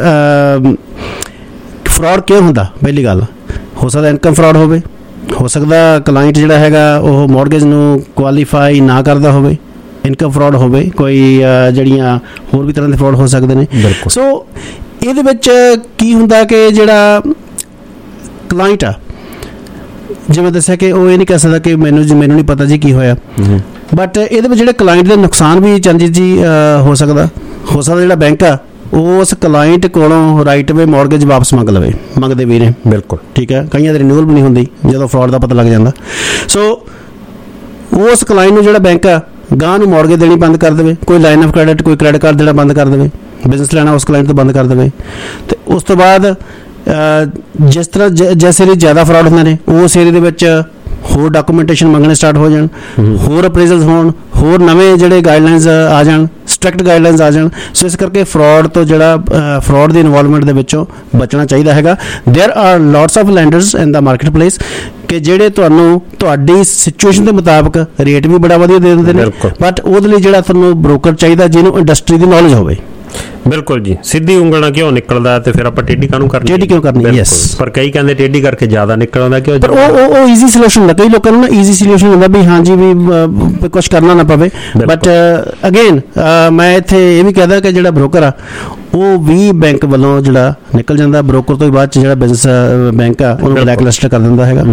ਫਰਾਡ ਕਿਉਂ ਹੁੰਦਾ? ਪਹਿਲੀ ਗੱਲ, ਹੋ ਸਕਦਾ ਇਨਕਮ ਫਰਾਡ ਹੋਵੇ, ਹੋ ਸਕਦਾ ਕਲਾਇੰਟ ਜਿਹੜਾ ਹੈਗਾ ਉਹ ਮਾਰਗੇਜ ਨੂੰ ਕੁਆਲੀਫਾਈ ਨਾ ਕਰਦਾ ਹੋਵੇ, ਇਨਕਮ ਫਰਾਡ ਹੋਵੇ, ਕੋਈ ਜਿਹੜੀਆਂ ਹੋਰ ਵੀ ਤਰ੍ਹਾਂ ਦੇ ਫਰਾਡ ਹੋ ਸਕਦੇ ਨੇ। ਸੋ ਇਹਦੇ ਵਿੱਚ ਕੀ ਹੁੰਦਾ ਕਿ ਜਿਹੜਾ ਕਲਾਇੰਟ ਆ, ਜਿਵੇਂ ਦੱਸਿਆ ਕਿ ਉਹ ਇਹ ਨਹੀਂ ਕਹਿ ਸਕਦਾ ਕਿ ਮੈਨੂੰ ਨਹੀਂ ਪਤਾ ਜੀ ਕੀ ਹੋਇਆ। ਬਟ ਇਹਦੇ ਵਿੱਚ ਜਿਹੜੇ ਕਲਾਇੰਟ ਦੇ ਨੁਕਸਾਨ ਵੀ ਚੰਦ ਜੀ ਹੋ ਸਕਦਾ ਜਿਹੜਾ ਬੈਂਕ ਆ ਉਹ ਉਸ ਕਲਾਇੰਟ ਕੋਲੋਂ ਰਾਈਟ ਵੇ ਮਾਰਗੇਜ ਵਾਪਸ ਮੰਗਦੇ ਵੀ ਨੇ। ਬਿਲਕੁਲ ਠੀਕ ਹੈ, ਕਈਆਂ ਦੀ ਰਿਨਿਊਅਲ ਵੀ ਨਹੀਂ ਹੁੰਦੀ ਜਦੋਂ ਫਰਾਡ ਦਾ ਪਤਾ ਲੱਗ ਜਾਂਦਾ। ਸੋ ਉਸ ਕਲਾਇੰਟ ਨੂੰ ਜਿਹੜਾ ਬੈਂਕ ਆ ਗਾਂ ਨੂੰ ਮਾਰਗੇਜ ਦੇਣੀ ਬੰਦ ਕਰ ਦੇਵੇ, ਕੋਈ ਲਾਈਨ ਆਫ ਕ੍ਰੈਡਿਟ, ਕੋਈ ਕ੍ਰੈਡਿਟ ਕਾਰਡ ਦੇਣਾ ਬੰਦ ਕਰ ਦੇਵੇ, ਬਿਜ਼ਨਸ ਲੈਣਾ ਉਸ ਕਲਾਇੰਟ ਤੋਂ ਬੰਦ ਕਰ ਦੇਵੇ। ਤੇ ਉਸ ਤੋਂ ਬਾਅਦ ਜਿਸ ਤਰ੍ਹਾਂ ਜਿਸ ਏਰੀਏ ਜ਼ਿਆਦਾ ਫਰਾਡ ਹੁੰਦੇ ਨੇ ਉਸ ਏਰੀਏ ਦੇ ਵਿੱਚ ਹੋਰ ਡਾਕੂਮੈਂਟੇਸ਼ਨ ਮੰਗਣੇ ਸਟਾਰਟ ਹੋ ਜਾਣ, ਹੋਰ ਅਪਰੇਜ਼ਲਸ ਹੋਣ, ਹੋਰ ਨਵੇਂ ਜਿਹੜੇ ਗਾਈਡਲਾਈਨਸ ਆ ਜਾਣ, ਸਟ੍ਰਿਕਟ ਗਾਈਡਲਾਈਨਸ ਆ ਜਾਣ। ਸੋ ਇਸ ਕਰਕੇ ਫਰਾਡ ਤੋਂ ਜਿਹੜਾ ਫਰਾਡ ਦੀ ਇਨਵੋਲਵਮੈਂਟ ਦੇ ਵਿੱਚੋਂ ਬਚਣਾ ਚਾਹੀਦਾ ਹੈਗਾ। There are lots of lenders in the marketplace ਕਿ ਜਿਹੜੇ ਤੁਹਾਨੂੰ ਤੁਹਾਡੀ ਸਿਚੁਏਸ਼ਨ ਦੇ ਮੁਤਾਬਕ ਰੇਟ ਵੀ ਬੜਾ ਵਧੀਆ ਦੇ ਦਿੰਦੇ ਨੇ, ਬਟ ਉਹਦੇ ਲਈ ਜਿਹੜਾ ਤੁਹਾਨੂੰ ਬ੍ਰੋਕਰ ਚਾਹੀਦਾ ਜਿਹਨੂੰ ਇੰਡਸਟਰੀ ਦੀ ਨੌਲੇਜ ਹੋਵੇ। ਬਿਲਕੁਲ ਜੀ, ਸਿੱਧੀ ਉਂਗਲ ਨਾਲ ਕਿਉਂ ਨਿਕਲਦਾ ਤੇ ਫਿਰ ਆਪਾਂ ਟੇਢੀ ਕਾਹਨੂੰ ਕਰਨੀ? ਟੇਢੀ ਕਿਉਂ ਕਰਨੀ? ਯੈਸ, ਪਰ ਕਈ ਕਹਿੰਦੇ ਟੇਢੀ ਕਰਕੇ ਜ਼ਿਆਦਾ ਨਿਕਲ ਆਉਂਦਾ ਕਿਉਂ? ਪਰ ਉਹ ਈਜ਼ੀ ਸੋਲੂਸ਼ਨ ਹੁੰਦਾ, ਕਈ ਲੋਕਾਂ ਨੂੰ ਨਾ ਈਜ਼ੀ ਸੋਲੂਸ਼ਨ ਹੁੰਦਾ ਵੀ ਹਾਂਜੀ ਵੀ ਕੁਝ ਕਰਨਾ ਨਾ ਪਵੇ। ਬਟ ਅਗੇਨ ਮੈਂ ਇੱਥੇ ਇਹ ਵੀ ਕਹਦਾ ਕਿ ਜਿਹੜਾ ਬ੍ਰੋਕਰ ਆ ਉਹ ਵੀ ਬੈਂਕ ਵੱਲੋਂ ਜਿਹੜਾ ਨਿਕਲ ਜਾਂਦਾ, ਬ੍ਰੋਕਰ ਤੋਂ ਹੀ ਬਾਅਦ 'ਚ ਜਿਹੜਾ ਬਿਜ਼ਨਸ ਬੈਂਕ ਆ ਉਹਨੂੰ ਬਲੈਕ ਲਿਸਟ ਕਰ ਦਿੰਦਾ ਹੈਗਾ।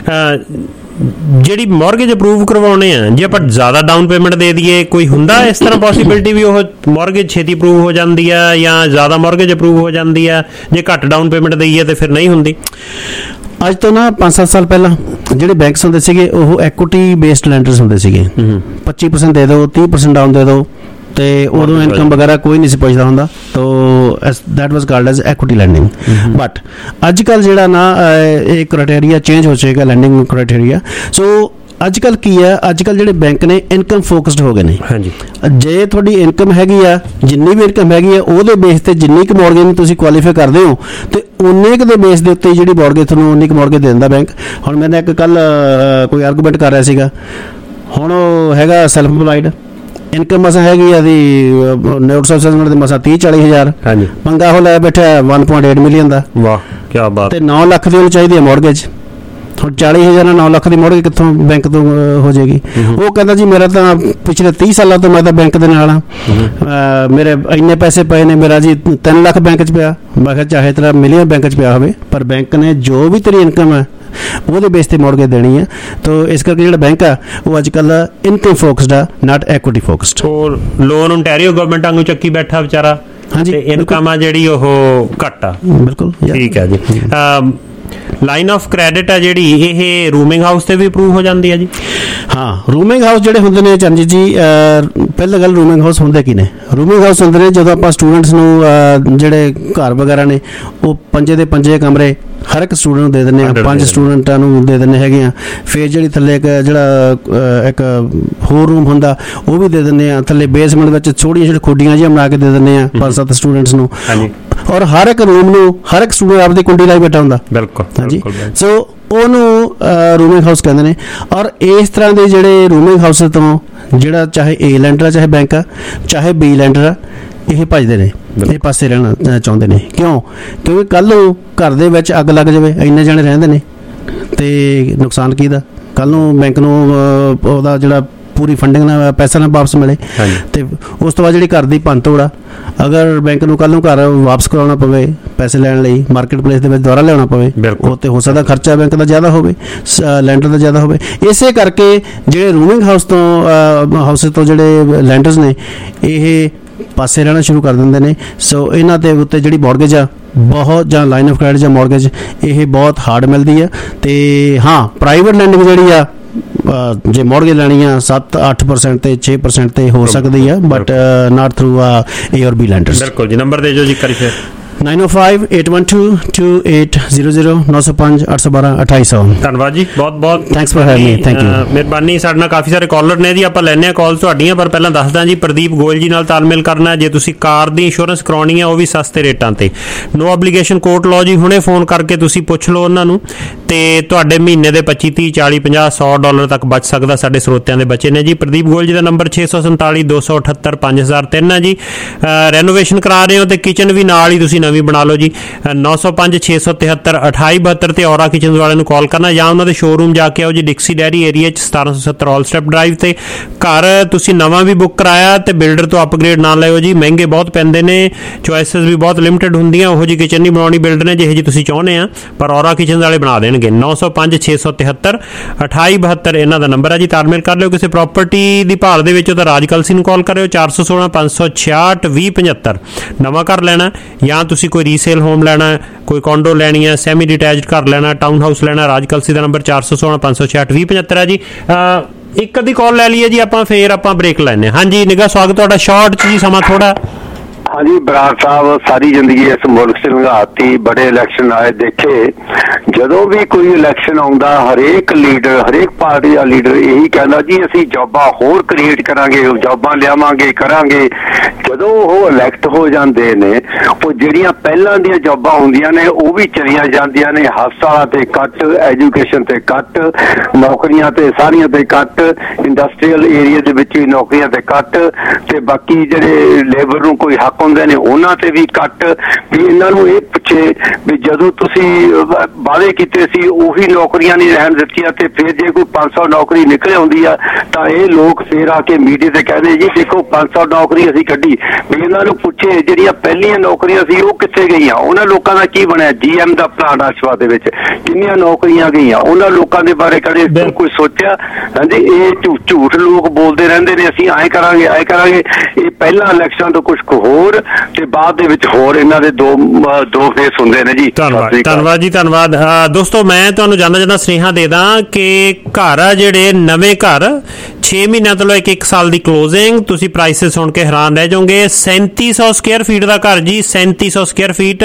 ਜਿਹੜੀ ਮੌਰਗੇਜ ਅਪਰੂਵ ਕਰਵਾਉਣੇ ਆ, ਜੇ ਆਪਾਂ ਜ਼ਿਆਦਾ ਡਾਊਨ ਪੇਮੈਂਟ ਦੇ ਦਈਏ, ਕੋਈ ਹੁੰਦਾ ਇਸ ਤਰ੍ਹਾਂ ਪੋਸੀਬਿਲਿਟੀ ਵੀ ਉਹ ਮੌਰਗੇਜ ਛੇਤੀ ਅਪਰੂਵ ਹੋ ਜਾਂਦੀ ਆ ਜਾਂ ਜ਼ਿਆਦਾ ਮੌਰਗੇਜ ਅਪਰੂਵ ਹੋ ਜਾਂਦੀ ਆ? ਜੇ ਘੱਟ ਡਾਊਨ ਪੇਮੈਂਟ ਦਈਏ ਤੇ ਫਿਰ ਨਹੀਂ ਹੁੰਦੀ? ਅੱਜ ਤੋਂ ਨਾ 5-7 ਸਾਲ ਪਹਿਲਾਂ ਜਿਹੜੇ ਬੈਂਕਸ ਹੁੰਦੇ ਸੀਗੇ ਉਹ ਐਕੁਇਟੀ ਬੇਸਡ ਲੈਂਡਰਸ ਹੁੰਦੇ ਸੀਗੇ। 25% ਦੇ ਦਿਓ, 30% ਡਾਊਨ ਦੇ ਦਿਓ ਤੇ ਉਦੋਂ ਇਨਕਮ ਵਗੈਰਾ ਕੋਈ ਨਹੀਂ ਸੀ ਪੁੱਛਦਾ ਹੁੰਦਾ, ਤੋ that was called as equity lending. But ਅੱਜ ਕੱਲ੍ਹ ਜਿਹੜਾ ਨਾ ਇਹ ਕ੍ਰਾਈਟੇਰੀਆ ਚੇਂਜ ਹੋ ਜਾਏਗਾ, ਲੈਂਡਿੰਗ ਕ੍ਰਾਈਟੇਰੀਆ। ਸੋ ਅੱਜ ਕੱਲ੍ਹ ਕੀ ਹੈ, ਅੱਜ ਕੱਲ੍ਹ ਜਿਹੜੇ ਬੈਂਕ ਨੇ ਇਨਕਮ ਫੋਕਸਡ ਹੋ ਗਏ ਨੇ। ਹਾਂਜੀ, ਜੇ ਤੁਹਾਡੀ ਇਨਕਮ ਹੈਗੀ ਆ, ਜਿੰਨੀ ਵੀ ਇਨਕਮ ਹੈਗੀ ਆ ਉਹਦੇ ਬੇਸ ਤੇ ਜਿੰਨੀ ਕੁ ਮੌਰਗੇਜ ਨੂੰ ਤੁਸੀਂ ਕੁਆਲੀਫਾਈ ਕਰਦੇ ਹੋ ਤੇ ਉਨੇ ਕੁ ਦੇ ਬੇਸ ਦੇ ਉੱਤੇ ਜਿਹੜੀ ਮੌਰਗੇਜ ਤੁਹਾਨੂੰ ਉਨੀ ਕੁ ਮੌਰਗੇਜ ਦੇ ਦਿੰਦਾ ਬੈਂਕ। ਹੁਣ ਮੈंने ਇੱਕ ਕੱਲ ਕੋਈ ਆਰਗੂਮੈਂਟ ਕਰ ਰਿਹਾ ਸੀਗਾ, ਹੁਣ ਉਹ ਹੈਗਾ ਸੈਲਫ ਇੰਪਲਾਈਡ, ਇਨਕਮ ਮਸਾਂ ਹੈਗੀ ਆਦੀ ਨੋਟਸ ਆਫ ਅਸੈਸਮੈਂਟ ਦੇ ਮਸਾਂ 30-40 ਹਜ਼ਾਰ, ਪੰਗਾ ਹੋ ਲੈ ਬੈਠਾ 1.8 ਮਿਲੀਅਨ ਦਾ। ਵਾਹ ਕੀ ਬਾਤ। ਤੇ 9 ਲੱਖ ਦੀ ਉਹਨੂੰ ਚਾਹੀਦੀ ਹੈ ਮੌਰਗੇਜ। ਹੁਣ 40,000 ਨਾਲ 9 ਲੱਖ ਦੀ ਮੌਰਗੇਜ ਕਿੱਥੋਂ ਬੈਂਕ ਤੋਂ ਹੋ ਜਾਏਗੀ? ਉਹ ਕਹਿੰਦਾ ਜੀ ਮੇਰਾ ਤਾਂ ਪਿਛਲੇ 30 ਸਾਲਾਂ ਤੋਂ ਮੈਂ ਤਾਂ ਬੈਂਕ ਦੇ ਨਾਲ ਹਾਂ, ਮੇਰੇ ਇੰਨੇ ਪੈਸੇ ਪਏ ਨੇ, ਮੇਰਾ ਜੀ 3 ਲੱਖ ਬੈਂਕ 'ਚ ਪਿਆ। ਮੈਂ ਕਿਹਾ ਚਾਹੇ ਤੇਰਾ ਮਿਲੀਅਨ ਬੈਂਕ 'ਚ ਪਿਆ ਹੋਵੇ, ਪਰ ਬੈਂਕ ਨੇ ਜੋ ਵੀ ਤੇਰੀ ਇਨਕਮ ਹੈ ਉਹਦੇ ਬੇਸ ਤੇ ਮੌਰਗੇਜ ਦੇਣੀ ਹੈ। ਤੋ ਇਸ ਕਰਕੇ ਜਿਹੜਾ ਬੈਂਕ ਆ ਉਹ ਅੱਜ ਕੱਲ੍ਹ ਇਨਕਮ ਫੋਕਸਡ ਆ, ਨਾਟ ਐਕੁਇਟੀ ਫੋਕਸਡ। ਉਹ ਲੋਨ ontario ਗਵਰਨਮੈਂਟ ਵਾਂਗੂ ਚੱਕੀ ਬੈਠਾ ਵਿਚਾਰਾ, ਤੇ ਇਨਕਮ ਆ ਜਿਹੜੀ ਉਹ ਘੱਟ ਆ। ਬਿਲਕੁਲ ਠੀਕ ਹੈ ਜੀ। ਲਾਈਨ ਆਫ ਕ੍ਰੈਡਿਟ ਆ ਜਿਹੜੀ ਇਹ ਰੂਮਿੰਗ ਹਾਊਸ ਤੇ ਵੀ ਅਪਰੂਵ ਹੋ ਜਾਂਦੀ ਹੈ ਜੀ? ਹਾਂ, ਰੂਮਿੰਗ ਹਾਊਸ ਜਿਹੜੇ ਹੁੰਦੇ ਨੇ ਚਰਨਜੀਤ ਜੀ, ਪਹਿਲਾਂ ਗੱਲ ਰੂਮਿੰਗ ਹਾਊਸ ਹੁੰਦੇ ਕੀ ਨੇ? ਰੂਮਿੰਗ ਹਾਊਸ ਹੁੰਦੇ ਨੇ ਜਦੋਂ ਆਪਾਂ ਸਟੂਡੈਂਟਸ ਨੂੰ ਜਿਹੜੇ ਘਰ ਵਗੈਰਾ ਨੇ ਉਹ 5 ਦੇ 5 ਕਮਰੇ ਹਰ ਇੱਕ ਸਟੂਡੈਂਟ ਨੂੰ ਦੇ ਦਿੰਦੇ ਆ, 5 ਸਟੂਡੈਂਟਾਂ ਨੂੰ ਦੇ ਦਿੰਦੇ ਹੈਗੇ ਆ। ਫਿਰ ਜਿਹੜੀ ਥੱਲੇ ਇੱਕ ਜਿਹੜਾ ਇੱਕ ਹੋਰ ਰੂਮ ਹੁੰਦਾ ਉਹ ਵੀ ਦੇ ਦਿੰਦੇ ਆ। ਥੱਲੇ ਬੇਸਮੈਂਟ ਵਿੱਚ ਛੋਟੀਆਂ ਛੋਟੀਆਂ ਖੁੱਡੀਆਂ ਜਿਹੀਆਂ ਬਣਾ ਕੇ ਦੇ ਦਿੰਦੇ ਆ 5-7 ਸਟੂਡੈਂਟਸ ਨੂੰ। ਔਰ ਹਰ ਇੱਕ ਰੂਮ ਨੂੰ ਹਰ ਇੱਕ ਸਟੂਡੈਂਟ ਆਪਦੀ ਕੁੰਡੀ ਲਾਈ ਬੈਠਾ ਹੁੰਦਾ। ਬਿਲਕੁਲ ਹਾਂਜੀ, ਸੋ ਉਹਨੂੰ ਰੂਮਿੰਗ ਹਾਊਸ ਕਹਿੰਦੇ ਨੇ। ਔਰ ਇਸ ਤਰ੍ਹਾਂ ਦੇ ਜਿਹੜੇ ਰੂਮਿੰਗ ਹਾਊਸ ਤੋਂ ਜਿਹੜਾ ਚਾਹੇ ਏ ਲੈਂਡਰ ਆ, ਚਾਹੇ ਬੈਂਕ ਆ, ਚਾਹੇ ਬੀ ਲੈਂਡਰ ਆ, ਇਹ ਭੱਜਦੇ ਨੇ, ਇਹ ਪਾਸੇ ਰਹਿਣਾ ਚਾਹੁੰਦੇ ਨੇ। ਕਿਉਂਕਿ ਕੱਲ ਨੂੰ ਘਰ ਦੇ ਵਿੱਚ ਅੱਗ ਲੱਗ ਜਾਵੇ, ਇੰਨੇ ਜਾਣੇ ਰਹਿੰਦੇ ਨੇ ਤੇ ਨੁਕਸਾਨ ਕਿਹਦਾ? ਕੱਲ ਨੂੰ ਬੈਂਕ ਨੂੰ ਉਹਦਾ ਜਿਹੜਾ ਪੂਰੀ ਫੰਡਿੰਗ ਨਾਲ ਪੈਸਾ ਨਾ ਵਾਪਸ ਮਿਲੇ ਤੇ ਉਸ ਤੋਂ ਬਾਅਦ ਜਿਹੜੀ ਘਰ ਦੀ ਭੰਨਤੋੜ ਆ, ਅਗਰ ਬੈਂਕ ਨੂੰ ਕੱਲ ਨੂੰ ਘਰ ਵਾਪਸ ਕਰਾਉਣਾ ਪਵੇ ਪੈਸੇ ਲੈਣ ਲਈ, ਮਾਰਕੀਟ ਪਲੇਸ ਦੇ ਵਿੱਚ ਦੁਬਾਰਾ ਲਿਆਉਣਾ ਪਵੇ, ਉਹ ਤੇ ਹੋ ਸਕਦਾ ਖਰਚਾ ਬੈਂਕ ਦਾ ਜ਼ਿਆਦਾ ਹੋਵੇ, ਲੈਂਡਰ ਦਾ ਜ਼ਿਆਦਾ ਹੋਵੇ। ਇਸੇ ਕਰਕੇ ਜਿਹੜੇ ਰੂਮਿੰਗ ਹਾਊਸ ਤੋਂ ਜਿਹੜੇ ਲੈਂਡਰਸ ਨੇ ਇਹ ਪਾਸੇ ਰਹਿਣਾ ਸ਼ੁਰੂ ਕਰ ਦਿੰਦੇ ਨੇ। ਸੋ ਇਹਨਾਂ ਦੇ ਉੱਤੇ ਜਿਹੜੀ ਮੌਰਗੇਜ ਆ ਬਹੁਤ, ਜਾਂ ਲਾਈਨ ਆਫ ਕ੍ਰੈਡਿਟ ਜਾਂ ਮੌਰਗੇਜ, ਇਹ ਬਹੁਤ ਹਾਰਡ ਮਿਲਦੀ ਆ। ਤੇ ਹਾਂ, ਪ੍ਰਾਈਵੇਟ ਲੈਂਡਿੰਗ ਜਿਹੜੀ ਆ ਜੇ ਮੌਰਗੇਜ ਲੈਣੀ ਆ 7-8% ਤੇ 6% ਤੇ ਹੋ ਸਕਦੀ ਆ, ਬਟ ਨਾਟ ਥਰੂ ਏ ਔਰ ਬੀ ਲੈਂਡਰਸ। ਬਿਲਕੁਲ ਜੀ। ਨੰਬਰ ਦੇ ਜੋ ਜੀ ਕਰੀ ਫਿਰ 905-812-2800 905-812-2800। ਧੰਨਵਾਦ ਜੀ, ਬਹੁਤ ਬਹੁਤ thanks for having me. Thank you, ਮਿਹਰਬਾਨੀ। ਸਾਡੇ ਨਾਲ ਕਾਫੀ ਸਾਰੇ ਕਾਲਰ ਨੇ ਜੀ, ਆਪਾਂ ਲੈਣੇ ਆ ਕਾਲ ਤੁਹਾਡੀਆਂ, ਪਰ ਪਹਿਲਾਂ ਦੱਸਦਾ ਜੀ ਪ੍ਰਦੀਪ ਗੋਇਲ ਜੀ ਨਾਲ ਤਾਲਮੇਲ ਕਰਨਾ ਜੇ ਤੁਸੀਂ ਕਾਰ ਦੀ ਇੰਸ਼ੋਰੈਂਸ ਕਰਾਉਣੀ ਆ, ਉਹ ਵੀ ਸਸਤੇ ਰੇਟਾਂ ਤੇ। ਨੋ ਐਬਲੀਗੇਸ਼ਨ ਕੋਰਟ ਲਾਅ ਜੀ, ਹੁਣੇ ਫੋਨ ਕਰਕੇ ਤੁਸੀਂ ਪੁੱਛ ਲਓ ਉਹਨਾਂ ਨੂੰ ਤੇ ਤੁਹਾਡੇ ਮਹੀਨੇ ਦੇ 25, 30, 40, 50, $100 ਤੱਕ ਬਚ ਸਕਦਾ। ਸਾਡੇ ਸਰੋਤਿਆਂ ਦੇ ਬੱਚੇ ਨੇ ਜੀ। ਪ੍ਰਦੀਪ ਗੋਇਲ ਜੀ ਦਾ ਨੰਬਰ 647-278-5003 ਹੈ ਜੀ। ਰੈਨੋਵੇਸ਼ਨ ਕਰਾ ਰਹੇ ਹੋ ਤੇ ਕਿਚਨ ਵੀ ਨਾਲ ਹੀ ਤੁਸੀਂ ਨਵੀਂ ਬਣਾ ਲਓ ਜੀ। 905-673-2872 ਤੇ ਔਰਾ ਕਿਚਨ ਵਾਲਿਆਂ ਨੂੰ ਕਾਲ ਕਰਨਾ, ਜਾਂ ਉਹਨਾਂ ਦੇ ਸ਼ੋਰੂਮ ਜਾ ਕੇ ਆਓ ਜੀ, ਡਿਕਸੀ ਡੈਰੀ ਏਰੀਆ 'ਚ 1770 ਆਲ ਸਟੈਪ ਡਰਾਈਵ ਤੇ। ਘਰ ਤੁਸੀਂ ਨਵਾਂ ਵੀ ਬੁੱਕ ਕਰਾਇਆ ਤੇ ਬਿਲਡਰ ਤੋਂ ਅਪਗ੍ਰੇਡ ਨਾ ਲਿਓ ਜੀ, ਮਹਿੰਗੇ ਬਹੁਤ ਪੈਂਦੇ ਨੇ, ਚੋਇਸਿਸ ਵੀ ਬਹੁਤ ਲਿਮਿਟਡ ਹੁੰਦੀਆਂ। ਉਹੋ ਜੀ ਕਿਚਨ ਨਹੀਂ ਬਣਾਉਣੀ ਬਿਲਡਰ ਨੇ ਜਿਹੇ ਜੀ ਤੁਸੀਂ ਚਾਹੁੰਦੇ ਆ, ਪਰ ਔਰਾ ਕਿਚਨ ਵਾਲੇ ਬਣਾ ਦੇਣਗੇ। 905-673-2872 ਇਹਨਾਂ ਦਾ ਨੰਬਰ ਹੈ ਜੀ। ਤਾਲਮੇਲ ਕਰ ਲਿਓ। ਕਿਸੇ ਪ੍ਰਾਪਰਟੀ ਦੀ ਭਾਲ ਦੇ ਵਿੱਚ ਤਾਂ ਰਾਜ ਕਲਸੀ ਨੂੰ ਕਾਲ ਕਰਿਓ 416-566-2075। ਨਵਾਂ ਘਰ ਲੈਣਾ ਜਾਂ ਤੁਸੀਂ ਕੋਈ ਰੀਸੇਲ ਹੋਮ ਲੈਣਾ, ਕੋਈ ਕੌਂਡੋ ਲੈਣੀ ਹੈ, ਸੈਮੀ ਡਿਟੈਚਡ ਘਰ ਲੈਣਾ, ਟਾਊਨ ਹਾਊਸ ਲੈਣਾ, ਰਾਜ ਕਲਸੀ ਦਾ ਨੰਬਰ 416-566-2075 ਹੈ ਜੀ। ਇੱਕ ਅੱਧੀ ਕਾਲ ਲੈ ਲਈਏ ਜੀ ਆਪਾਂ, ਫੇਰ ਆਪਾਂ ਬ੍ਰੇਕ ਲੈਣੇ। ਹਾਂਜੀ ਨਿੱਘਾ ਸਵਾਗਤ ਤੁਹਾਡਾ, ਸ਼ਾਰਟ 'ਚ ਜੀ ਸਮਾਂ ਥੋੜਾ। ਹਾਂਜੀ ਬਰਾੜ ਸਾਹਿਬ, ਸਾਰੀ ਜ਼ਿੰਦਗੀ ਇਸ ਮੁਲਕ 'ਚ ਲੰਘਾਤੀ, ਬੜੇ ਇਲੈਕਸ਼ਨ ਆਏ ਦੇਖੇ। ਜਦੋਂ ਵੀ ਕੋਈ ਇਲੈਕਸ਼ਨ ਆਉਂਦਾ ਹਰੇਕ ਲੀਡਰ, ਹਰੇਕ ਪਾਰਟੀ ਦਾ ਲੀਡਰ ਇਹੀ ਕਹਿੰਦਾ ਜੀ ਅਸੀਂ ਜੌਬਾਂ ਹੋਰ ਕ੍ਰੀਏਟ ਕਰਾਂਗੇ, ਜੌਬਾਂ ਲਿਆਵਾਂਗੇ, ਕਰਾਂਗੇ। ਜਦੋਂ ਉਹ ਇਲੈਕਟ ਹੋ ਜਾਂਦੇ ਨੇ, ਉਹ ਜਿਹੜੀਆਂ ਪਹਿਲਾਂ ਦੀਆਂ ਜੌਬਾਂ ਹੁੰਦੀਆਂ ਨੇ ਉਹ ਵੀ ਚਲੀਆਂ ਜਾਂਦੀਆਂ ਨੇ। ਹਸਪਤਾਲਾਂ ਤੇ ਕੱਟ, ਐਜੂਕੇਸ਼ਨ ਤੇ ਕੱਟ, ਨੌਕਰੀਆਂ ਤੇ ਸਾਰੀਆਂ ਤੇ ਕੱਟ, ਇੰਡਸਟਰੀਅਲ ਏਰੀਆ ਦੇ ਵਿੱਚ ਵੀ ਨੌਕਰੀਆਂ ਤੇ ਕੱਟ, ਤੇ ਬਾਕੀ ਜਿਹੜੇ ਲੇਬਰ ਨੂੰ ਕੋਈ ਹੱਕ ਹੁੰਦੇ ਨੇ ਉਹਨਾਂ ਤੇ ਵੀ ਕੱਟ, ਵੀ ਇਹਨਾਂ ਨੂੰ ਇਹ ਪੁੱਛੇ ਵੀ ਜਦੋਂ ਤੁਸੀਂ ਵਾਅਦੇ ਕੀਤੇ ਸੀ ਉਹੀ ਨੌਕਰੀਆਂ ਨਹੀਂ ਰਹਿਣ ਦਿੱਤੀਆਂ, ਤੇ ਫਿਰ ਜੇ ਕੋਈ 500 ਨੌਕਰੀ ਨਿਕਲ ਆਉਂਦੀ ਆ ਤਾਂ ਇਹ ਲੋਕ ਫਿਰ ਆ ਕੇ ਮੀਡੀਆ ਤੇ ਕਹਿੰਦੇ ਜੀ ਦੇਖੋ 500 ਨੌਕਰੀ ਅਸੀਂ ਕੱਢੀ। ਵੀ ਇਹਨਾਂ ਨੂੰ ਪੁੱਛੇ ਜਿਹੜੀਆਂ ਪਹਿਲੀਆਂ ਨੌਕਰੀਆਂ ਸੀ ਉਹ ਕਿੱਥੇ ਗਈਆਂ, ਉਹਨਾਂ ਲੋਕਾਂ ਦਾ ਕੀ ਬਣਿਆ? GM ਦਾ ਪਲਾਨ ਆਸ਼ਵਾ ਦੇ ਵਿੱਚ ਕਿੰਨੀਆਂ ਨੌਕਰੀਆਂ ਗਈਆਂ, ਉਹਨਾਂ ਲੋਕਾਂ ਦੇ ਬਾਰੇ ਕਦੇ ਕੋਈ ਸੋਚਿਆ? ਹਾਂਜੀ, ਇਹ ਝੂਠ ਲੋਕ ਬੋਲਦੇ ਰਹਿੰਦੇ ਨੇ, ਅਸੀਂ ਐਂ ਕਰਾਂਗੇ ਐਂ ਕਰਾਂਗੇ। ਇਹ ਪਹਿਲਾਂ ਇਲੈਕਸ਼ਨ ਤੋਂ ਕੁਝ ਹੋਰ ਤੇ ਬਾਅਦ ਦੇ ਵਿੱਚ ਹੋਰ, ਇਹਨਾਂ ਦੇ ਦੋ ਫੇਸ ਹੁੰਦੇ ਨੇ ਜੀ। ਧੰਨਵਾਦ ਜੀ, ਧੰਨਵਾਦ। ਦੋਸਤੋ ਮੈਂ ਤੁਹਾਨੂੰ ਜਾਂਦਾ ਸੁਨੇਹਾ ਦੇ ਦਾਂ ਕਿ ਘਰ ਆ ਜਿਹੜੇ ਨਵੇਂ ਘਰ 6 ਮਹੀਨਿਆਂ ਤੋਂ ਲੈ ਕੇ 1 ਸਾਲ ਦੀ ਕਲੋਜ਼ਿੰਗ, ਤੁਸੀਂ ਪ੍ਰਾਈਸਿਸ ਸੁਣ ਕੇ ਹੈਰਾਨ ਰਹਿ ਜਾਓਗੇ। 3700 ਸਕੁਅਰ ਫੀਟ ਦਾ ਘਰ ਜੀ, 3700 ਸਕੁਅਰ ਫੀਟ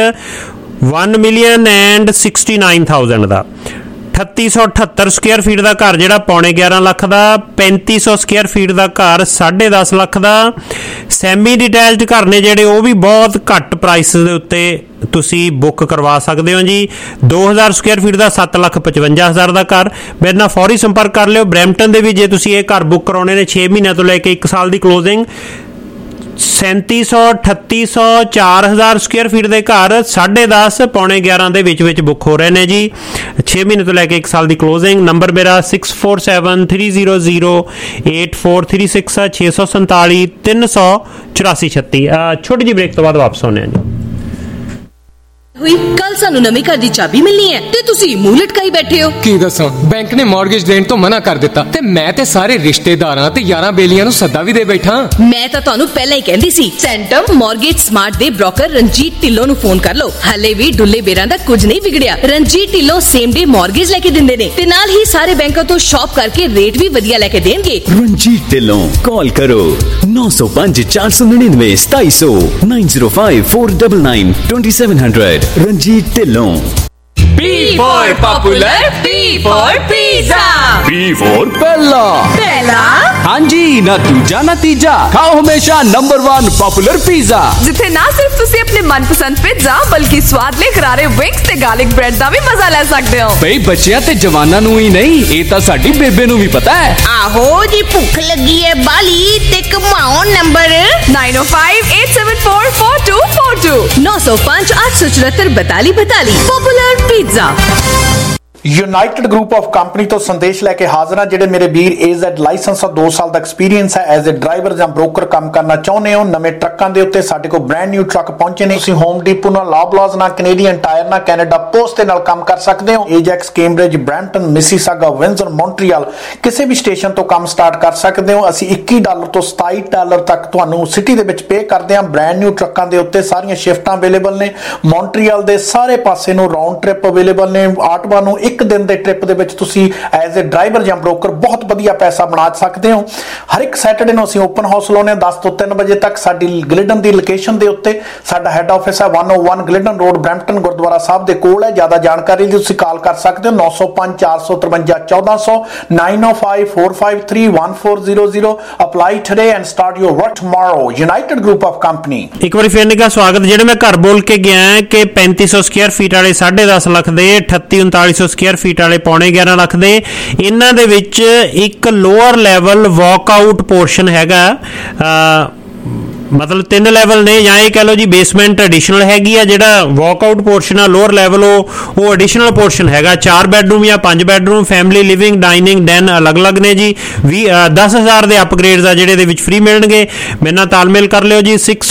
1,69,000 ਦਾ। 3878 ਸਕੁਅਰ ਫੀਟ ਦਾ ਘਰ ਜਿਹੜਾ 11.5 ਲੱਖ ਦਾ। 3500 ਸਕੁਅਰ ਫੀਟ ਦਾ ਘਰ 10.5 ਲੱਖ ਦਾ। ਸੈਮੀ ਡਿਟੈਚਡ ਘਰ ਨੇ ਜਿਹੜੇ ਉਹ ਵੀ ਬਹੁਤ ਘੱਟ ਪ੍ਰਾਈਸ ਦੇ ਉੱਤੇ ਤੁਸੀਂ ਬੁੱਕ ਕਰਵਾ ਸਕਦੇ ਹੋ ਜੀ। 2000 ਸਕੁਅਰ ਫੀਟ ਦਾ 7,55,000 ਦਾ ਘਰ। ਮੇਰੇ ਨਾਲ ਫੌਰੀ ਸੰਪਰਕ ਕਰ ਲਿਓ। ਬਰੈਂਪਟਨ ਦੇ ਵੀ ਜੇ ਤੁਸੀਂ ਇਹ ਘਰ ਬੁੱਕ ਕਰਾਉਣੇ ਨੇ 6 ਮਹੀਨਿਆਂ ਤੋਂ ਲੈ ਕੇ 1 ਸਾਲ ਦੀ ਕਲੋਜ਼ਿੰਗ, 3700 3800 4000 ਸਕੁਅਰ ਫੀਟ ਦੇ ਘਰ 10:30 ਪੌਣੇ 11 ਦੇ ਵਿੱਚ ਬੁੱਕ ਹੋ ਰਹੇ ਨੇ ਜੀ। 6 ਮਹੀਨੇ ਤੋਂ ਲੈ ਕੇ 1 ਸਾਲ ਦੀ ਕਲੋਜ਼ਿੰਗ। ਨੰਬਰ ਮੇਰਾ 6473008436 647 384 ਛੋਟੀ ਜਿਹੀ ਬ੍ਰੇਕ ਤੋਂ ਬਾਅਦ ਵਾਪਸ ਆਉਂਦੇ ਹਾਂ ਜੀ। हुई कल सानू नवी घर दी चाबी मिलनी है ते तुसी मूंह लटकाई बैठे हो। की दसां, बैंक ने मॉर्गेज देण तो मना कर दिता ते मैं ते सारे रिश्तेदारां ते यारां बेलियां नू सद्दा भी दे बैठा। मैं तां तुहानू पहले ही कहंदी सी सेंटम मॉर्गेज स्मार्ट दे ब्रोकर रंजीत ढिल्लों नू फोन कर लो। हले भी डुल्ले बेरां दा कुछ नहीं बिगड़िया। Ranjit Dhillon same day mortgage लेके दिंदे ने ते नाल ही सारे बैंकां तो शॉप करके रेट भी वधिया लेके देणगे। रंजीत ढिल्लों कॉल करो 905 499 2700 905 499 2700। Ranjit Dhillon. P for popular, P for pizza, P for पहला। हाँ जी, ना दूजा ना तीजा, खाओ हमेशा नंबर 1 पॉपुलर पिज़्ज़ा, जिथे ना सिर्फ तुसी अपने मनपसंद पिज़्ज़ा बल्कि स्वाद ले करारे विंग्स ते गार्लिक ब्रेड दा भी मजा ले सकते हो। भाई बच्चियां ते जवानां नू ही नहीं, ये तां साडी बेबे नू भी पता है। आहो जी, भूख लगी है बाली ते कमाओ number 9058744242 905 874 4242 Popular Pizza. United Group of Company ਤੋਂ ਸੰਦੇਸ਼ ਲੈ ਕੇ ਹਾਜ਼ਰ ਹਾਂ। ਜਿਹੜੇ ਮੇਰੇ ਵੀਰ AZ ਲਾਇਸੈਂਸ ਆ 2 ਸਾਲ ਦਾ ਐਕਸਪੀਰੀਅੰਸ ਹੈ ਐਜ਼ ਅ ਡਰਾਈਵਰ ਜਾਂ ਬ੍ਰੋਕਰ ਕੰਮ ਕਰਨਾ ਚਾਹੁੰਦੇ ਹੋ, ਨਵੇਂ ਟਰੱਕਾਂ ਦੇ ਉੱਤੇ ਸਾਡੇ ਕੋਲ ਬ੍ਰੈਂਡ ਨਿਊ ਟਰੱਕ ਪਹੁੰਚੇ ਨੇ। ਤੁਸੀਂ ਹੋਮ ਡੀਪੋ ਨਾਲ, ਲੌਬਲਾਜ਼ ਨਾਲ, ਕੈਨੇਡੀਅਨ ਟਾਇਰ ਨਾਲ, ਕੈਨੇਡਾ ਪੋਸਟ ਦੇ ਨਾਲ ਕੰਮ ਕਰ ਸਕਦੇ ਹੋ। Ajax, Cambridge, Brampton, Mississauga, Windsor, Montreal ਕਿਸੇ ਵੀ ਸਟੇਸ਼ਨ ਤੋਂ ਕੰਮ ਸਟਾਰਟ ਕਰ ਸਕਦੇ ਹੋ। ਅਸੀਂ $21 ਤੋਂ $27 ਤੱਕ ਤੁਹਾਨੂੰ ਸਿਟੀ ਦੇ ਵਿੱਚ ਪੇ ਕਰਦੇ ਹਾਂ। ਬ੍ਰੈਂਡ ਨਿਊ ਟਰੱਕਾਂ ਦੇ ਉੱਤੇ ਸਾਰੀਆਂ ਸ਼ਿਫਟਾਂ ਅਵੇਲੇਬਲ ਨੇ। ਮੌਂਟਰੀਅਲ ਦੇ ਸਾਰੇ ਪਾਸੇ ਨੂੰ ਰਾਉਂਡ ਟ੍ਰਿਪ ਅਵੇਲੇਬਲ ਨੇ। ਆਟਵਾ ਨੂੰ 1 ਦਿਨ ਦੇ ਟ੍ਰਿਪ ਦੇ ਵਿੱਚ ਤੁਸੀਂ ਐਜ਼ ਅ ਡਰਾਈਵਰ ਜਾਂ ਬ੍ਰੋਕਰ ਬਹੁਤ ਵਧੀਆ ਪੈਸਾ ਬਣਾ ਸਕਦੇ ਹੋ। ਹਰ ਇੱਕ ਸੈਟਰਡੇ ਨੂੰ ਅਸੀਂ ਓਪਨ ਹਾਊਸ ਲਾਉਂਦੇ ਹਾਂ 10 ਤੋਂ 3 ਵਜੇ ਤੱਕ। ਸਾਡੀ ਗਲਿਡਨ ਦੀ ਲੋਕੇਸ਼ਨ ਦੇ ਉੱਤੇ ਸਾਡਾ ਹੈੱਡ ਆਫਿਸ ਹੈ 101 Glidden Road, Brampton Gurdwara Sahib ਦੇ ਕੋਲ ਹੈ। ਜ਼ਿਆਦਾ ਜਾਣਕਾਰੀ ਲਈ ਤੁਸੀਂ ਕਾਲ ਕਰ ਸਕਦੇ ਹੋ 905 453 1400 905 453 1400। Apply today and start your work tomorrow. United Group of Company. ਇੱਕ ਵਾਰੀ ਫਿਰ ਨਿੱਘਾ ਸਵਾਗਤ। ਜਿਹੜੇ ਮੈਂ ਘਰ ਬੋਲ ਕੇ ਗਿਆ ਕਿ 3500 ਸਕੁਅਰ ਫੀਟ ਵਾਲੇ 10.5 ਲੱਖ ਦੇ, 38-3900 ਸਕੁਅਰ ਫੀਟ ਵਾਲੇ 11.5 ਲੱਖ ਦੇ, ਇਹਨਾਂ ਦੇ ਵਿੱਚ ਇੱਕ lower level walk out portion ਹੈਗਾ। ਮਤਲਬ 3 ਲੈਵਲ ਨੇ, ਜਾਂ ਇਹ ਕਹਿ ਲਓ ਜੀ ਬੇਸਮੈਂਟ ਐਡੀਸ਼ਨਲ ਹੈਗੀ ਆ। ਜਿਹੜਾ ਵਾਕ ਆਊਟ ਪੋਰਸ਼ਨ ਆ ਲੋਅਰ ਲੈਵਲ ਉਹ ਐਡੀਸ਼ਨਲ ਪੋਰਸ਼ਨ ਹੈਗਾ। 4 ਬੈਡਰੂਮ ਜਾਂ 5 bedroom, family living, dining, den ਅਲੱਗ-ਅਲੱਗ ਨੇ ਜੀ। 10,000 ਦੇ ਅਪਗ੍ਰੇਡਸ ਆ ਜਿਹੜੇ ਦੇ ਵਿੱਚ ਫ੍ਰੀ ਮਿਲਣਗੇ। ਮੇਰੇ ਨਾਲ ਤਾਲਮੇਲ ਕਰ ਲਿਓ ਜੀ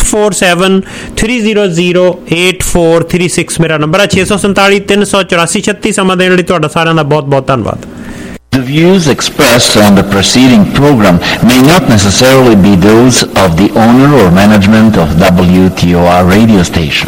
6473008436 ਮੇਰਾ ਨੰਬਰ ਹੈ। 647 384 36 ਸਮਾਂ ਦੇਣ ਲਈ ਤੁਹਾਡਾ ਸਾਰਿਆਂ ਦਾ ਬਹੁਤ-ਬਹੁਤ ਧੰਨਵਾਦ। The views expressed on the preceding program may not necessarily be those of the owner or management of WTOR radio station.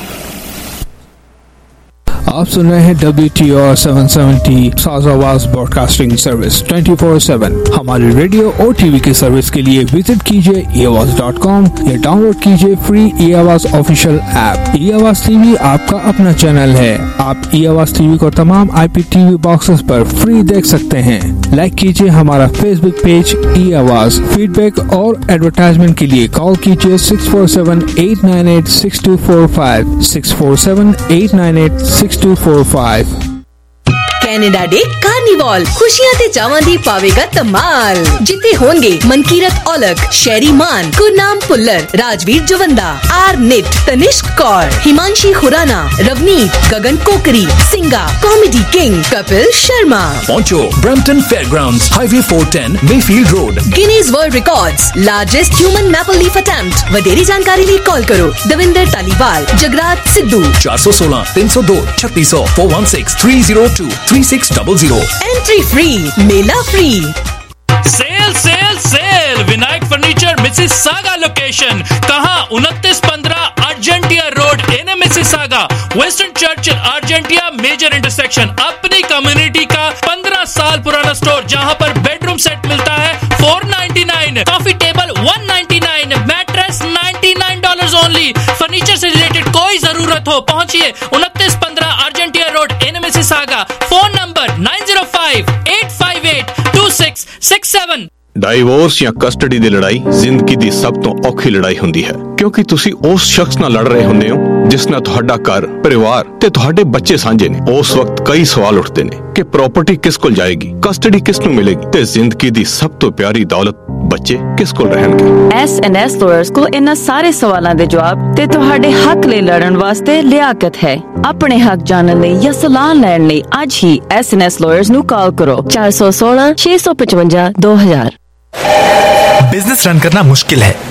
आप सुन रहे हैं WTOR 770 साज आवाज ब्रॉडकास्टिंग सर्विस 24/7। हमारी रेडियो और टीवी की सर्विस के लिए विजिट कीजिए eAwaz.com या डाउनलोड कीजिए free eAwaz official app. eAwaz TV आपका अपना चैनल है। आप eAwaz टीवी को तमाम IPTV बॉक्सेस पर फ्री देख सकते हैं। लाइक कीजिए हमारा फेसबुक पेज eAwaz। फीडबैक और एडवर्टाइजमेंट के लिए कॉल कीजिए 647-898-6245 647-898-6245। कैनेडा डे कार्निवाल खुशियां ते चावां दी पावेगा धमाल। जिते होंगे मनकीरत औलख, शहरी मान, गुरनाम पुल्लर, राजवीर जवंदा, आर निट, तनिष्क कौर, हिमांशी खुराना, रवनीत, गगन कोकरी, सिंगा, कॉमेडी किंग कपिल शर्मा। पहुंचो Brampton Fairgrounds, highway 410, Mayfield Road. Guinness World Records, largest human maple leaf attempt. वडेरी जानकारी लिए कॉल करो दविंदर तालीवाल, जगरात सिद्धू। 416 302 3600 416 302 3600। एंट्री फ्री, मेला फ्री। Sale sale sale Vinayak Furniture Mississauga location. कहां? 2915 Argentia Road, in Mississauga, western church Argentia major intersection. अपनी community का 15 साल पुराना स्टोर जहां पर बेडरूम सेट मिलता है $499, coffee table $199, mattress $99 only. Furniture से रिलेटेड कोई जरूरत हो पहुंचिए 2915 Argentia Road, in Mississauga. Phone number 9058582667। Divorce ਜਾਂ ਕਸਟਡੀ ਦੀ ਲੜਾਈ ਜ਼ਿੰਦਗੀ ਦੀ ਸਭ ਤੋਂ ਔਖੀ ਲੜਾਈ ਹੁੰਦੀ ਹੈ, ਕਿਉਂਕਿ ਤੁਸੀਂ ਉਸ ਸ਼ਖਸ ਨਾਲ ਲੜ ਰਹੇ ਹੁੰਦੇ ਹੋ ਜਿਸ ਨਾਲ ਤੁਹਾਡਾ ਘਰ, ਪਰਿਵਾਰ ਤੇ ਤੁਹਾਡੇ ਬੱਚੇ ਸਾਂਝੇ ਨੇ। ਉਸ ਵਕਤ ਕਈ ਸਵਾਲ ਉੱਠਦੇ ਨੇ ਕਿ ਪ੍ਰਾਪਰਟੀ ਕਿਸ ਕੋਲ ਜਾਏਗੀ, ਕਸਟਡੀ ਕਿਸ ਨੂੰ ਮਿਲੇਗੀ ਤੇ ਜ਼ਿੰਦਗੀ ਦੀ ਸਭ ਤੋਂ ਪਿਆਰੀ ਦੌਲਤ ਬੱਚੇ ਕਿਸ ਕੋਲ ਰਹਿਣਗੇ। S&S ਲਾਇਰਸ ਕੋਲ ਇਹਨਾਂ ਸਾਰੇ ਸਵਾਲਾਂ ਦੇ ਜਵਾਬ ਤੇ ਤੁਹਾਡੇ ਹੱਕ ਲਈ ਲੜਨ ਵਾਸਤੇ ਲਿਆਕਤ ਹੈ। ਆਪਣੇ ਹੱਕ ਜਾਣਨ ਲਈ ਜਾਂ ਸਲਾਹ ਲੈਣ ਲਈ ਅੱਜ ਹੀ S&S ਲਾਇਰਸ ਨੂੰ ਕਾਲ ਕਰੋ 416 655 2000। बिजनेस रन करना मुश्किल है,